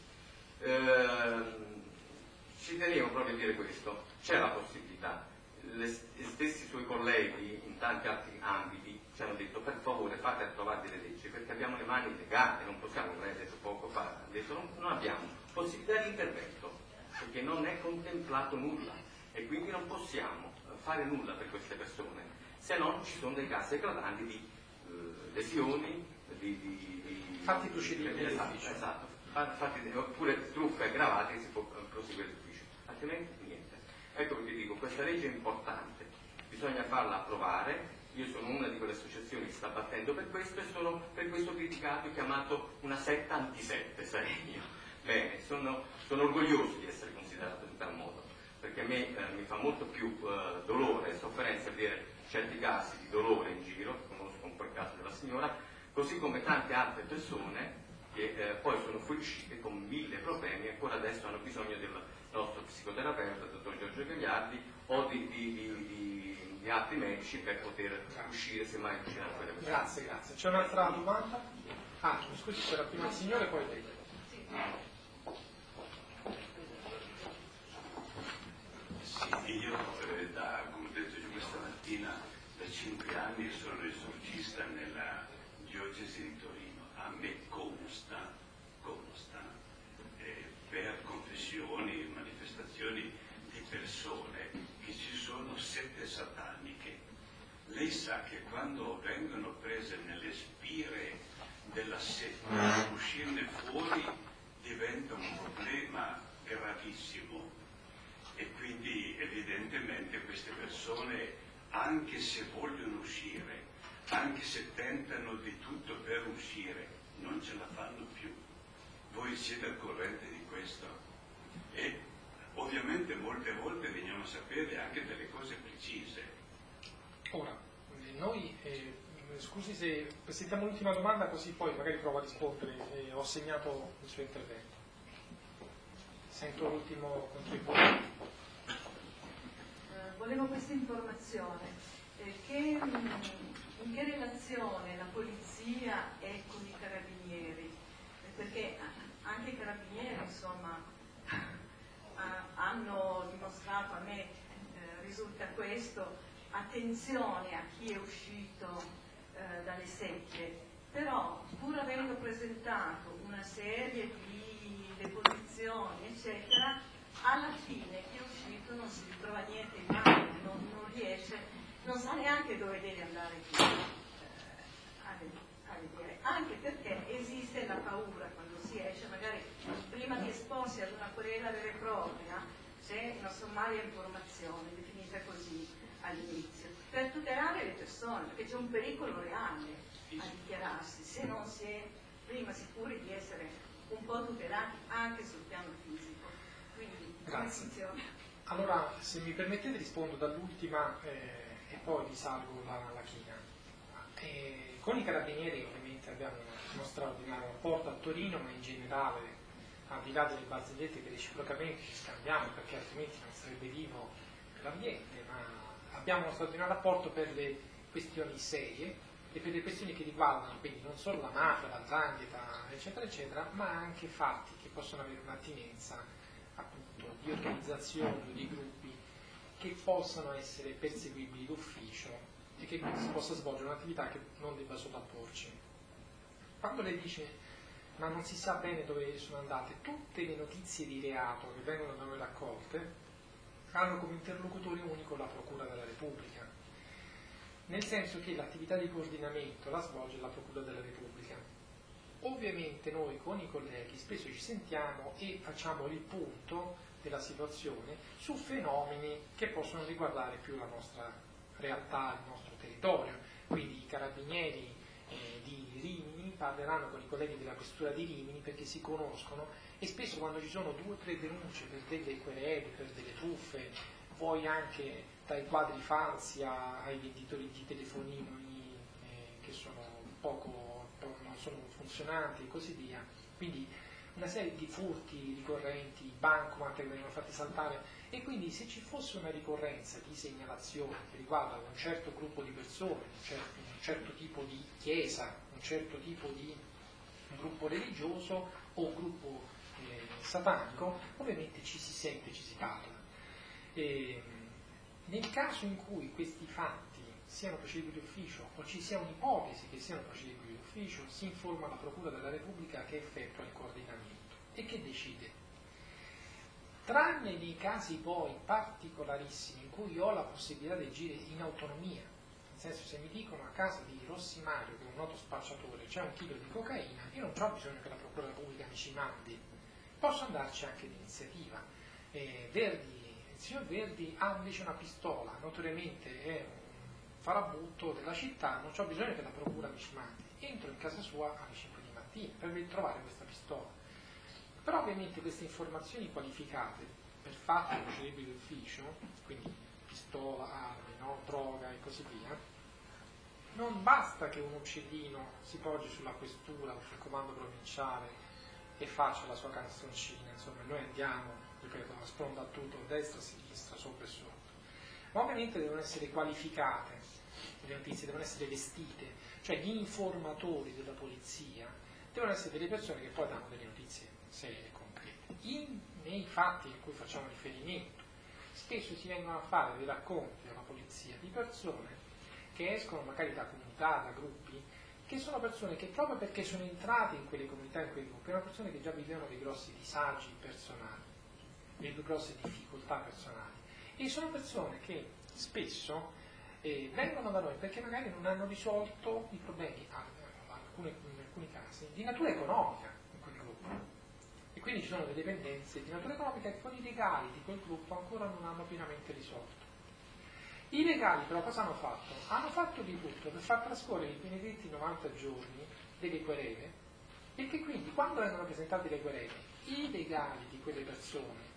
Ehm, ci tenevo proprio a dire questo, c'è la possibilità, le stessi suoi colleghi in tanti altri ambiti ci hanno detto per favore fate approvare delle leggi perché abbiamo le mani legate, non possiamo, come hai detto poco fa, ha detto non, non abbiamo possibilità di intervento perché non è contemplato nulla e quindi non possiamo fare nulla per queste persone se non ci sono dei casi eclatanti di eh, lesioni, di, di, di fatti procedibili, esatto, esatto. Fatti, oppure truffe aggravate che si può proseguire d'ufficio, altrimenti niente. Ecco perché dico, questa legge è importante, bisogna farla approvare. Io sono una di quelle associazioni che sta battendo per questo e sono per questo criticato e chiamato una setta antisette, sarei io. Bene, sono, sono orgoglioso di essere considerato in tal modo, perché a me eh, mi fa molto più eh, dolore e sofferenza vedere certi casi di dolore in giro, conosco un po' il caso della signora, così come tante altre persone che eh, poi sono fuoriuscite con mille problemi e ancora adesso hanno bisogno del nostro psicoterapeuta, il dottor Giorgio Gagliardi, o di, di, di, di, di altri medici per poter uscire, semmai uscire da quelle persone. Grazie, grazie. C'è un'altra domanda? Ah, scusi, c'era prima il signore, poi lei. Sì, io eh, da, come ho detto giù questa mattina, da cinque anni sono esorcista nella diocesi di Torino. A me consta, consta eh, per confessioni e manifestazioni di persone che ci sono sette sataniche. Lei sa che quando vengono prese nelle spire della setta, uscirne fuori diventa un problema gravissimo e quindi evidentemente queste persone, anche se vogliono uscire, anche se tentano di tutto per uscire, non ce la fanno più. Voi siete al corrente di questo? E ovviamente molte volte veniamo a sapere anche delle cose precise. Ora, noi, eh, scusi se sentiamo l'ultima domanda così poi magari provo a rispondere, eh, ho segnato il suo intervento. Sento l'ultimo contributo. Eh, volevo questa informazione, eh, che, mh, in che relazione la polizia è con i carabinieri? Eh, perché anche i carabinieri, insomma, hanno dimostrato, a me eh, risulta questo, attenzione a chi è uscito eh, dalle secche, però pur avendo presentato una serie di deposizioni eccetera, alla fine chi è uscito non si ritrova niente in mano, non, non riesce, non sa neanche dove deve andare più eh, a, a vedere, anche perché esiste la paura quando si esce, magari prima di esporsi ad una querela vera e propria c'è una sommaria informazione definita così all'inizio, per tutelare le persone, perché c'è un pericolo reale a dichiararsi, se non si è prima sicuri di essere un po' tutelati anche sul piano fisico. Quindi come funziona? Allora, se mi permettete rispondo dall'ultima eh, e poi risalgo la, la china. Eh, con i carabinieri ovviamente abbiamo uno straordinario rapporto a Torino, ma in generale, al di là delle barzellette che reciprocamente ci scambiamo, perché altrimenti non sarebbe vivo l'ambiente, ma abbiamo uno straordinario rapporto per le questioni serie e per le questioni che riguardano quindi non solo la mafia, la 'ndrangheta, eccetera, eccetera, ma anche fatti che possono avere un'attinenza appunto di organizzazioni o di gruppi che possano essere perseguibili d'ufficio e che quindi si possa svolgere un'attività che non debba sovrapporci. Quando lei dice ma non si sa bene dove sono andate, tutte le notizie di reato che vengono da noi raccolte hanno come interlocutore unico la Procura della Repubblica, nel senso che l'attività di coordinamento la svolge la Procura della Repubblica. Ovviamente noi con i colleghi spesso ci sentiamo e facciamo il punto della situazione su fenomeni che possono riguardare più la nostra realtà, il nostro territorio. Quindi i carabinieri eh, di Rimini parleranno con i colleghi della questura di Rimini perché si conoscono e spesso quando ci sono due o tre denunce per delle querele, per delle truffe, poi anche dai quadri falsi ai venditori di telefonini eh, che sono poco, non sono funzionanti e così via, quindi una serie di furti ricorrenti, bancomat che vengono fatti saltare, e quindi se ci fosse una ricorrenza di segnalazioni che riguardano un certo gruppo di persone, un certo, un certo tipo di chiesa, un certo tipo di un gruppo religioso o un gruppo eh, satanico, ovviamente ci si sente, ci si parla. E, nel caso in cui questi fatti siano procedibili d'ufficio o ci sia un'ipotesi che siano procedibili d'ufficio, si informa la Procura della Repubblica che effettua il coordinamento e che decide. Tranne nei casi poi particolarissimi in cui ho la possibilità di agire in autonomia, nel senso se mi dicono a casa di Rossi Mario, che è un noto spacciatore, c'è un chilo di cocaina, io non ho bisogno che la Procura della Repubblica mi ci mandi, posso andarci anche di iniziativa. Eh, Verdi Il signor Verdi ha invece una pistola, notoriamente è un farabutto della città, non ho bisogno che la procura mi ci mandi, entro in casa sua alle cinque di mattina per trovare questa pistola. Però ovviamente queste informazioni qualificate per fatti procedibili d'ufficio, quindi pistola, armi, no, droga e così via, non basta che un uccellino si poggi sulla questura o sul comando provinciale e faccia la sua canzoncina, insomma noi andiamo, ripeto, a sponda a tutto, a destra, a sinistra, sopra e sotto. Ma ovviamente devono essere qualificate, le notizie devono essere vestite, cioè gli informatori della polizia devono essere delle persone che poi danno delle notizie serie e concrete. In, nei fatti in cui facciamo riferimento, spesso si vengono a fare dei racconti alla polizia di persone che escono magari da comunità, da gruppi, che sono persone che proprio perché sono entrate in quelle comunità, in quei gruppi, erano persone che già vivevano dei grossi disagi personali, delle grosse difficoltà personali, e sono persone che spesso eh, vengono da noi perché magari non hanno risolto i problemi, alcune, in alcuni casi, di natura economica in quel gruppo, e quindi ci sono delle dipendenze di natura economica che con i legali di quel gruppo ancora non hanno pienamente risolto. I legali però cosa hanno fatto? Hanno fatto di tutto per far trascorrere i benedetti novanta giorni delle querele, e che quindi quando vengono presentate le querele i legali di quelle persone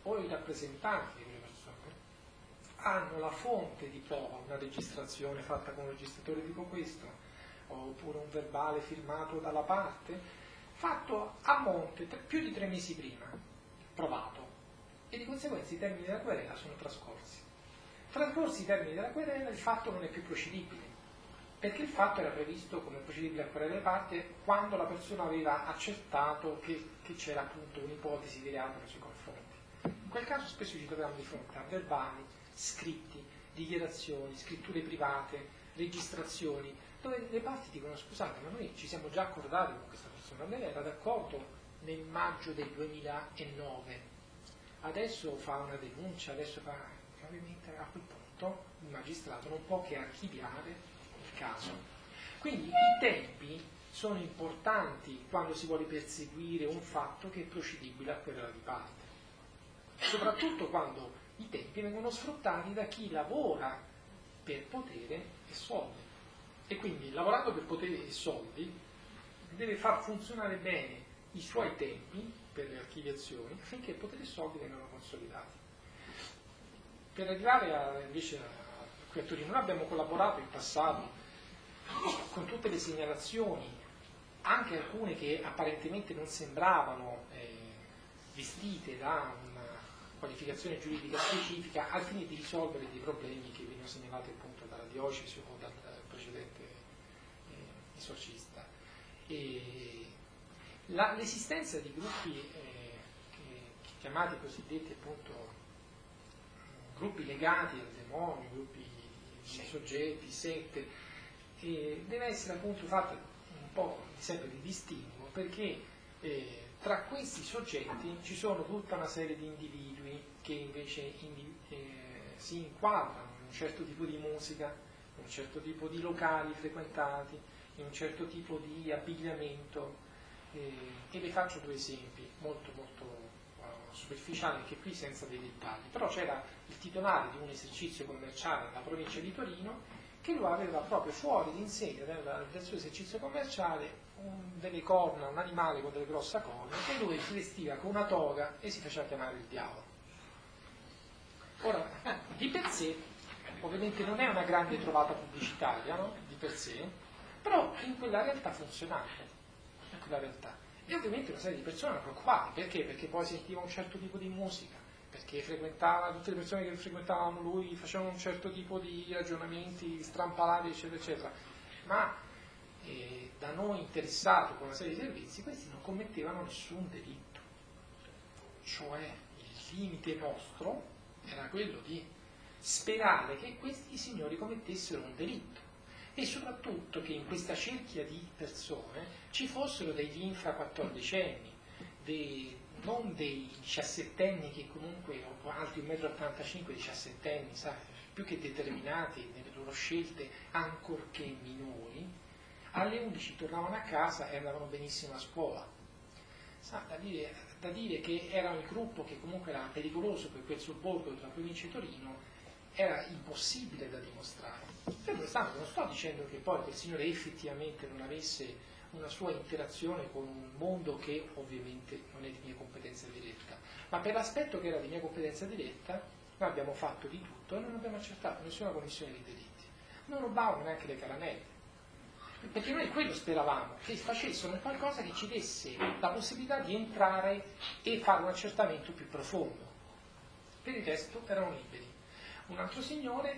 o i rappresentanti di quelle persone hanno la fonte di prova, una registrazione fatta con un registratore tipo questo, oppure un verbale firmato dalla parte, fatto a monte più di tre mesi prima, provato, e di conseguenza i termini della querela sono trascorsi. Trascorsi i termini della querela, il fatto non è più procedibile, perché il fatto era previsto come procedibile a querela delle parti quando la persona aveva accertato che, che c'era appunto un'ipotesi di reato nei suoi confronti. In quel caso spesso ci troviamo di fronte a verbali, scritti, dichiarazioni, scritture private, registrazioni, dove le parti dicono: scusate, ma noi ci siamo già accordati con questa persona, lei era d'accordo nel maggio del duemilanove, adesso fa una denuncia, adesso fa... ovviamente a quel punto il magistrato non può che archiviare il caso. Quindi i tempi sono importanti quando si vuole perseguire un fatto che è procedibile a querela di parte, soprattutto quando i tempi vengono sfruttati da chi lavora per potere e soldi. E quindi, lavorando per potere e soldi, deve far funzionare bene i suoi tempi per le archiviazioni affinché potere e soldi vengano consolidati. Per arrivare a, invece a, qui a Torino, noi abbiamo collaborato in passato con tutte le segnalazioni, anche alcune che apparentemente non sembravano eh, vestite da una qualificazione giuridica specifica, al fine di risolvere dei problemi che venivano segnalati appunto dalla diocesi o dal precedente eh, esorcista. E la, l'esistenza di gruppi eh, che, chiamati cosiddetti appunto gruppi legati al demonio, gruppi di soggetti, sette, eh, deve essere appunto fatta un po' sempre di distinguo, perché eh, tra questi soggetti ci sono tutta una serie di individui che invece indiv- eh, si inquadrano in un certo tipo di musica, in un certo tipo di locali frequentati, in un certo tipo di abbigliamento, eh, e vi faccio due esempi molto molto uh, superficiali, anche qui senza dei dettagli. Però c'era il titolare di un esercizio commerciale nella provincia di Torino che lo aveva proprio fuori l'insegna del, del suo esercizio commerciale un, delle corna, un animale con delle grosse corna, e lui si vestiva con una toga e si faceva chiamare il diavolo. Ora, di per sé, ovviamente non è una grande trovata pubblicitaria, no? Di per sé, però in quella realtà funzionava, in quella realtà. E ovviamente una serie di persone erano preoccupate, perché? Perché poi sentiva un certo tipo di musica, perché frequentava, tutte le persone che frequentavano lui facevano un certo tipo di ragionamenti strampalati, eccetera, eccetera. Ma eh, da noi interessati con una serie di servizi, questi non commettevano nessun delitto. Cioè, il limite nostro era quello di sperare che questi signori commettessero un delitto, e soprattutto che in questa cerchia di persone ci fossero degli infraquattordicenni, dei, non dei diciassettenni che comunque, o alti uno virgola ottantacinque metri, diciassettenni, sai, più che determinati nelle loro scelte, ancorché minori, alle undici tornavano a casa e andavano benissimo a scuola. Sa, da, dire, da dire che era il gruppo che comunque era pericoloso per quel sobborgo della provincia di Torino era impossibile da dimostrare. Per restante, non sto dicendo che poi quel signore effettivamente non avesse una sua interazione con un mondo che ovviamente non è di mia competenza diretta, ma per l'aspetto che era di mia competenza diretta noi abbiamo fatto di tutto e non abbiamo accertato nessuna commissione di delitti. Non rubavano neanche le caramelle, perché noi quello speravamo, che facessero qualcosa che ci desse la possibilità di entrare e fare un accertamento più profondo. Per il resto erano liberi. Un altro signore,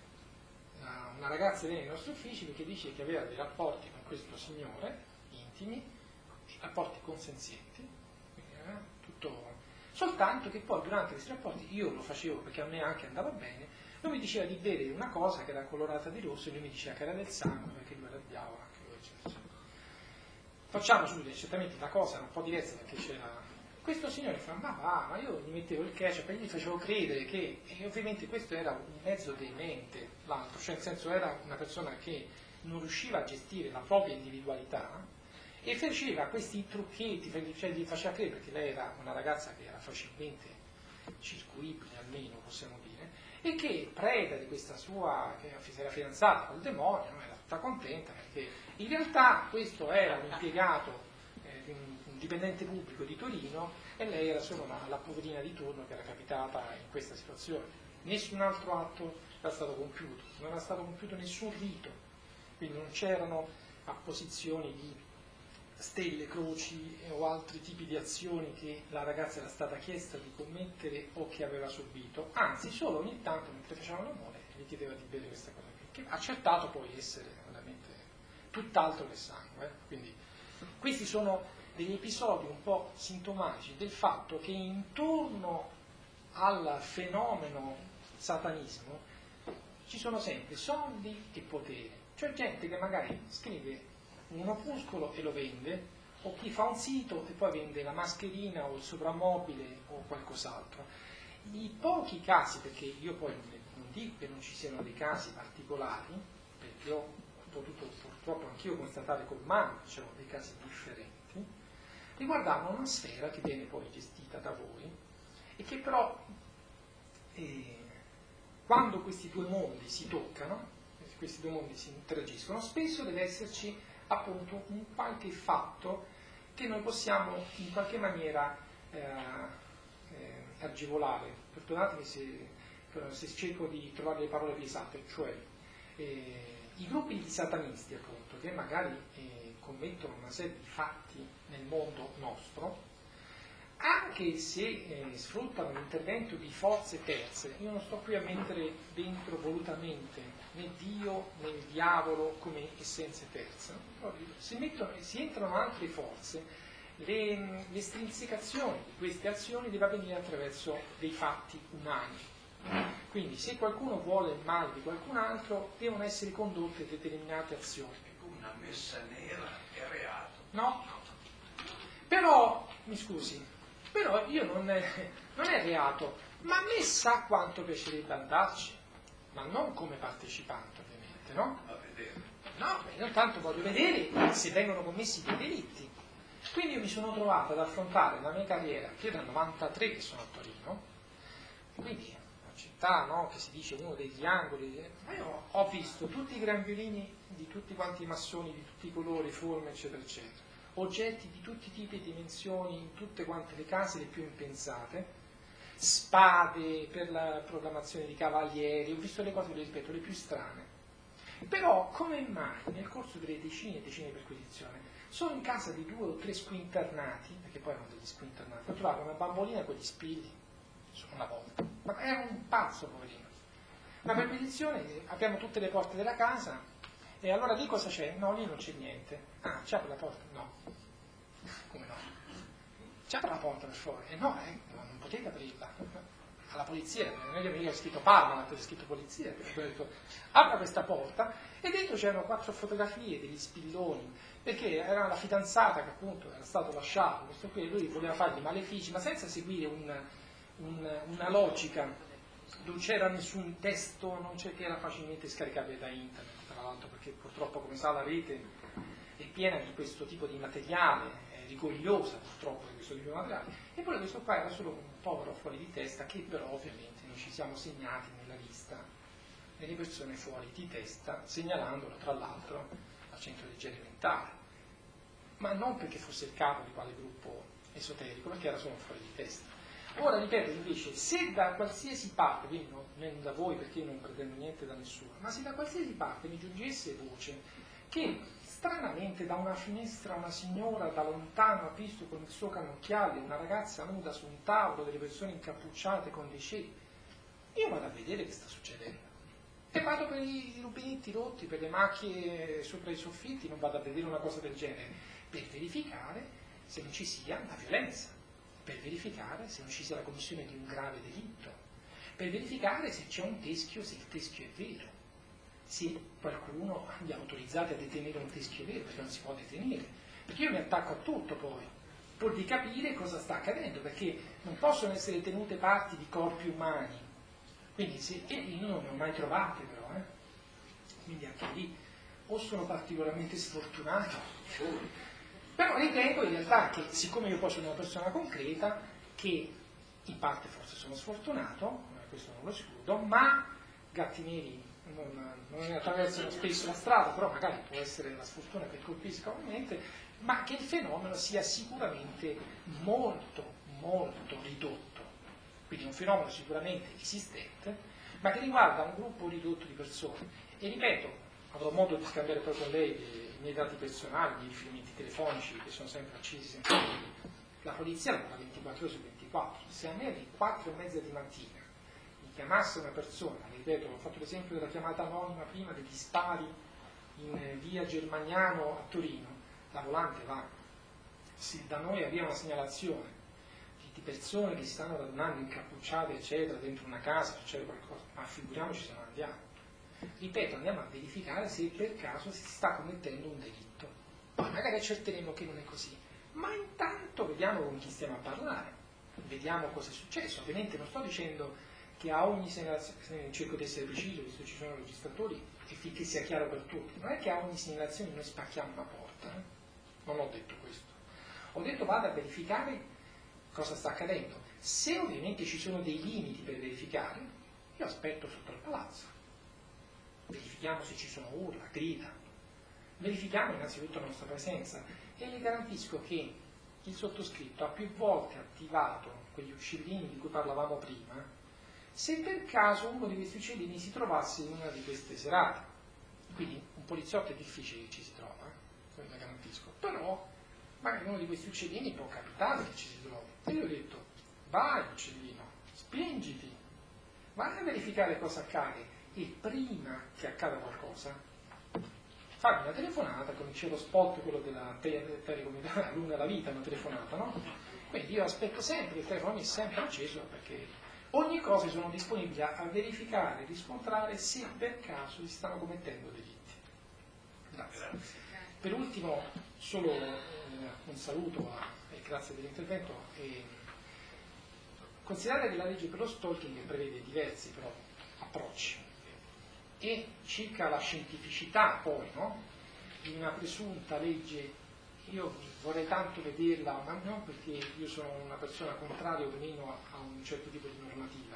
una ragazza viene nei nostri uffici perché dice che aveva dei rapporti con questo signore, intimi, rapporti consenzienti, quindi era tutto... soltanto che poi durante questi rapporti io lo facevo perché a me anche andava bene, lui mi diceva di bere una cosa che era colorata di rosso e lui mi diceva che era del sangue perché lui era il diavolo, anche lui, eccetera, eccetera. Facciamo subito, certamente la cosa era un po' diversa perché c'era... Questo signore fa, ma va, ma io gli mettevo il ketchup e gli facevo credere che, e ovviamente questo era un mezzo demente, l'altro, cioè nel senso era una persona che non riusciva a gestire la propria individualità e faceva questi trucchetti, cioè gli faceva credere, perché lei era una ragazza che era facilmente circuibile, almeno possiamo dire, e che preda di questa sua, che si era fidanzata col demonio, era tutta contenta, perché in realtà questo era un impiegato eh, di un dipendente pubblico di Torino e lei era solo la, la poverina di turno che era capitata in questa situazione. Nessun altro atto era stato compiuto, non era stato compiuto nessun rito, quindi non c'erano apposizioni di stelle, croci o altri tipi di azioni che la ragazza era stata chiesta di commettere o che aveva subito, anzi solo ogni tanto mentre facevano l'amore gli chiedeva di bere questa cosa qui, che accertato poi essere veramente tutt'altro che sangue. Quindi questi sono degli episodi un po' sintomatici del fatto che intorno al fenomeno satanismo ci sono sempre soldi e potere, cioè gente che magari scrive un opuscolo e lo vende, o chi fa un sito e poi vende la mascherina o il soprammobile o qualcos'altro. I pochi casi, perché io poi non dico che non ci siano dei casi particolari, perché ho potuto purtroppo anch'io constatare col mano che c'erano dei casi differenti, riguardavano una sfera che viene poi gestita da voi e che però eh, quando questi due mondi si toccano, questi due mondi si interagiscono, spesso deve esserci appunto un qualche fatto che noi possiamo in qualche maniera eh, eh, agevolare. Perdonatemi se, se cerco di trovare le parole più esatte, cioè eh, i gruppi di satanisti appunto che magari eh, commettono una serie di fatti nel mondo nostro, anche se eh, sfruttano l'intervento di forze terze, io non sto qui a mettere dentro volutamente né Dio né il diavolo come essenze terze, no? si, mettono, si entrano altre forze, le, l'estrinsecazione di queste azioni deve avvenire attraverso dei fatti umani. Quindi se qualcuno vuole il male di qualcun altro devono essere condotte determinate azioni. Una messa nera è reato. No, però, mi scusi, però io non è, non è reato, ma a me sa quanto piacerebbe andarci, ma non come partecipante ovviamente, no? A vedere. No, io intanto voglio vedere se vengono commessi dei delitti. Quindi io mi sono trovato ad affrontare la mia carriera, che io dal novantatré che sono a Torino, quindi una città, no, che si dice uno degli angoli, ma io ho visto tutti i gran violini di tutti quanti i massoni, di tutti i colori, forme, eccetera, eccetera. Oggetti di tutti i tipi e dimensioni in tutte quante le case, le più impensate, spade per la proclamazione di cavalieri, ho visto le cose, le ripeto, le più strane. Però come mai nel corso delle decine e decine di perquisizione sono in casa di due o tre squinternati, perché poi erano degli squinternati, ho trovato una bambolina con gli spilli, una volta, ma era un pazzo poverino. Una perquisizione, apriamo tutte le porte della casa e allora lì cosa c'è? No, lì non c'è niente. Ah, c'è per la porta? No. Come no? C'è per la porta per fuori? E eh no, eh, non potete aprirla. Alla polizia, non è che mi ho scritto Parma, ho scritto polizia, perché ho detto apra questa porta e dentro c'erano quattro fotografie degli spilloni, perché era la fidanzata che appunto era stato lasciato, questo qui, lui voleva fargli malefici, ma senza seguire un, un, una logica, non c'era nessun testo, non c'è, che era facilmente scaricabile da internet, tra l'altro, perché purtroppo come sa la rete è piena di questo tipo di materiale, è rigogliosa purtroppo di questo tipo di materiale, eppure questo qua era solo un povero fuori di testa che però ovviamente noi ci siamo segnati nella lista delle persone fuori di testa, segnalandolo tra l'altro al centro di igiene mentale, ma non perché fosse il capo di quale gruppo esoterico, perché era solo fuori di testa. Ora ripeto invece, se da qualsiasi parte, quindi non, non da voi perché io non pretendo niente da nessuno, ma se da qualsiasi parte mi giungesse voce che stranamente da una finestra una signora da lontano ha visto con il suo cannocchiale una ragazza nuda su un tavolo, delle persone incappucciate con dei ceppi, io vado a vedere che sta succedendo. E vado per i rubinetti rotti, per le macchie sopra i soffitti, non vado a vedere una cosa del genere, per verificare se non ci sia una violenza, per verificare se non ci sia la commissione di un grave delitto, per verificare se c'è un teschio, se il teschio è vero, se qualcuno li ha autorizzati a detenere un teschio vero, perché non si può detenere, perché io mi attacco a tutto poi, pur di capire cosa sta accadendo, perché non possono essere tenute parti di corpi umani, quindi se, e io non ne ho mai trovate però, eh? Quindi anche lì o sono particolarmente sfortunato, però ritengo in realtà che siccome io poi sono una persona concreta, che in parte forse sono sfortunato, questo non lo escludo, ma gatti neri non, non ne attraversano spesso la strada, però magari può essere la sfortuna che colpisca ovviamente, ma che il fenomeno sia sicuramente molto, molto ridotto. Quindi un fenomeno sicuramente esistente, ma che riguarda un gruppo ridotto di persone. E ripeto, avrò modo di scambiare poi con lei i miei dati personali, i miei riferimenti telefonici che sono sempre accesi, sempre attivi. La polizia lavora ventiquattro ore su ventiquattro. Se a me alle quattro e mezza di mattina mi chiamasse una persona, ripeto, ho fatto l'esempio della chiamata anonima prima degli spari in via Germaniano a Torino, la volante va. Se da noi arriva una segnalazione di persone che si stanno radunando incappucciate, eccetera, dentro una casa, succede qualcosa, ma figuriamoci se non andiamo. Ripeto, andiamo a verificare se per caso si sta commettendo un delitto. Poi magari accerteremo che non è così, ma intanto vediamo con chi stiamo a parlare, vediamo cosa è successo. Ovviamente non sto dicendo che a ogni segnalazione, cerco di essere preciso, visto che ci sono registratori, e finché sia chiaro per tutti, non è che a ogni segnalazione noi spacchiamo una porta, eh? Non ho detto questo. Ho detto vada a verificare cosa sta accadendo. Se ovviamente ci sono dei limiti per verificare, io aspetto sotto il palazzo. Verifichiamo se ci sono urla, grida. Verifichiamo innanzitutto la nostra presenza e le garantisco che il sottoscritto ha più volte attivato quegli uccellini di cui parlavamo prima, se per caso uno di questi uccellini si trovasse in una di queste serate. Quindi un poliziotto è difficile che ci si trova, eh? Lo garantisco. Però magari uno di questi uccellini può capitare che ci si trovi. E io ho detto, vai uccellino, spingiti, vai a verificare cosa accade e prima che accada qualcosa, fammi una telefonata, come dice lo spot, quello della telecomunicazione, lunga la vita, una telefonata, no? Quindi io aspetto sempre, il telefono mi è sempre acceso perché ogni cosa sono disponibili a verificare, riscontrare se per caso si stanno commettendo delitti. Grazie. Per ultimo, solo eh, un saluto a, e grazie dell'intervento. E, considerate che la legge per lo stalking prevede diversi però approcci e circa la scientificità poi, no? Di una presunta legge, io vorrei tanto vederla, ma non perché io sono una persona contraria o meno a, a un certo tipo di normativa.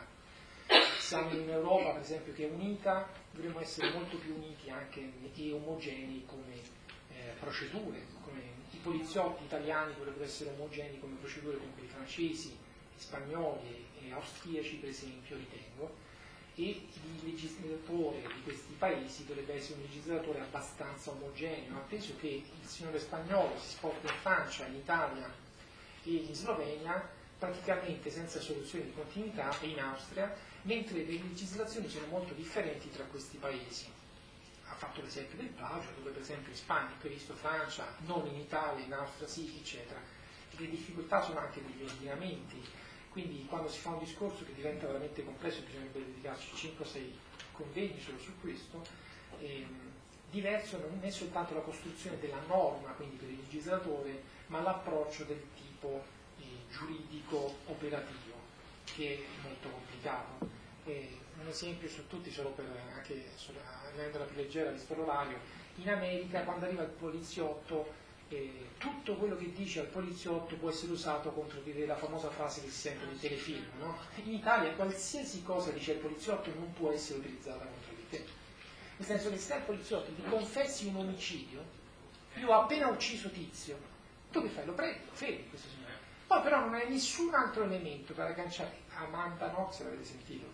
Siamo in Europa, per esempio, che è unita, dovremmo essere molto più uniti anche e omogenei come eh, procedure, come i poliziotti italiani dovrebbero essere omogenei come procedure con quelli francesi, spagnoli e austriaci, per esempio, ritengo, e il legislatore di questi paesi dovrebbe essere un legislatore abbastanza omogeneo, atteso che il signore spagnolo si sposta in Francia, in Italia e in Slovenia praticamente senza soluzione di continuità, e in Austria, mentre le legislazioni sono molto differenti tra questi paesi. Ha fatto l'esempio del plagio, dove per esempio in Spagna è previsto Francia, non in Italia, in Austria sì, eccetera. E le difficoltà sono anche degli ordinamenti. Quindi quando si fa un discorso che diventa veramente complesso, bisognerebbe dedicarci cinque o sei convegni solo su questo, ehm, diverso non è soltanto la costruzione della norma, quindi per il legislatore, ma l'approccio del tipo eh, giuridico operativo, che è molto complicato. E un esempio su tutti, solo per anche renderla più leggera, visto l'orario, in America quando arriva il poliziotto, Eh, tutto quello che dice al poliziotto può essere usato contro di te, la famosa frase che si sente nei telefilm, no? In Italia qualsiasi cosa dice il poliziotto non può essere utilizzata contro di te, nel senso che se al poliziotto ti confessi un omicidio, io ho appena ucciso Tizio, tu che fai? Lo prendi, lo fermi questo signore, poi però non hai nessun altro elemento per agganciare. Amanda Knox, l'avete sentito?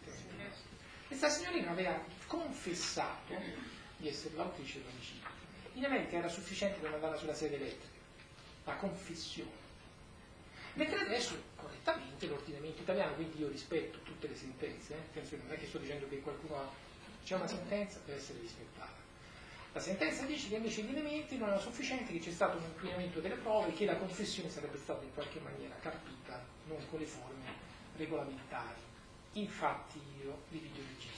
Questa signorina aveva confessato di essere l'autrice dell'omicidio. In America era sufficiente per mandarla sulla sede elettrica, la confessione. Mentre adesso, correttamente, l'ordinamento italiano, quindi io rispetto tutte le sentenze, eh, non è che sto dicendo che qualcuno ha, c'è una sentenza, deve essere rispettata. La sentenza dice che invece gli elementi non erano sufficienti, che c'è stato un inquinamento delle prove e che la confessione sarebbe stata in qualche maniera carpita, non con le forme regolamentari. Infatti io li videoregistro,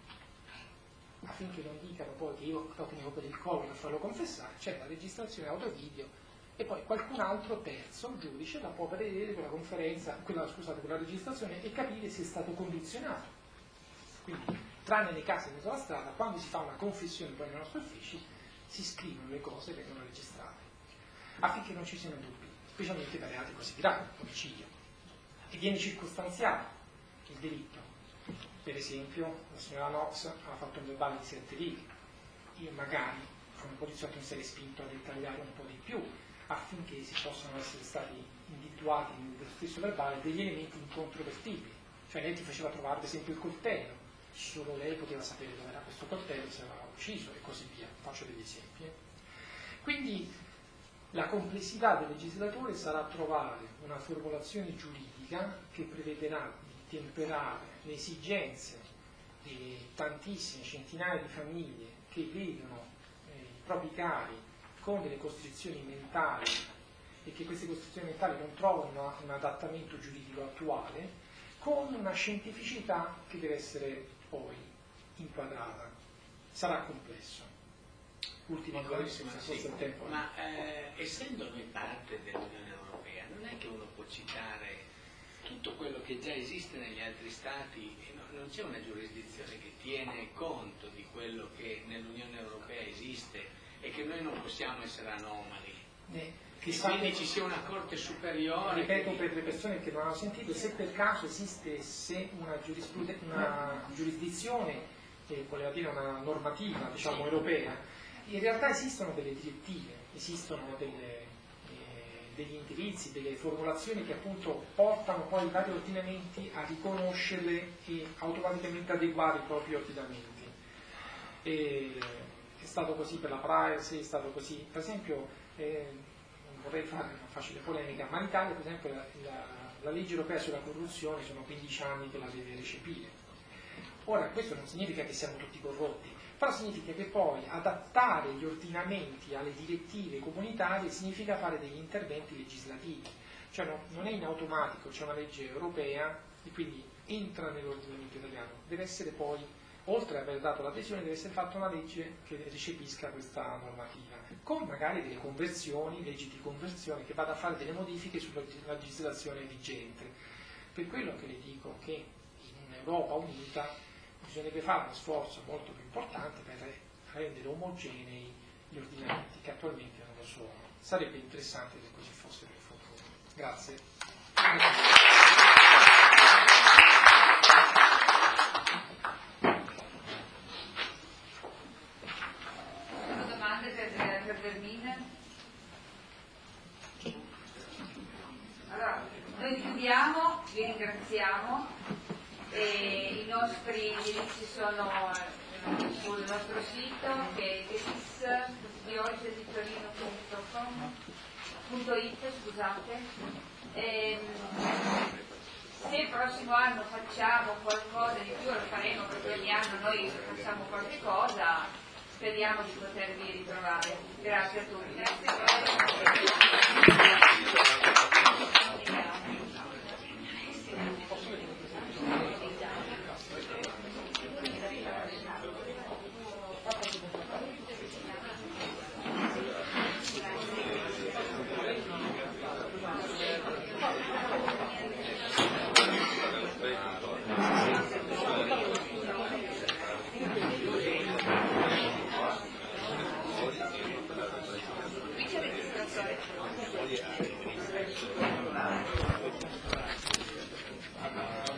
affinché non dicano poi che io lo tenevo per il collo per farlo confessare, c'è la registrazione audio-video e poi qualcun altro terzo, il giudice, la può vedere quella conferenza, quella, scusate, quella registrazione e capire se è stato condizionato. Quindi, tranne nei casi in mezzo alla strada, quando si fa una confessione poi nei nostri uffici, si scrivono le cose che vengono registrate, affinché non ci siano dubbi, specialmente per reati così gravi, omicidio, e viene circostanziato il delitto. Per esempio, la signora Knox ha fatto un verbale di sette righe. Io magari, come poliziotti, mi sarei spinto a dettagliare un po' di più, affinché si possano essere stati individuati nello stesso verbale degli elementi incontrovertibili. Cioè lei ti faceva trovare ad esempio il coltello, solo lei poteva sapere dove era questo coltello, se aveva ucciso e così via. Faccio degli esempi. Eh. Quindi la complessità del legislatore sarà trovare una formulazione giuridica che prevederà di temperare le esigenze di tantissime centinaia di famiglie che vedono eh, i propri cari con delle costrizioni mentali e che queste costrizioni mentali non trovano un adattamento giuridico attuale, con una scientificità che deve essere poi inquadrata. Sarà complesso. Ultima cosa, sì, il tempo. Ma eh, essendo noi parte dell'Unione Europea, non è che uno può citare tutto quello che già esiste negli altri Stati e no, non c'è una giurisdizione che tiene conto di quello che nell'Unione Europea esiste e che noi non possiamo essere anomali. Eh, e quindi ci sia una Corte superiore. Ripeto che... per le persone che non hanno sentito, se per caso esistesse una, una giurisdizione, eh, voleva dire una normativa, diciamo, sì, europea, in realtà esistono delle direttive, esistono delle, eh, degli indirizzi, delle formulazioni che appunto portano poi i vari ordinamenti a riconoscerle e automaticamente adeguare i propri ordinamenti. E è stato così per la privacy, è stato così, per esempio, eh, non vorrei fare una facile polemica, ma in Italia per esempio la, la, la legge europea sulla corruzione sono quindici anni che la deve recepire. Ora questo non significa che siamo tutti corrotti, però significa che poi adattare gli ordinamenti alle direttive comunitarie significa fare degli interventi legislativi, cioè no, non è in automatico, c'è una legge europea e quindi entra nell'ordinamento italiano, deve essere poi, oltre ad aver dato l'adesione, deve essere fatta una legge che recepisca questa normativa, con magari delle conversioni, leggi di conversione, che vada a fare delle modifiche sulla legislazione vigente. Per quello che le dico che in un'Europa unita bisognerebbe fare uno sforzo molto più importante per rendere omogenei gli ordinamenti che attualmente non lo sono. Sarebbe interessante che così fosse per il futuro. Grazie. Sono domande per, per Vermina? Allora, noi chiudiamo, vi ringraziamo. E i nostri indirizzi sono sul nostro sito che è diocesitorino punto it, scusate. E, se il prossimo anno facciamo qualcosa di più, lo faremo perché ogni anno noi facciamo qualche cosa, speriamo di potervi ritrovare. Grazie a tutti. Grazie.